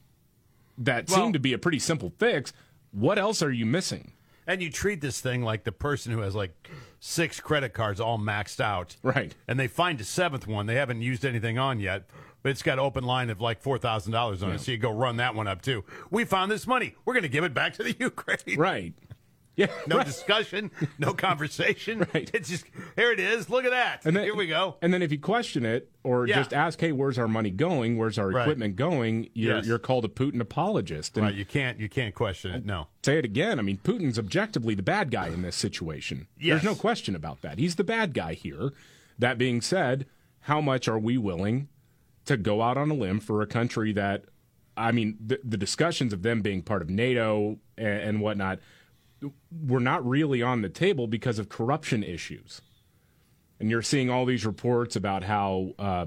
Speaker 6: that seemed to be a pretty simple fix, what else are you missing?
Speaker 7: And you treat this thing like the person who has like 6 credit cards all maxed out.
Speaker 6: Right.
Speaker 7: And they find a 7th one they haven't used anything on yet, but it's got an open line of like $4,000 on it. So you go run that one up too. We found this money. We're going to give it back to the Ukraine.
Speaker 6: Right. Yeah.
Speaker 7: No discussion, no conversation.
Speaker 6: Right.
Speaker 7: It's just, here it is. Look at that.
Speaker 6: And then,
Speaker 7: here we go.
Speaker 6: And then if you question it or just ask, hey, where's our money going? Where's our equipment going? You're called a Putin apologist. And
Speaker 7: right. You can't question it. No.
Speaker 6: Say it again. I mean, Putin's objectively the bad guy in this situation.
Speaker 7: Yes.
Speaker 6: There's no question about that. He's the bad guy here. That being said, how much are we willing to go out on a limb for a country that, I mean, the discussions of them being part of NATO and whatnot were not really on the table because of corruption issues. And you're seeing all these reports about how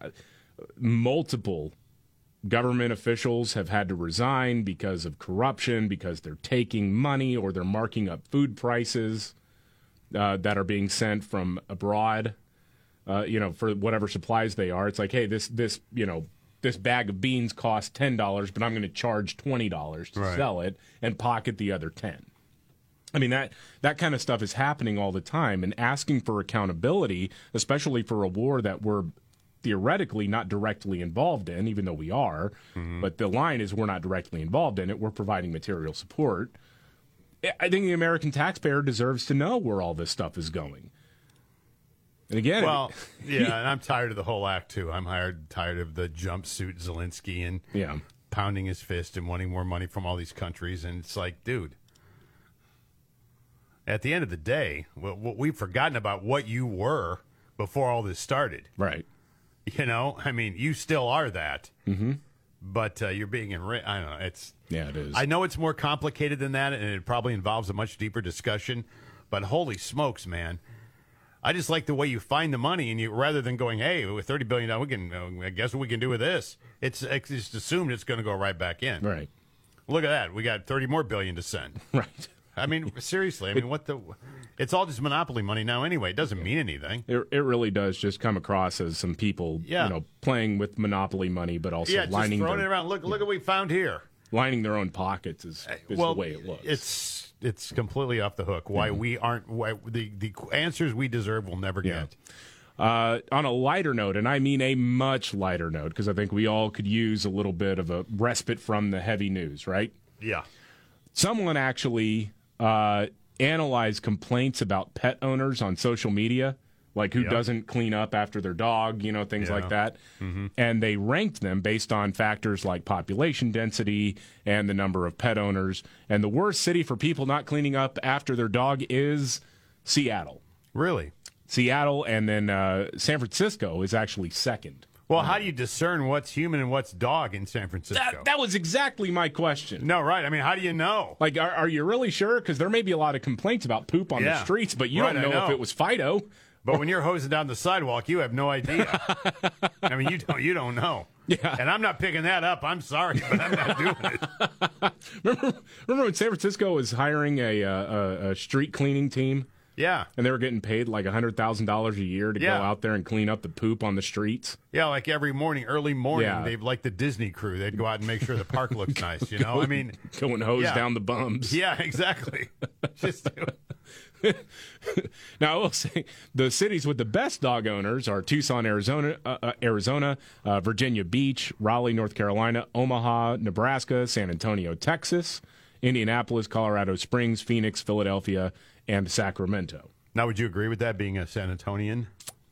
Speaker 6: multiple government officials have had to resign because of corruption, because they're taking money or they're marking up food prices that are being sent from abroad, for whatever supplies they are. It's like, hey, this bag of beans costs $10, but I'm going to charge $20 to sell it and pocket the other $10. I mean, that kind of stuff is happening all the time, and asking for accountability, especially for a war that we're theoretically not directly involved in, even though we are, but the line is we're not directly involved in it, we're providing material support. I think the American taxpayer deserves to know where all this stuff is going. And again,
Speaker 7: well, yeah, and I'm tired of the whole act too. I'm tired of the jumpsuit Zelensky and pounding his fist and wanting more money from all these countries. And it's like, dude, at the end of the day, we've forgotten about what you were before all this started.
Speaker 6: Right.
Speaker 7: You know, I mean, you still are that. Mm-hmm. But you're being enriched. I don't know.
Speaker 6: It is.
Speaker 7: I know it's more complicated than that, and it probably involves a much deeper discussion. But holy smokes, man! I just like the way you find the money, and you rather than going, "Hey, with $30 billion, we can. I guess what we can do with this." It's just assumed it's going to go right back in.
Speaker 6: Right.
Speaker 7: Look at that. We got $30 more billion to send.
Speaker 6: Right.
Speaker 7: I mean, seriously. I mean, it's all just monopoly money now anyway. It doesn't mean anything.
Speaker 6: It really does just come across as some people, playing with monopoly money, but also lining
Speaker 7: just throwing it around. Look what we found here.
Speaker 6: Lining their own pockets is the way it looks.
Speaker 7: It's completely off the hook. Why we aren't? Why the answers we deserve will never get.
Speaker 6: On a lighter note, and I mean a much lighter note, because I think we all could use a little bit of a respite from the heavy news, right?
Speaker 7: Yeah.
Speaker 6: Someone actually analyzed complaints about pet owners on social media, like who doesn't clean up after their dog, things like that. Mm-hmm. And they ranked them based on factors like population density and the number of pet owners. And the worst city for people not cleaning up after their dog is Seattle.
Speaker 7: Really?
Speaker 6: Seattle, and then San Francisco is actually second.
Speaker 7: Well, how do you discern what's human and what's dog in San Francisco?
Speaker 6: That was exactly my question.
Speaker 7: No, right. I mean, how do you know?
Speaker 6: Like, are you really sure? Because there may be a lot of complaints about poop on the streets, but you don't know if it was Fido.
Speaker 7: But when you're hosing down the sidewalk, you have no idea. I mean, you don't know.
Speaker 6: Yeah.
Speaker 7: And I'm not picking that up. I'm sorry, but I'm not doing it.
Speaker 6: Remember when San Francisco was hiring a street cleaning team?
Speaker 7: Yeah.
Speaker 6: And they were getting paid like $100,000 a year to go out there and clean up the poop on the streets.
Speaker 7: Yeah, like every morning, early morning, they've like the Disney crew. They'd go out and make sure the park looks nice, I mean,
Speaker 6: go and hose down the bums.
Speaker 7: Yeah, exactly. Just
Speaker 6: Now, I will say the cities with the best dog owners are Tucson, Arizona, Virginia Beach, Raleigh, North Carolina, Omaha, Nebraska, San Antonio, Texas, Indianapolis, Colorado Springs, Phoenix, Philadelphia, and Sacramento.
Speaker 7: Now, would you agree with that, being a San Antonian?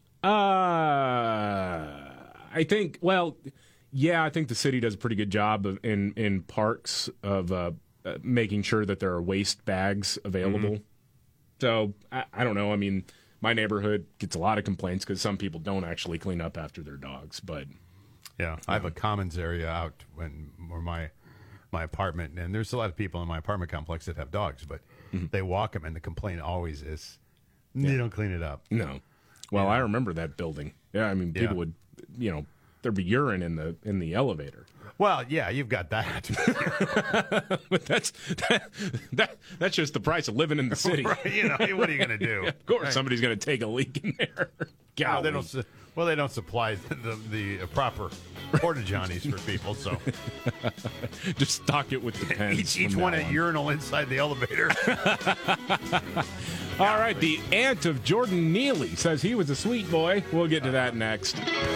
Speaker 6: I think, I think the city does a pretty good job in parks of making sure that there are waste bags available. Mm-hmm. So, I don't know. I mean, my neighborhood gets a lot of complaints because some people don't actually clean up after their dogs. But
Speaker 7: yeah, I have a commons area out where my apartment, and there's a lot of people in my apartment complex that have dogs, but they walk them, and the complaint always is, they don't clean it up.
Speaker 6: No. Well, I remember that building. Yeah, I mean, people would, there'd be urine in the elevator.
Speaker 7: Well, yeah, you've got that.
Speaker 6: But that's just the price of living in the city.
Speaker 7: Right, what are you going to do?
Speaker 6: Of course, somebody's going to take a leak in there.
Speaker 7: They don't supply the proper porta-johnies for people, so
Speaker 6: just stock it with the pens.
Speaker 7: Each one a urinal inside the elevator.
Speaker 6: All right, the aunt of Jordan Neely says he was a sweet boy. We'll get to that next.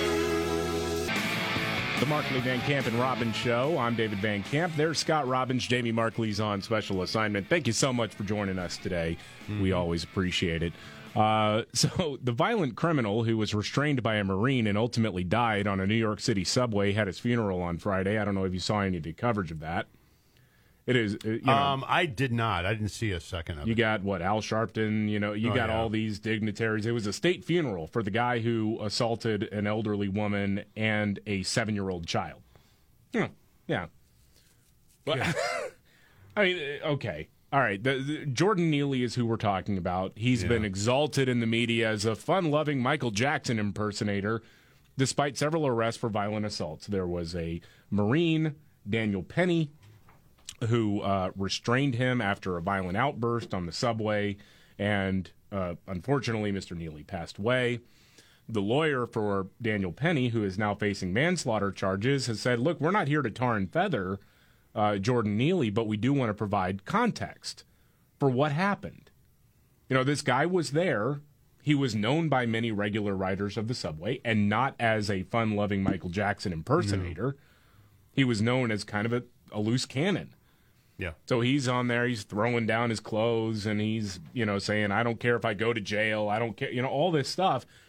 Speaker 6: The Markley, Van Camp, and Robbins Show. I'm David Van Camp. There's Scott Robbins. Jamie Markley's on special assignment. Thank you so much for joining us today. We always appreciate it. So the violent criminal who was restrained by a Marine and ultimately died on a New York City subway had his funeral on Friday. I don't know if you saw any of the coverage of that. It is.
Speaker 7: I did not. I didn't see a second of it.
Speaker 6: You got Al Sharpton. You got all these dignitaries. It was a state funeral for the guy who assaulted an elderly woman and a 7-year-old child. Yeah. But I mean, okay. All right. The Jordan Neely is who we're talking about. He's been exalted in the media as a fun-loving Michael Jackson impersonator, despite several arrests for violent assaults. There was a Marine, Daniel Penny, who restrained him after a violent outburst on the subway, and unfortunately, Mr. Neely passed away. The lawyer for Daniel Penny, who is now facing manslaughter charges, has said, look, we're not here to tar and feather Jordan Neely, but we do want to provide context for what happened. This guy was there. He was known by many regular riders of the subway, and not as a fun-loving Michael Jackson impersonator. No. He was known as kind of a loose cannon.
Speaker 7: Yeah.
Speaker 6: So he's on there, he's throwing down his clothes, and he's, saying, I don't care if I go to jail, I don't care, all this stuff.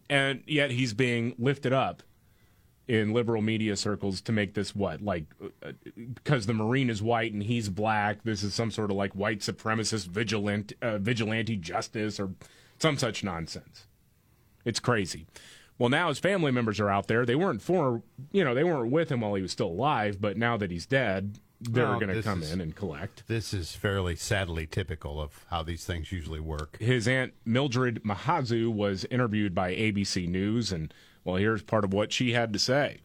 Speaker 6: And yet he's being lifted up in liberal media circles to make this because the Marine is white and he's black, this is some sort of like white supremacist vigilante justice or some such nonsense. It's crazy. Well, now his family members are out there. They weren't they weren't with him while he was still alive, but now that he's dead, they're going to come in and collect.
Speaker 7: This is fairly sadly typical of how these things usually work.
Speaker 6: His aunt Mildred Mahazu was interviewed by ABC News, and well, here's part of what she had to say.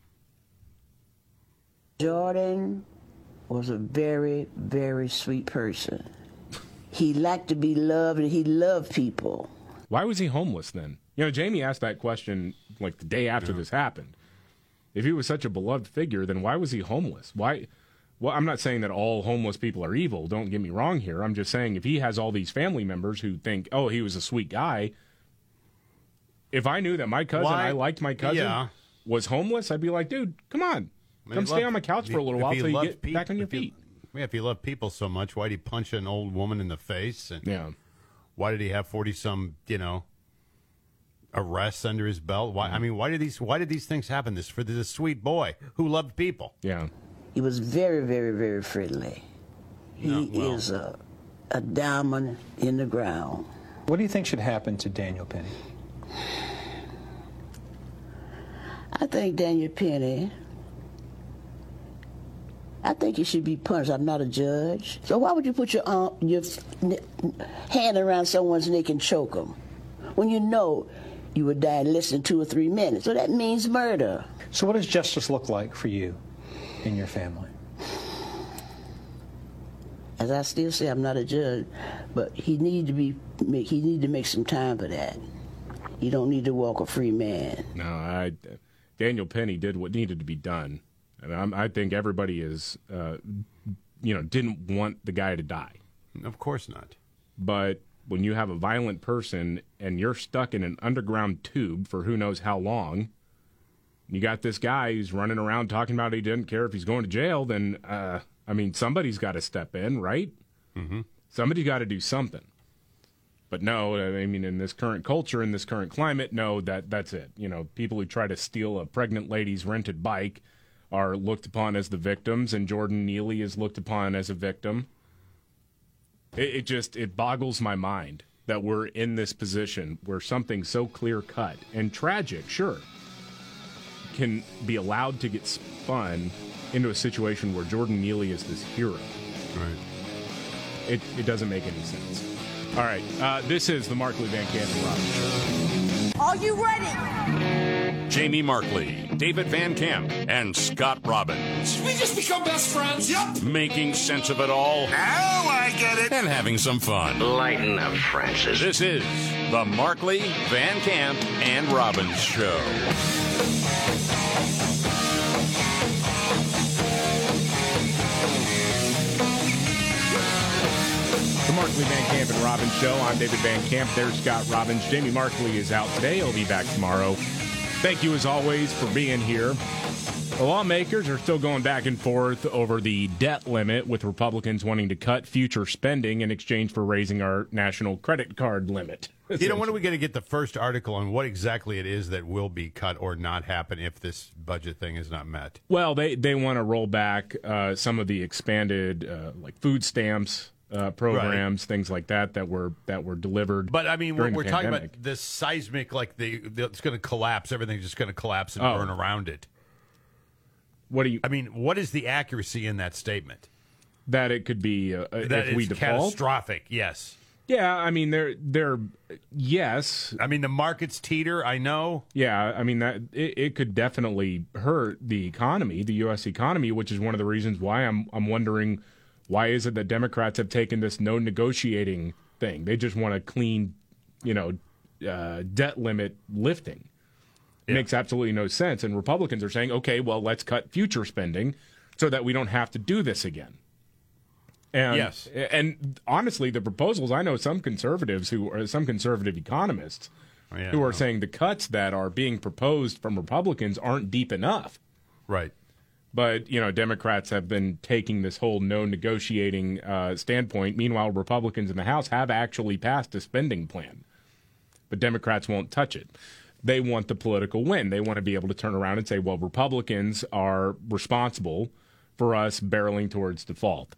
Speaker 3: Jordan was a very, very sweet person. He liked to be loved, and he loved people.
Speaker 6: Why was he homeless then? Jamie asked that question like the day after this happened. If he was such a beloved figure, then why was he homeless? Why? Well, I'm not saying that all homeless people are evil. Don't get me wrong here. I'm just saying if he has all these family members who think, oh, he was a sweet guy. If I knew that my cousin, I liked my cousin, was homeless, I'd be like, dude, come on. Come stay on my couch for a little while until you get back on your feet.
Speaker 7: If he loved people so much, why did he punch an old woman in the face? And why did he have 40-some, arrests under his belt? Why? I mean, why did these things happen? This for this sweet boy who loved people.
Speaker 6: Yeah,
Speaker 3: he was very, very, very friendly. He is a diamond in the ground.
Speaker 4: What do you think should happen to Daniel Penny?
Speaker 3: I think Daniel Penny. I think he should be punished. I'm not a judge. So why would you put your hand around someone's neck and choke them when you know you would die in less than 2 or 3 minutes? So that means murder.
Speaker 4: So what does justice look like for you and your family?
Speaker 3: As I still say, I'm not a judge, but he need to make some time for that. You don't need to walk a free man.
Speaker 6: No, Daniel Penny did what needed to be done. And I think everybody didn't want the guy to die.
Speaker 7: Of course not.
Speaker 6: But when you have a violent person and you're stuck in an underground tube for who knows how long, you got this guy who's running around talking about he didn't care if he's going to jail, then, somebody's got to step in, right?
Speaker 7: Mm-hmm.
Speaker 6: Somebody's got to do something. But no, in this current culture, in this current climate, no, that's it. People who try to steal a pregnant lady's rented bike are looked upon as the victims, and Jordan Neely is looked upon as a victim. It boggles my mind that we're in this position where something so clear-cut and tragic, sure, can be allowed to get spun into a situation where Jordan Neely is this hero.
Speaker 7: Right.
Speaker 6: It doesn't make any sense. All right, this is the Markley, Van Camp, and Robbins Show.
Speaker 10: Are you ready?
Speaker 12: Jamie Markley, David Van Camp, and Scott Robbins.
Speaker 10: We just become best friends. Yep.
Speaker 12: Making sense of it all.
Speaker 10: Now I get it.
Speaker 12: And having some fun.
Speaker 10: Lighten up, Francis.
Speaker 12: This is the Markley, Van Camp, and Robbins Show.
Speaker 6: The Markley, Van Camp, and Robbins Show. I'm David Van Camp. There's Scott Robbins. Jamie Markley is out today. He'll be back tomorrow. Thank you, as always, for being here. The lawmakers are still going back and forth over the debt limit, with Republicans wanting to cut future spending in exchange for raising our national credit card limit.
Speaker 7: When are we going to get the first article on what exactly it is that will be cut or not happen if this budget thing is not met?
Speaker 6: Well, they want to roll back some of the expanded like food stamps programs, things like that were delivered.
Speaker 7: But I mean, we're talking
Speaker 6: pandemic.
Speaker 7: about this seismic, like it's going to collapse. Everything's just going to collapse and burn around it.
Speaker 6: What do you?
Speaker 7: I mean, what is the accuracy in that statement?
Speaker 6: That it could be
Speaker 7: that
Speaker 6: if we
Speaker 7: it's
Speaker 6: default.
Speaker 7: Catastrophic. Yes.
Speaker 6: Yeah, I mean they're yes.
Speaker 7: I mean the markets teeter. I know.
Speaker 6: Yeah, I mean that it could definitely hurt the economy, the U.S. economy, which is one of the reasons why I'm wondering. Why is it that Democrats have taken this no negotiating thing? They just want a clean, debt limit lifting. It makes absolutely no sense. And Republicans are saying, okay, well, let's cut future spending so that we don't have to do this again. And,
Speaker 7: yes.
Speaker 6: And honestly, the proposals, I know some conservative economists who are saying the cuts that are being proposed from Republicans aren't deep enough.
Speaker 7: Right.
Speaker 6: But, Democrats have been taking this whole no negotiating standpoint. Meanwhile, Republicans in the House have actually passed a spending plan. But Democrats won't touch it. they want the political win. They want to be able to turn around and say, well, Republicans are responsible for us barreling towards default.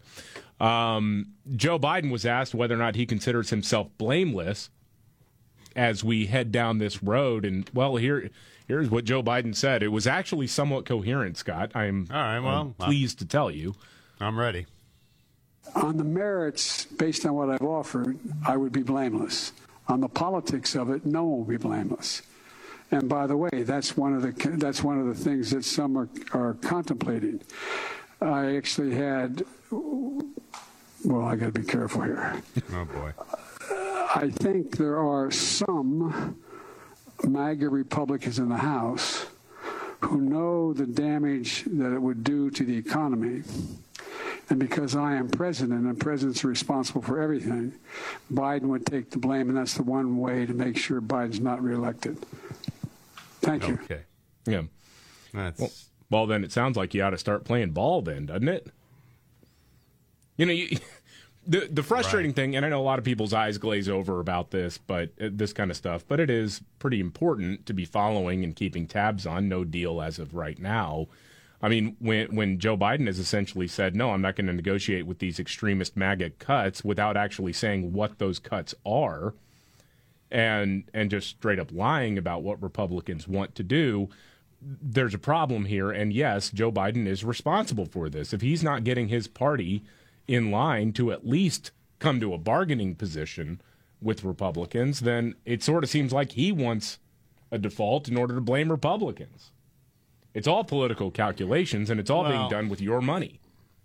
Speaker 6: Joe Biden was asked whether or not he considers himself blameless as we head down this road. And, well, here's what Joe Biden said. It was actually somewhat coherent, Scott. I'm pleased to tell you.
Speaker 7: I'm ready.
Speaker 13: On the merits, based on what I've offered, I would be blameless. On the politics of it, no one will be blameless. And by the way, that's one of the things that some are contemplating. I actually had, well, I got to be careful here.
Speaker 7: Oh boy.
Speaker 13: I think there are some MAGA Republicans in the House who know the damage that it would do to the economy. And because I am president and presidents are responsible for everything, Biden would take the blame, and that's the one way to make sure Biden's not reelected. Thank you.
Speaker 7: Okay.
Speaker 6: Yeah. Well, then it sounds like you ought to start playing ball then, doesn't it? You know, the frustrating thing, and I know a lot of people's eyes glaze over about this, but this kind of stuff, but it is pretty important to be following and keeping tabs on. No deal as of right now. I mean, when Joe Biden has essentially said, no, I'm not going to negotiate with these extremist MAGA cuts without actually saying what those cuts are and just straight up lying about what Republicans want to do, there's a problem here. And yes, Joe Biden is responsible for this. If he's not getting his party in line to at least come to a bargaining position with Republicans, then it sort of seems like he wants a default in order to blame Republicans. It's all political calculations, and it's all being done with your money.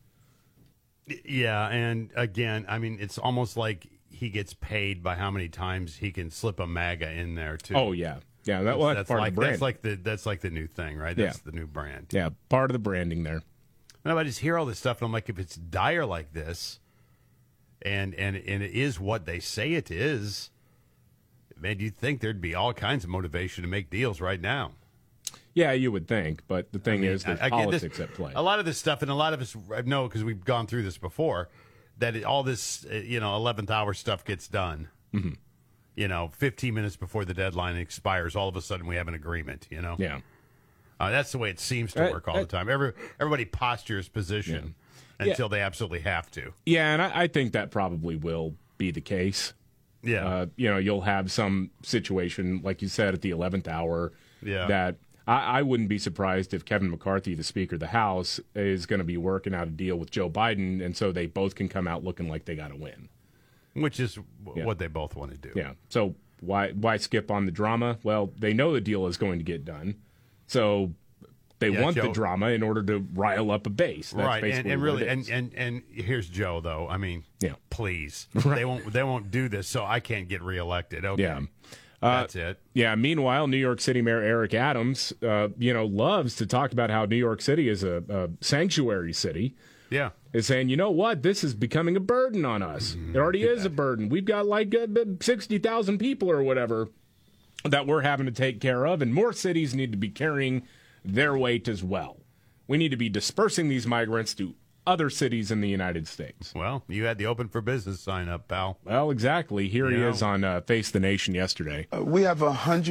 Speaker 7: Yeah, and again, I mean, it's almost like he gets paid by how many times he can slip a MAGA in there, too.
Speaker 6: Oh, yeah. Yeah, that's part of the brand.
Speaker 7: That's like the new thing, right? That's the new brand.
Speaker 6: Yeah, part of the branding there.
Speaker 7: No, I just hear all this stuff, and I'm like, if it's dire like this, and it is what they say it is, man, you'd think there'd be all kinds of motivation to make deals right now.
Speaker 6: Yeah, you would think, but the thing is, there's politics at play.
Speaker 7: A lot of this stuff, and a lot of us know because we've gone through this before, that all this 11th hour stuff gets done. Mm-hmm. 15 minutes before the deadline expires, all of a sudden we have an agreement.
Speaker 6: Yeah,
Speaker 7: that's the way it seems to work all the time. Everybody postures position until they absolutely have to.
Speaker 6: Yeah, and I think that probably will be the case.
Speaker 7: Yeah,
Speaker 6: you'll have some situation like you said at the 11th hour. Yeah, that. I wouldn't be surprised if Kevin McCarthy, the Speaker of the House, is going to be working out a deal with Joe Biden, and so they both can come out looking like they got to win.
Speaker 7: Which is what they both want to do.
Speaker 6: Yeah. So why skip on the drama? Well, they know the deal is going to get done, so they want the drama in order to rile up a base. That's
Speaker 7: right,
Speaker 6: basically
Speaker 7: and really,
Speaker 6: what it is.
Speaker 7: and here's Joe though. I mean, please,
Speaker 6: right.
Speaker 7: They won't do this, so I can't get reelected. Okay.
Speaker 6: Yeah.
Speaker 7: That's it.
Speaker 6: Yeah. Meanwhile, New York City Mayor Eric Adams, loves to talk about how New York City is a sanctuary city.
Speaker 7: Yeah.
Speaker 6: Is saying, you know what? This is becoming a burden on us. It already is a burden. We've got like 60,000 people or whatever that we're having to take care of, and more cities need to be carrying their weight as well. We need to be dispersing these migrants to other cities in the United States.
Speaker 7: Well, you had the Open for Business sign up, pal.
Speaker 6: Well, exactly. Here he is on Face the Nation yesterday.
Speaker 14: We have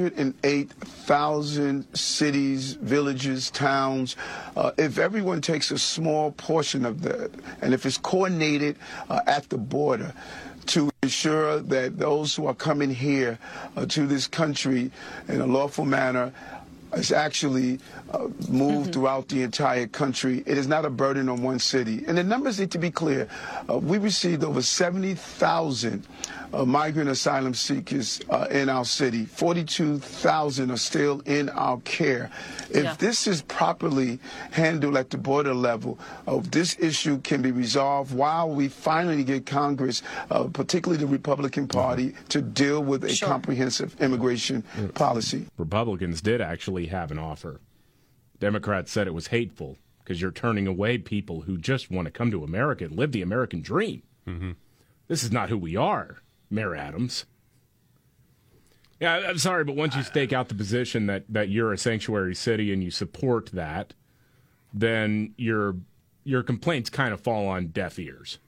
Speaker 14: 108,000 cities, villages, towns. If everyone takes a small portion of that, and if it's coordinated at the border to ensure that those who are coming here to this country in a lawful manner is actually moved throughout the entire country. It is not a burden on one city. And the numbers need to be clear. We received over 70,000 migrant asylum seekers in our city. 42,000 are still in our care. If this is properly handled at the border level, this issue can be resolved while we finally get Congress, particularly the Republican Party, to deal with a comprehensive immigration policy.
Speaker 6: Republicans did actually have an offer. Democrats said it was hateful because you're turning away people who just want to come to America and live the American dream.
Speaker 7: Mm-hmm.
Speaker 6: This is not who we are, Mayor Adams. Yeah, I'm sorry, but once you stake out the position that you're a sanctuary city and you support that, then your complaints kind of fall on deaf ears.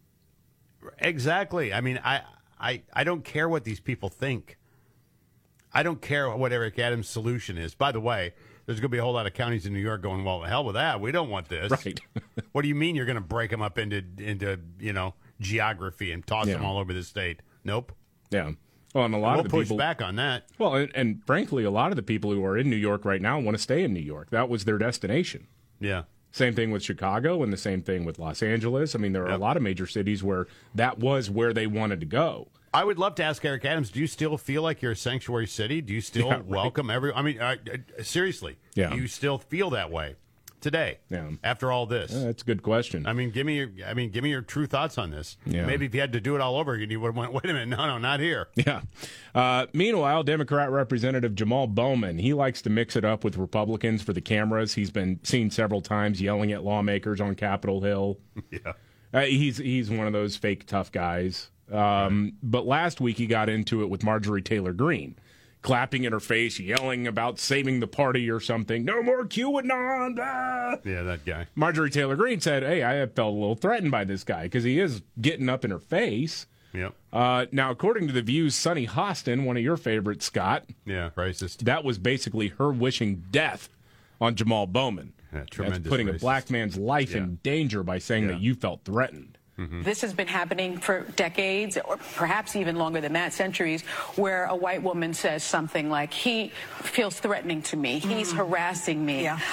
Speaker 7: Exactly. I mean, I don't care what these people think. I don't care what Eric Adams' solution is. By the way, there's going to be a whole lot of counties in New York going, well, the hell with that. We don't want this.
Speaker 6: Right.
Speaker 7: What do you mean you're going to break them up into geography and toss them all over the state? Nope.
Speaker 6: Yeah. Well, and a lot
Speaker 7: we'll
Speaker 6: of the
Speaker 7: push
Speaker 6: people
Speaker 7: back on that.
Speaker 6: Well, and frankly, a lot of the people who are in New York right now want to stay in New York. That was their destination.
Speaker 7: Yeah.
Speaker 6: Same thing with Chicago and the same thing with Los Angeles. I mean, there are a lot of major cities where that was where they wanted to go.
Speaker 7: I would love to ask Eric Adams, do you still feel like you're a sanctuary city? Do you still welcome seriously, do you still feel that way today after all this?
Speaker 6: Yeah, that's a good question.
Speaker 7: I mean, give me your true thoughts on this.
Speaker 6: Yeah.
Speaker 7: Maybe if you had to do it all over again, you would have went, wait a minute, no, not here.
Speaker 6: Yeah. Meanwhile, Democrat Representative Jamal Bowman, he likes to mix it up with Republicans for the cameras. He's been seen several times yelling at lawmakers on Capitol Hill.
Speaker 7: Yeah.
Speaker 6: He's one of those fake tough guys. But last week he got into it with Marjorie Taylor Greene, clapping in her face, yelling about saving the party or something. No more QAnon. Ah!
Speaker 7: Yeah, that guy.
Speaker 6: Marjorie Taylor Greene said, hey, I felt a little threatened by this guy because he is getting up in her face.
Speaker 7: Yep.
Speaker 6: Now, according to The View's Sunny Hostin, one of your favorites, Scott.
Speaker 7: Yeah, racist.
Speaker 6: That was basically her wishing death on Jamal Bowman.
Speaker 7: Yeah, tremendous.
Speaker 6: That's putting
Speaker 7: racist.
Speaker 6: a black man's life in danger by saying that you felt threatened.
Speaker 7: Mm-hmm.
Speaker 15: This has been happening for decades, or perhaps even longer than that, centuries, where a white woman says something like, he feels threatening to me, he's harassing me. Yeah.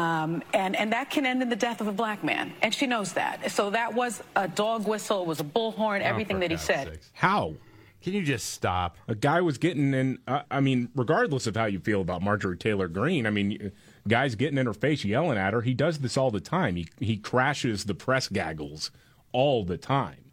Speaker 15: And that can end in the death of a black man. And she knows that. So that was a dog whistle, it was a bullhorn, everything that he said.
Speaker 7: Sakes.
Speaker 6: How?
Speaker 7: Can you just stop?
Speaker 6: A guy was getting in, I mean, regardless of how you feel about Marjorie Taylor Greene, I mean, guys getting in her face, yelling at her, he does this all the time. He crashes the press gaggles all the time.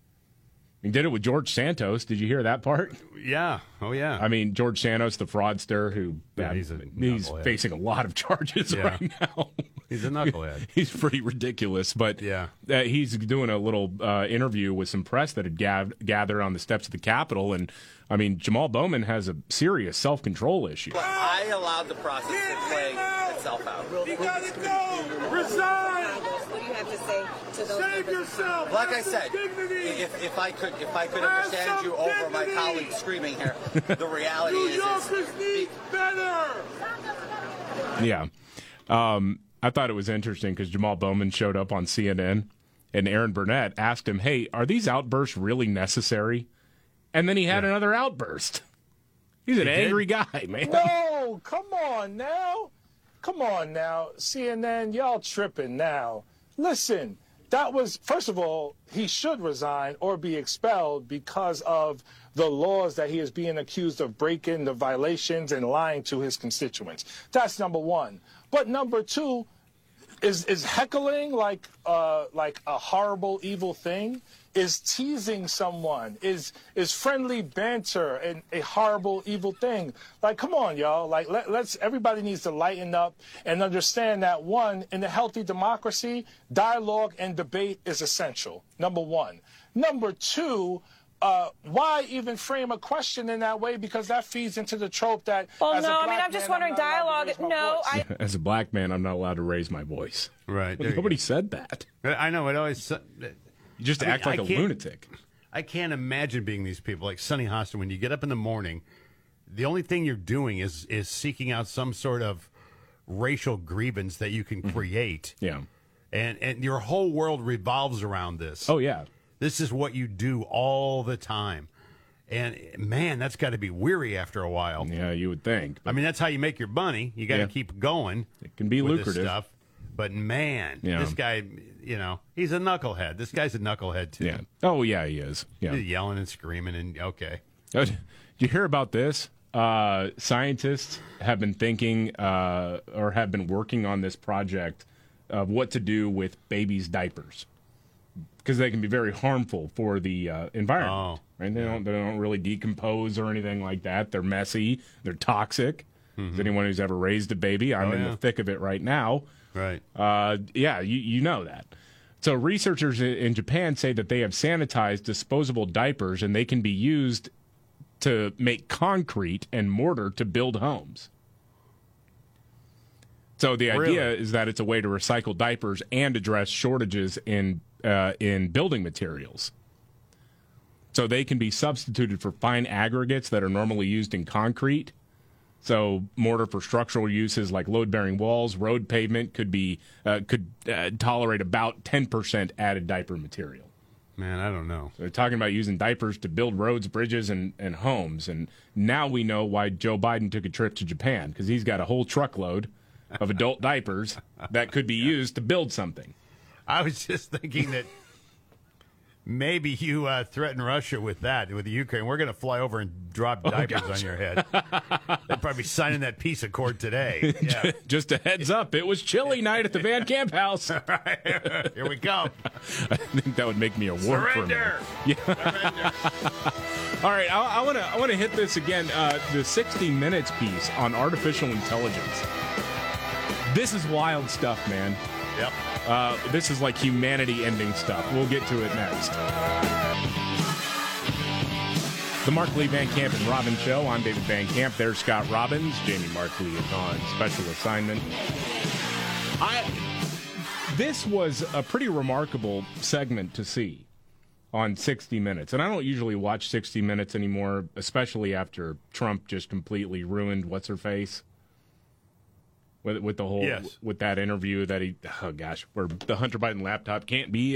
Speaker 6: He did it with George Santos. Did you hear that part?
Speaker 7: Yeah. Oh, yeah.
Speaker 6: I mean, George Santos, the fraudster, who
Speaker 7: he's
Speaker 6: facing a lot of charges right now.
Speaker 7: He's a knucklehead.
Speaker 6: He's pretty ridiculous. But he's doing a little interview with some press that had gathered on the steps of the Capitol. And, I mean, Jamal Bowman has a serious self-control issue.
Speaker 16: I allowed the process to play itself out.
Speaker 10: You gotta go! Resign!
Speaker 16: What do you have to say to those?
Speaker 10: Save yourself!
Speaker 16: Like I said, if I could understand you over my colleagues screaming here, the reality
Speaker 10: New
Speaker 16: is
Speaker 10: Yorkers need better!
Speaker 6: Yeah. I thought it was interesting because Jamal Bowman showed up on CNN and Aaron Burnett asked him, hey, are these outbursts really necessary? And then he had another outburst. He's an angry guy, man.
Speaker 17: No, come on now. Come on now. CNN, y'all tripping now. Listen, that was, first of all, he should resign or be expelled because of the laws that he is being accused of breaking, the violations, and lying to his constituents. That's number one. But number two, is heckling like a horrible, evil thing? Is teasing someone? Is friendly banter and a horrible, evil thing? Like, come on, y'all. Like, everybody needs to lighten up and understand that, one, in a healthy democracy, dialogue and debate is essential, number one. Number two, why even frame a question in that way? Because that feeds into the trope that.
Speaker 15: Well, no, I mean, I'm just wondering, dialogue. No,
Speaker 6: as a black man, I'm not allowed to raise my voice.
Speaker 7: Right.
Speaker 6: Well, nobody said that.
Speaker 7: I know. It always.
Speaker 6: You just act like a lunatic.
Speaker 7: I can't imagine being these people like Sunny Hostin. When you get up in the morning, the only thing you're doing is seeking out some sort of racial grievance that you can create.
Speaker 6: Yeah.
Speaker 7: And your whole world revolves around this.
Speaker 6: Oh, yeah.
Speaker 7: This is what you do all the time. And, man, that's got to be weary after a while.
Speaker 6: Yeah, you would think.
Speaker 7: I mean, that's how you make your money. You got to keep going.
Speaker 6: It can be
Speaker 7: with
Speaker 6: lucrative.
Speaker 7: This stuff. But, man, this guy, he's a knucklehead. This guy's a knucklehead, too.
Speaker 6: Yeah. Oh, yeah, he is. Yeah.
Speaker 7: He's yelling and screaming and, okay.
Speaker 6: Did you hear about this? Scientists have been thinking or have been working on this project of what to do with babies' diapers, because they can be very harmful for the environment. Right? They don't really decompose or anything like that. They're messy. They're toxic. Mm-hmm. As anyone who's ever raised a baby, I'm in the thick of it right now.
Speaker 7: Right.
Speaker 6: You know that. So researchers in Japan say that they have sanitized disposable diapers, and they can be used to make concrete and mortar to build homes. So the idea is that it's a way to recycle diapers and address shortages in building materials. So they can be substituted for fine aggregates that are normally used in concrete So mortar for structural uses like load-bearing walls, road pavement could tolerate about 10% added diaper material.
Speaker 7: Man, I don't know.
Speaker 6: So they're talking about using diapers to build roads, bridges, and homes. And now we know why Joe Biden took a trip to Japan, because he's got a whole truckload of adult diapers that could be used to build something.
Speaker 7: I was just thinking that maybe you threaten Russia with that, with the Ukraine. We're going to fly over and drop diapers on your head. They'll probably be signing that peace accord today. Yeah.
Speaker 6: Just a heads up, it was chilly night at the Van Camp house.
Speaker 7: Right. Here we come.
Speaker 6: I think that would make me a war
Speaker 7: Surrender.
Speaker 6: Yeah. Surrender. All right, I want to hit this again. The 60 Minutes piece on artificial intelligence. This is wild stuff, man.
Speaker 7: Yep.
Speaker 6: This is like humanity-ending stuff. We'll get to it next. The Mark Lee Van Camp and Robbins Show. I'm David Van Camp. There's Scott Robbins. Jamie Mark Lee is on special assignment. This was a pretty remarkable segment to see on 60 Minutes. And I don't usually watch 60 Minutes anymore, especially after Trump just completely ruined what's-her-face. With the whole with that interview that where the Hunter Biden laptop can't be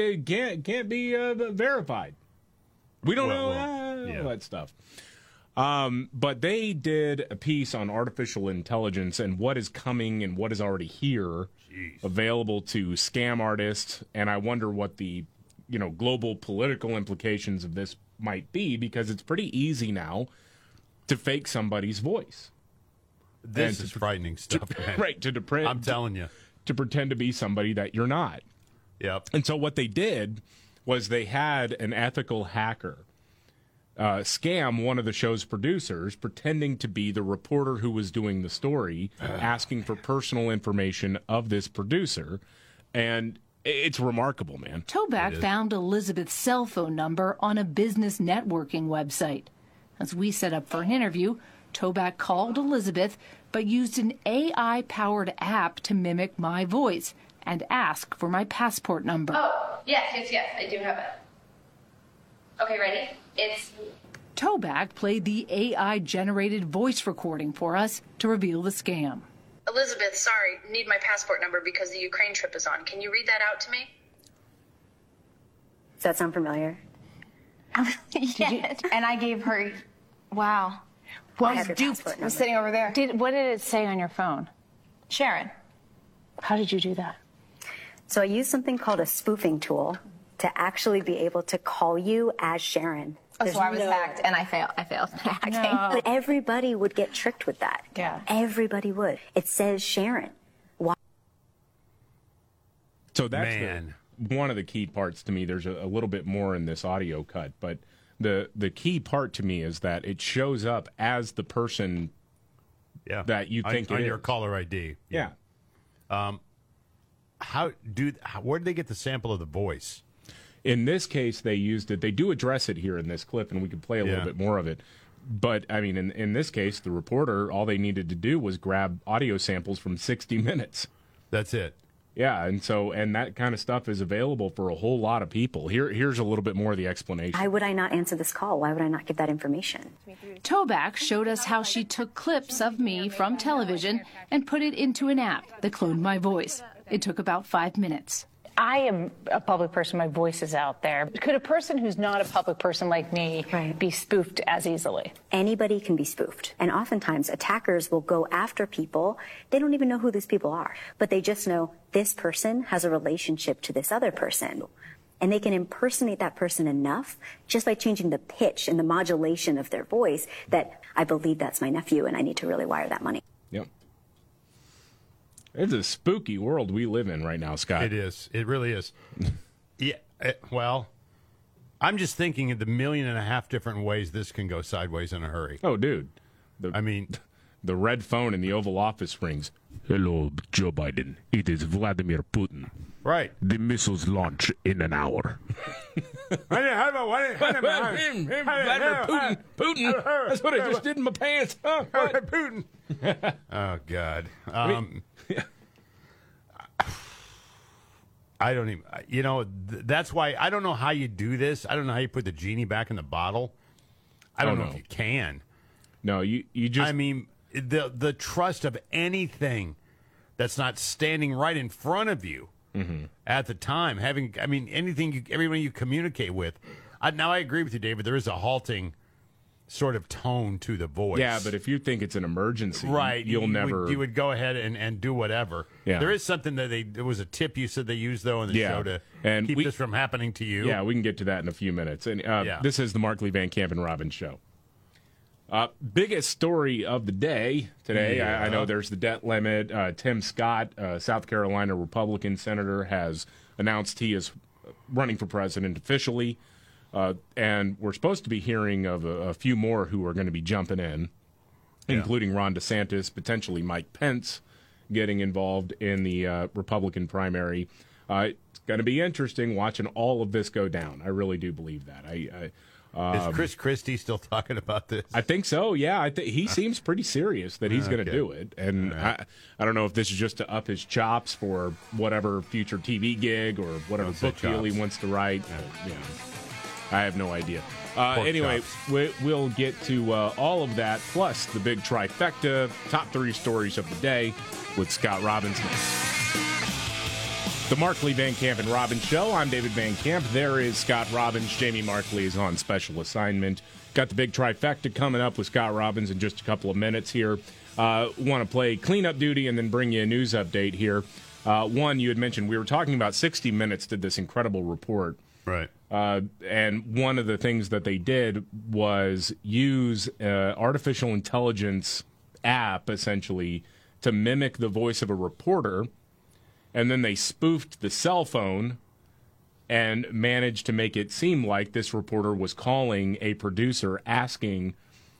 Speaker 6: verified. We don't know all that stuff. But they did a piece on artificial intelligence and what is coming and what is already here, available to scam artists. And I wonder what the global political implications of this might be, because it's pretty easy now to fake somebody's voice.
Speaker 7: This is frightening stuff, man.
Speaker 6: Right,
Speaker 7: I'm telling you.
Speaker 6: To pretend to be somebody that you're not.
Speaker 7: Yep.
Speaker 6: And so what they did was they had an ethical hacker scam one of the show's producers, pretending to be the reporter who was doing the story, asking for personal information of this producer. And it's remarkable, man.
Speaker 18: Toback found Elizabeth's cell phone number on a business networking website. As we set up for an interview, Toback called Elizabeth, but used an AI-powered app to mimic my voice and ask for my passport number.
Speaker 19: Oh, yes, I do have it. Okay, ready?
Speaker 18: Toback played the AI-generated voice recording for us to reveal the scam.
Speaker 19: Elizabeth, sorry, need my passport number because the Ukraine trip is on. Can you read that out to me?
Speaker 20: Does that sound familiar?
Speaker 19: Yes. And I gave her, wow. Well, I was duped. I'm sitting over there.
Speaker 15: What did it say on your phone?
Speaker 19: Sharon.
Speaker 15: How did you do that?
Speaker 20: So I used something called a spoofing tool to actually be able to call you as Sharon.
Speaker 19: Oh, so I was hacked, and I failed hacking.
Speaker 20: No. But everybody would get tricked with that.
Speaker 19: Yeah.
Speaker 20: Everybody would. It says Sharon. Why?
Speaker 6: So that's one of the key parts to me. There's a little bit more in this audio cut, but the key part to me is that it shows up as the person that you think
Speaker 7: on
Speaker 6: it
Speaker 7: your
Speaker 6: is.
Speaker 7: caller ID.
Speaker 6: Yeah.
Speaker 7: Where did they get the sample of the voice?
Speaker 6: In this case, they used it. They do address it here in this clip, and we can play a little bit more of it. But, I mean, in this case, the reporter, all they needed to do was grab audio samples from 60 Minutes.
Speaker 7: That's it.
Speaker 6: Yeah, and that kind of stuff is available for a whole lot of people. Here's a little bit more of the explanation.
Speaker 20: Why would I not answer this call? Why would I not give that information?
Speaker 18: Toback showed us how she took clips of me from television and put it into an app that cloned my voice. It took about 5 minutes.
Speaker 15: I am a public person. My voice is out there. Could a person who's not a public person like me be spoofed as easily?
Speaker 20: Anybody can be spoofed. And oftentimes attackers will go after people. They don't even know who these people are, but they just know this person has a relationship to this other person. And they can impersonate that person enough just by changing the pitch and the modulation of their voice that I believe that's my nephew and I need to really wire that money.
Speaker 6: Yep. It's a spooky world we live in right now, Scott.
Speaker 7: It is. It really is. Yeah. Well, I'm just thinking of the 1.5 million different ways this can go sideways in a hurry.
Speaker 6: Oh, dude. The red phone in the Oval Office rings. Hello, Joe Biden. It is Vladimir Putin.
Speaker 7: Right.
Speaker 6: The missiles launch in an hour.
Speaker 10: Vladimir
Speaker 6: Putin. That's what I just did in my pants.
Speaker 7: Putin. Oh, God. I don't even, that's why I don't know how you do this. I don't know how you put the genie back in the bottle. I don't know if you can.
Speaker 6: No, you just.
Speaker 7: I mean, the trust of anything that's not standing right in front of you at the time. Everyone you communicate with. Now, I agree with you, David. There is a halting sort of tone to the voice.
Speaker 6: Yeah, but if you think it's an emergency,
Speaker 7: right,
Speaker 6: you
Speaker 7: would go ahead and do whatever.
Speaker 6: Yeah.
Speaker 7: There is something that there was a tip you said they used, though, in the show to keep this from happening to you.
Speaker 6: Yeah, we can get to that in a few minutes. And This is the Markley, Van Camp, and Robbins Show. Biggest story of the day today.
Speaker 7: Yeah.
Speaker 6: I know there's the debt limit. Tim Scott, South Carolina Republican senator, has announced he is running for president officially. And we're supposed to be hearing of a few more who are going to be jumping in, including Ron DeSantis, potentially Mike Pence getting involved in the Republican primary. It's going to be interesting watching all of this go down. I really do believe that.
Speaker 7: Is Chris Christie still talking about this?
Speaker 6: I think so, yeah. He seems pretty serious that he's going to do it. And I don't know if this is just to up his chops for whatever future TV gig or whatever book deal he wants to write. I have no idea. Anyway, we'll get to all of that, plus the big trifecta, top 3 stories of the day with Scott Robbins next. The Markley, Van Camp, and Robbins Show. I'm David Van Camp. There is Scott Robbins. Jamie Markley is on special assignment. Got the big trifecta coming up with Scott Robbins in just a couple of minutes here. Want to play cleanup duty and then bring you a news update here. One, you had mentioned we were talking about 60 Minutes did this incredible report.
Speaker 7: Right.
Speaker 6: And one of the things that they did was use artificial intelligence app, essentially, to mimic the voice of a reporter. And then they spoofed the cell phone and managed to make it seem like this reporter was calling a producer asking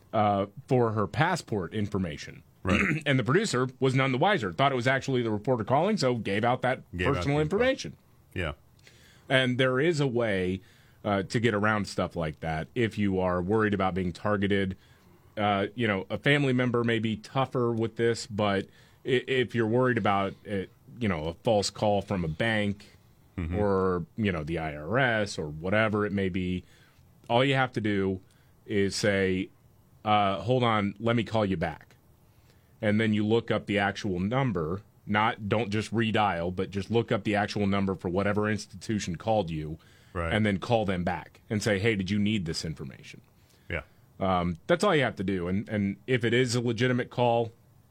Speaker 6: for her passport information.
Speaker 7: Right.
Speaker 6: And the producer was none the wiser. Thought it was actually the reporter calling, so gave out that personal information.
Speaker 7: Yeah.
Speaker 6: And there is a way to get around stuff like that if you are worried about being targeted. A family member may be tougher with this, but if you're worried about it, a false call from a bank or, the IRS or whatever it may be, all you have to do is say, hold on, let me call you back. And then you look up the actual number. Don't just redial, but just look up the actual number for whatever institution called you, and then call them back and say, hey, did you need this information?
Speaker 7: Yeah.
Speaker 6: That's all you have to do. And if it is a legitimate call,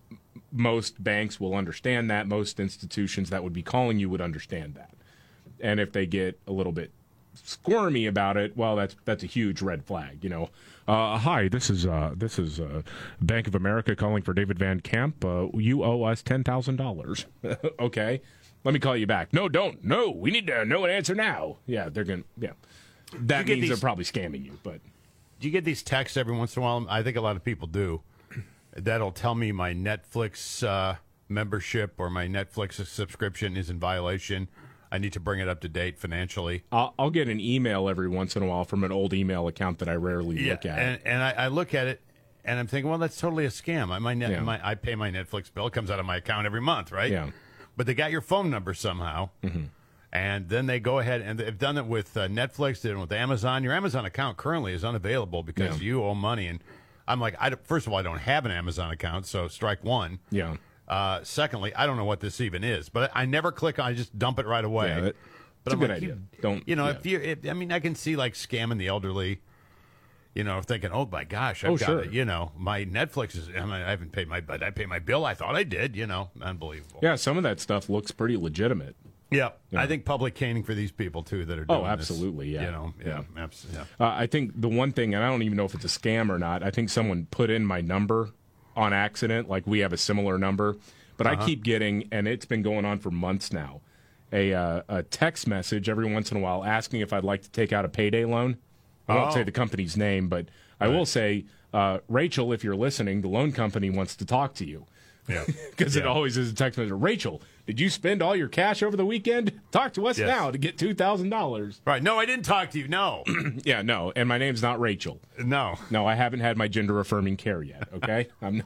Speaker 6: most banks will understand that. Most institutions that would be calling you would understand that. And if they get a little bit squirmy about it, well, that's a huge red flag. Hi, this is Bank of America calling for David Van Camp. You owe us $10,000. Okay, let me call you back. No, don't. No, we need to know an answer now. Yeah, they're gonna. Yeah, that means they're probably scamming you. But
Speaker 7: do you get these texts every once in a while? I think a lot of people do. That'll tell me my Netflix membership or my Netflix subscription is in violation. I need to bring it up to date financially.
Speaker 6: I'll get an email every once in a while from an old email account that I rarely look at.
Speaker 7: And I look at it, and I'm thinking, well, that's totally a scam. I pay my Netflix bill. It comes out of my account every month, right?
Speaker 6: Yeah.
Speaker 7: But they got your phone number somehow, and then they go ahead, and they've done it with Netflix, did it with Amazon. Your Amazon account currently is unavailable because you owe money. And I'm like, first of all, I don't have an Amazon account, so strike one.
Speaker 6: Yeah.
Speaker 7: Secondly, I don't know what this even is, but I never click on. I just dump it right away.
Speaker 6: Yeah,
Speaker 7: but
Speaker 6: it's a good idea.
Speaker 7: I can see like scamming the elderly. Thinking, oh my gosh, I've got it. My Netflix is. I haven't paid but I pay my bill. I thought I did. Unbelievable.
Speaker 6: Yeah, some of that stuff looks pretty legitimate.
Speaker 7: Yeah, I think public caning for these people too that are doing
Speaker 6: absolutely,
Speaker 7: this.
Speaker 6: Yeah.
Speaker 7: Absolutely.
Speaker 6: I think the one thing, and I don't even know if it's a scam or not. I think someone put in my number on accident. Like we have a similar number, but I keep getting, and it's been going on for months now, a text message every once in a while asking if I'd like to take out a payday loan. I won't say the company's name, but I will say, Rachel, if you're listening, the loan company wants to talk to you.
Speaker 7: Yeah,
Speaker 6: because it always is a text message. Rachel, did you spend all your cash over the weekend? Talk to us now to get $2,000.
Speaker 7: Right. No, I didn't talk to you. No.
Speaker 6: Yeah, no. And my name's not Rachel.
Speaker 7: No.
Speaker 6: No, I haven't had my gender affirming care yet. Okay, I'm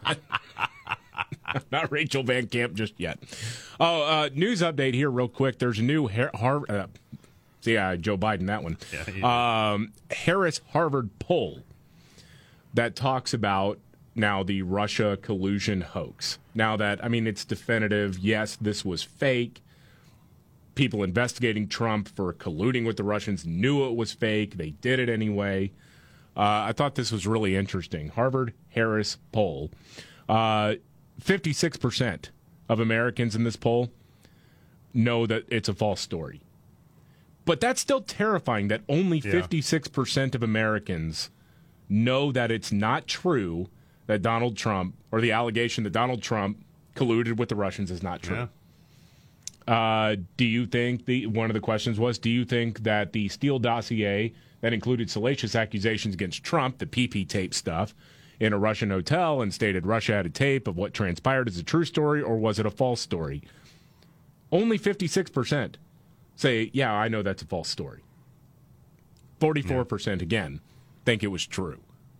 Speaker 6: not Rachel Van Camp just yet. News update here, real quick. There's a new Joe Biden, that one. Yeah, Harris Harvard poll that talks about now the Russia collusion hoax. Now that, I mean, it's definitive. Yes, this was fake. People investigating Trump for colluding with the Russians knew it was fake. They did it anyway. I thought this was really interesting. Harvard-Harris poll. 56% of Americans in this poll know that it's a false story. But that's still terrifying that only 56% of Americans know that it's not true that Donald Trump, or the allegation that Donald Trump colluded with the Russians is not true. Do you think, one of the questions was, do you think that the Steele dossier that included salacious accusations against Trump, the PP tape stuff, in a Russian hotel and stated Russia had a tape of what transpired as a true story, or was it a false story? Only 56% say, yeah, I know that's a false story. 44% again think it was true.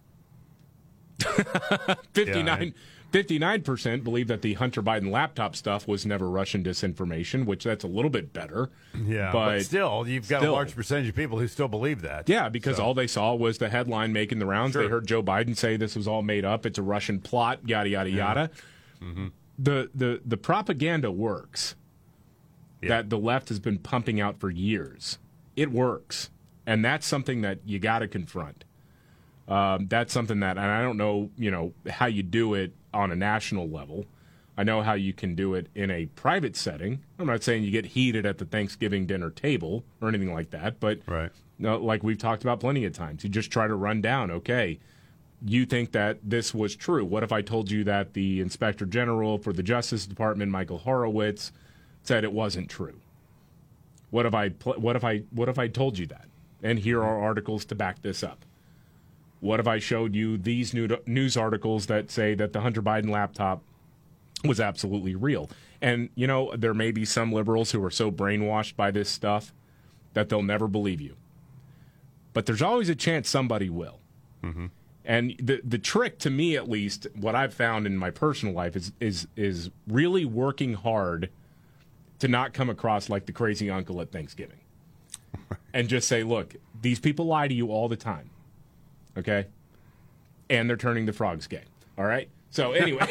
Speaker 6: 59% believe that the Hunter Biden laptop stuff was never Russian disinformation, which that's a little bit better.
Speaker 7: Yeah, but still, you've got a large percentage of people who still believe that.
Speaker 6: Yeah, because all they saw was the headline making the rounds. They heard Joe Biden say this was all made up. It's a Russian plot, yada, yada, yada. Mm-hmm. The propaganda works that the left has been pumping out for years. It works. And that's something that you got to confront. That's something that, and I don't know, how you do it on a national level. I know how you can do it in a private setting. I'm not saying you get heated at the Thanksgiving dinner table or anything like that, but like we've talked about plenty of times, you just try to run down, okay, you think that this was true. What if I told you that the Inspector General for the Justice Department, Michael Horowitz, said it wasn't true? What if I told you that? And here are articles to back this up. What if I showed you these news articles that say that the Hunter Biden laptop was absolutely real? And, there may be some liberals who are so brainwashed by this stuff that they'll never believe you. But there's always a chance somebody will. Mm-hmm. And the trick, to me at least, what I've found in my personal life is really working hard to not come across like the crazy uncle at Thanksgiving. And just say, look, these people lie to you all the time. Okay? And they're turning the frogs gay. All right? So anyway.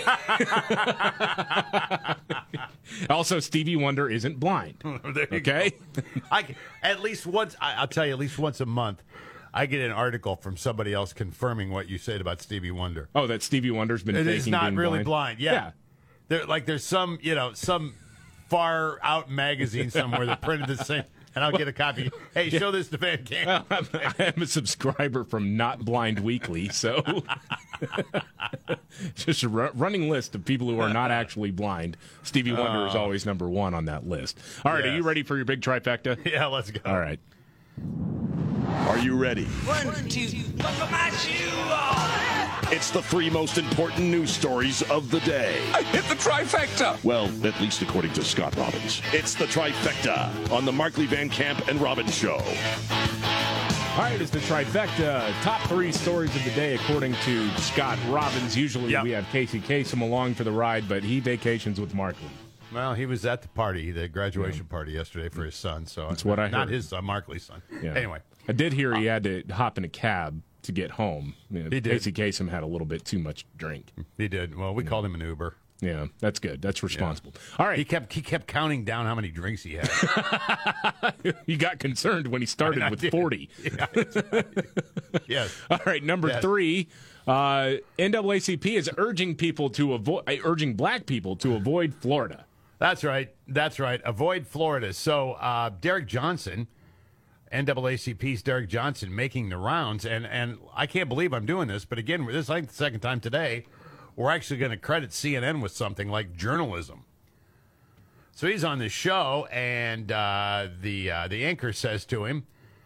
Speaker 6: Also, Stevie Wonder isn't blind. Okay?
Speaker 7: At least once, I'll tell you, at least once a month, I get an article from somebody else confirming what you said about Stevie Wonder.
Speaker 6: Oh, that Stevie Wonder's been faking being blind?
Speaker 7: It's not really blind. Yeah. There's some far out magazine somewhere that printed the same. And I'll get a copy. Hey, show this to Van Camp.
Speaker 6: I am a subscriber from Not Blind Weekly, so just a running list of people who are not actually blind. Stevie Wonder is always number one on that list. All right, Are you ready for your big trifecta?
Speaker 7: Yeah, let's go.
Speaker 6: All right.
Speaker 11: Are you ready?
Speaker 21: 1, 2, buckle my shoe off.
Speaker 11: It's the 3 most important news stories of the day.
Speaker 21: I hit the trifecta.
Speaker 11: Well, at least according to Scott Robbins. It's the trifecta on the Markley, Van Camp, and Robbins Show.
Speaker 6: All right, it's the trifecta. Top 3 stories of the day according to Scott Robbins. Usually we have Casey Kasem along for the ride, but he vacations with Markley.
Speaker 7: Well, he was at the party, the graduation party yesterday for his son. So
Speaker 6: that's what I heard.
Speaker 7: Not his son, Markley's son. Yeah. Anyway.
Speaker 6: I did hear he had to hop in a cab to get home.
Speaker 7: He did.
Speaker 6: Casey Kasem had a little bit too much drink.
Speaker 7: He did. Well, we called him an Uber.
Speaker 6: Yeah, that's good. That's responsible. Yeah. All right.
Speaker 7: He kept counting down how many drinks he had.
Speaker 6: He got concerned when he started with 40.
Speaker 7: Yeah, that's right. Yes.
Speaker 6: All right, number 3. NAACP is urging black people to avoid Florida.
Speaker 7: That's right. Avoid Florida. So Derek Johnson, NAACP's Derek Johnson, making the rounds, and I can't believe I'm doing this, but again, this is like the second time today, we're actually going to credit CNN with something like journalism. So he's on this show, and the anchor says to him,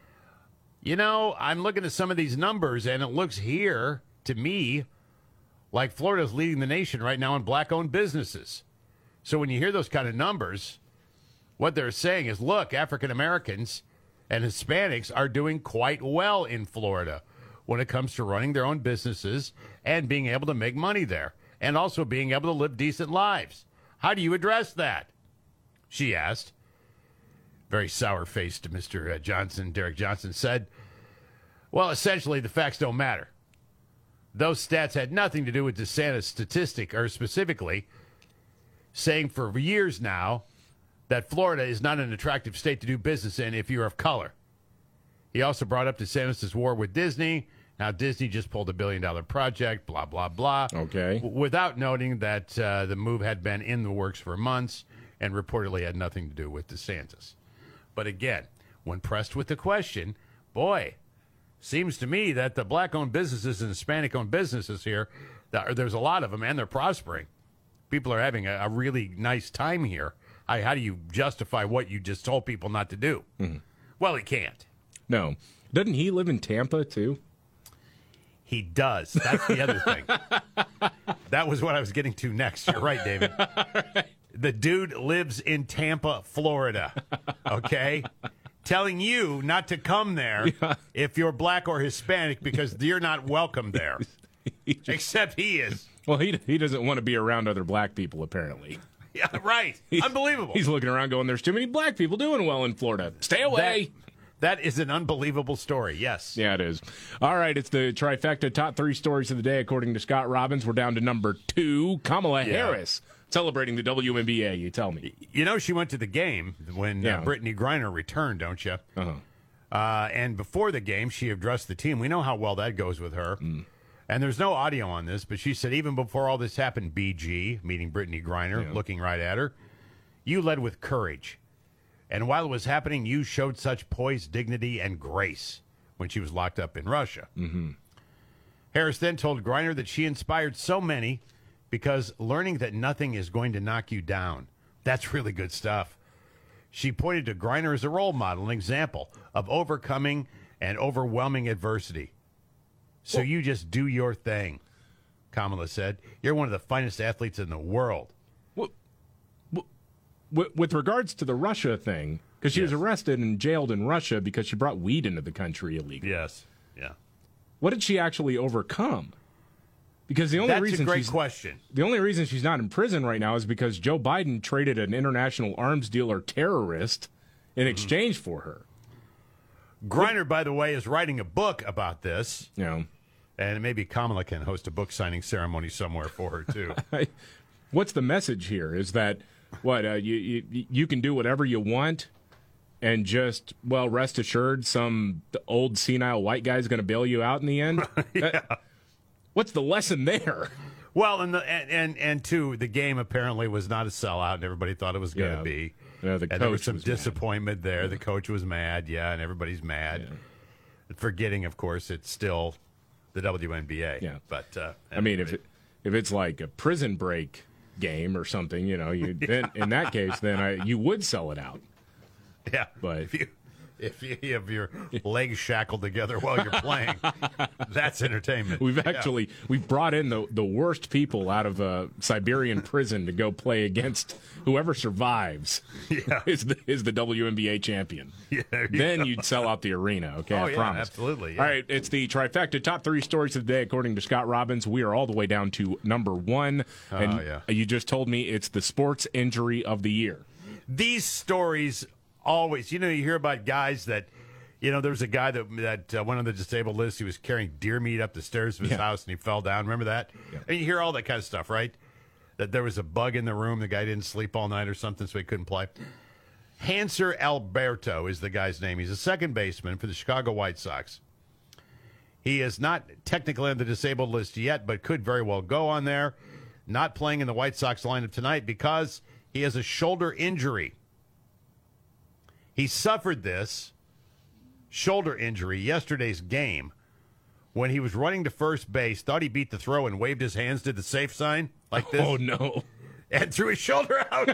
Speaker 7: I'm looking at some of these numbers, and it looks here to me like Florida's leading the nation right now in black-owned businesses. So when you hear those kind of numbers, what they're saying is, look, African Americans and Hispanics are doing quite well in Florida when it comes to running their own businesses and being able to make money there and also being able to live decent lives. How do you address that? She asked. Very sour-faced Mr. Johnson, Derek Johnson, said, well, essentially the facts don't matter. those stats had nothing to do with DeSantis' statistic, or specifically saying for years now that Florida is not an attractive state to do business in if you're of color. He also brought up DeSantis' war with Disney. Now, Disney just pulled $1 billion project, blah, blah, blah.
Speaker 6: Okay.
Speaker 7: Without noting that the move had been in the works for months and reportedly had nothing to do with DeSantis. But again, when pressed with the question, boy, seems to me that the black-owned businesses and Hispanic-owned businesses here, there's a lot of them, and they're prospering. People are having a really nice time here. How do you justify what you just told people not to do?
Speaker 6: Mm-hmm.
Speaker 7: Well, he can't.
Speaker 6: No. Doesn't he live in Tampa, too?
Speaker 7: He does. That's the other thing. That was what I was getting to next. You're right, David. Right. The dude lives in Tampa, Florida. Okay? Telling you not to come there if you're black or Hispanic because you're not welcome there. Except he is.
Speaker 6: Well, he doesn't want to be around other black people, apparently.
Speaker 7: Yeah, right. Unbelievable.
Speaker 6: He's looking around going, there's too many black people doing well in Florida. Stay away.
Speaker 7: That is an unbelievable story, yes.
Speaker 6: Yeah, it is. All right, it's the trifecta top 3 stories of the day, according to Scott Robbins. We're down to number 2, Kamala Harris, celebrating the WNBA, you tell me.
Speaker 7: You know, she went to the game when Brittany Griner returned, don't you?
Speaker 6: Uh-huh.
Speaker 7: And before the game, she addressed the team. We know how well that goes with her.
Speaker 6: Mm.
Speaker 7: And there's no audio on this, but she said even before all this happened, BG, meaning Brittany Griner, looking right at her, you led with courage. And while it was happening, you showed such poise, dignity, and grace when she was locked up in Russia.
Speaker 6: Mm-hmm.
Speaker 7: Harris then told Griner that she inspired so many because learning that nothing is going to knock you down, that's really good stuff. She pointed to Griner as a role model, an example of overcoming and overwhelming adversity. So you just do your thing, Kamala said. You're one of the finest athletes in the world.
Speaker 6: With regards to the Russia thing, because she was arrested and jailed in Russia because she brought weed into the country illegally.
Speaker 7: Yes, yeah.
Speaker 6: What did she actually overcome? Because the only
Speaker 7: That's
Speaker 6: reason
Speaker 7: a great question.
Speaker 6: The only reason she's not in prison right now is because Joe Biden traded an international arms dealer terrorist in exchange for her.
Speaker 7: Griner, by the way, is writing a book about this.
Speaker 6: Yeah.
Speaker 7: And maybe Kamala can host a book signing ceremony somewhere for her, too.
Speaker 6: What's the message here? Is that, you can do whatever you want and just, rest assured some old senile white guy's going to bail you out in the end? What's the lesson there?
Speaker 7: Well, and two, the game apparently was not a sellout, and everybody thought it was going to be.
Speaker 6: Yeah,
Speaker 7: and there was some disappointment there. The coach was mad, and everybody's mad. Yeah. Forgetting, of course, it's still the WNBA.
Speaker 6: Yeah.
Speaker 7: But
Speaker 6: I mean, if it's like a prison break game or something, then, in that case, then you would sell it out.
Speaker 7: Yeah,
Speaker 6: but
Speaker 7: if you have your legs shackled together while you're playing, that's entertainment.
Speaker 6: We've brought in the worst people out of a Siberian prison to go play against whoever survives.
Speaker 7: Yeah.
Speaker 6: is the WNBA champion.
Speaker 7: Yeah,
Speaker 6: then you'd sell out the arena. Okay, I promise.
Speaker 7: Absolutely. Yeah.
Speaker 6: All right, it's the trifecta top 3 stories of the day according to Scott Robbins. We are all the way down to number 1, and you just told me it's the sports injury of the year.
Speaker 7: These stories. Always, you hear about guys that, there was a guy that went on the disabled list. He was carrying deer meat up the stairs of his house and he fell down. Remember that?
Speaker 6: Yeah.
Speaker 7: And you hear all that kind of stuff, right? That there was a bug in the room. The guy didn't sleep all night or something, so he couldn't play. Hanser Alberto is the guy's name. He's a second baseman for the Chicago White Sox. He is not technically on the disabled list yet, but could very well go on there. Not playing in the White Sox lineup tonight because he has a shoulder injury. He suffered this shoulder injury yesterday's game when he was running to first base, thought he beat the throw and waved his hands, did the safe sign like this.
Speaker 6: Oh, no.
Speaker 7: And threw his shoulder out.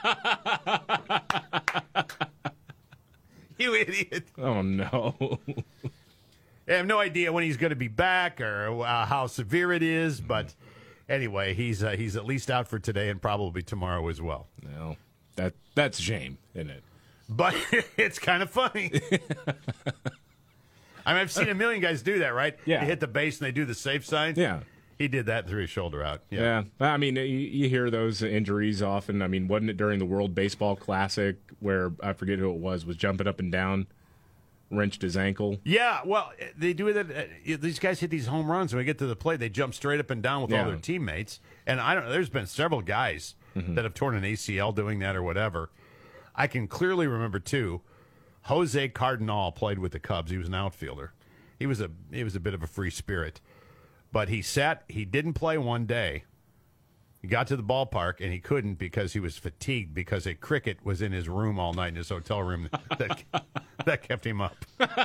Speaker 7: You idiot.
Speaker 6: Oh, no.
Speaker 7: I have no idea when he's going to be back or how severe it is, but anyway, he's at least out for today and probably tomorrow as well.
Speaker 6: No, that's a shame, isn't it?
Speaker 7: But it's kind of funny. I mean, I've seen a million guys do that, right?
Speaker 6: Yeah.
Speaker 7: They hit the base and they do the safe sign.
Speaker 6: Yeah.
Speaker 7: He did that and threw his shoulder out.
Speaker 6: Yeah. I mean, you hear those injuries often. I mean, wasn't it during the World Baseball Classic where, I forget who it was jumping up and down wrenched his ankle.
Speaker 7: Yeah, well, they do that. These guys hit these home runs. When they get to the plate, they jump straight up and down with all their teammates. And I don't know. There's been several guys that have torn an ACL doing that or whatever. I can clearly remember, too, Jose Cardinal played with the Cubs. He was an outfielder. He was a bit of a free spirit. But he didn't play one day. He got to the ballpark, and he couldn't because he was fatigued because a cricket was in his room all night in his hotel room that kept him up.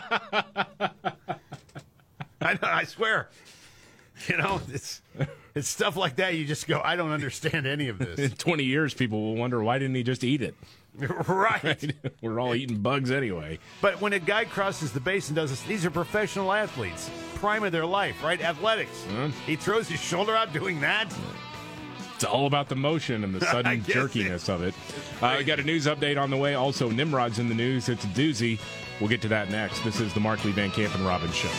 Speaker 7: I swear. You know, it's stuff like that. You just go, I don't understand any of this.
Speaker 6: In 20 years, people will wonder, why didn't he just eat it?
Speaker 7: Right.
Speaker 6: We're all eating bugs anyway.
Speaker 7: But when a guy crosses the base and does this, these are professional athletes. Prime of their life, right? Athletics. He throws his shoulder out doing that.
Speaker 6: It's all about the motion and the sudden jerkiness of it. We got a news update on the way. Also, Nimrod's in the news. It's a doozy. We'll get to that next. This is the Markley, Van Camp, and Robbins Show.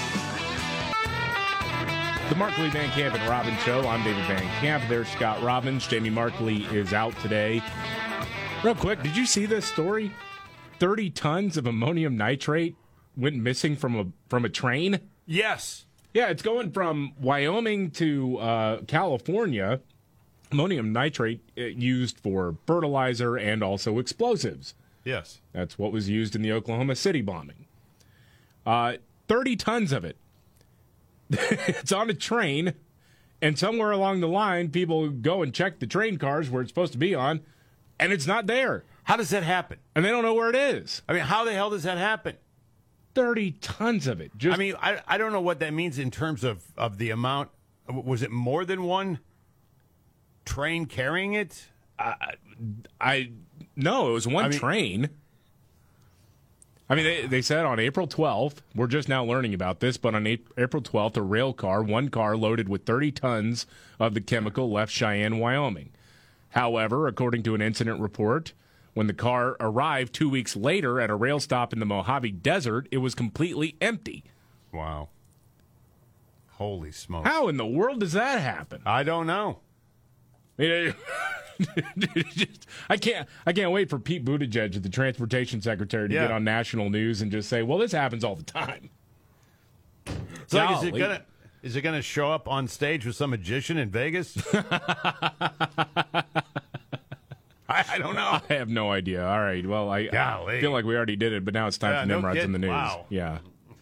Speaker 6: The Markley, Van Camp, and Robbins Show. I'm David Van Camp. There's Scott Robbins. Jamie Markley is out today. Real quick, did you see this story? 30 tons of ammonium nitrate went missing from a train?
Speaker 7: Yes.
Speaker 6: Yeah, it's going from Wyoming to California. Ammonium nitrate used for fertilizer and also explosives.
Speaker 7: Yes.
Speaker 6: That's what was used in the Oklahoma City bombing. 30 tons of it. It's on a train, and somewhere along the line, people go and check the train cars where it's supposed to be on, and it's not there.
Speaker 7: How does that happen?
Speaker 6: And they don't know where it is.
Speaker 7: I mean, how the hell does that happen?
Speaker 6: 30 tons of it.
Speaker 7: I mean, I don't know what that means in terms of the amount. Was it more than one train carrying it?
Speaker 6: No, it was one train. I mean, they said on April 12th, we're just now learning about this, but on April 12th, one car loaded with 30 tons of the chemical left Cheyenne, Wyoming. However, according to an incident report, when the car arrived 2 weeks later at a rail stop in the Mojave Desert, it was completely empty.
Speaker 7: Wow. Holy smokes.
Speaker 6: How in the world does that happen?
Speaker 7: I don't know.
Speaker 6: I mean, I can't wait for Pete Buttigieg, the transportation secretary, to get on national news and just say, well, this happens all the time.
Speaker 7: It's like, is it gonna show up on stage with some magician in Vegas? I don't know.
Speaker 6: I have no idea. All right. Well, I feel like we already did it, but now it's time for Nimrod's in the news. Wow. Yeah.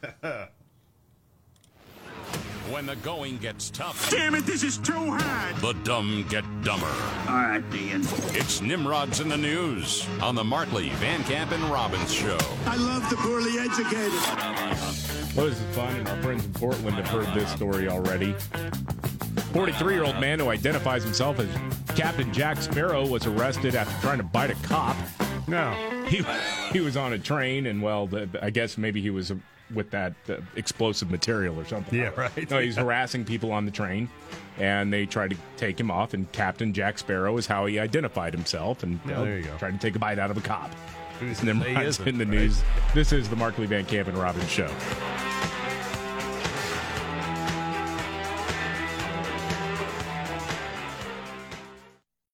Speaker 12: When the going gets tough.
Speaker 21: Damn it, this is too hard.
Speaker 12: The dumb get dumber.
Speaker 21: All right, Ian.
Speaker 12: It's Nimrod's in the news on the Markley, Van Camp, and Robbins Show.
Speaker 21: I love the poorly educated.
Speaker 6: Well, this is fun, and our friends in Portland have heard this story already. 43-year-old man who identifies himself as Captain Jack Sparrow was arrested after trying to bite a cop.
Speaker 7: No.
Speaker 6: He was on a train, and, well, I guess maybe he was with that explosive material or something.
Speaker 7: Yeah, right.
Speaker 6: No, he's harassing people on the train, and they tried to take him off, and Captain Jack Sparrow is how he identified himself, and
Speaker 7: there you go.
Speaker 6: Tried to take a bite out of a cop.
Speaker 7: He
Speaker 6: Nimrod's in the news. This is the Markley, Van Camp, and Robbins Show.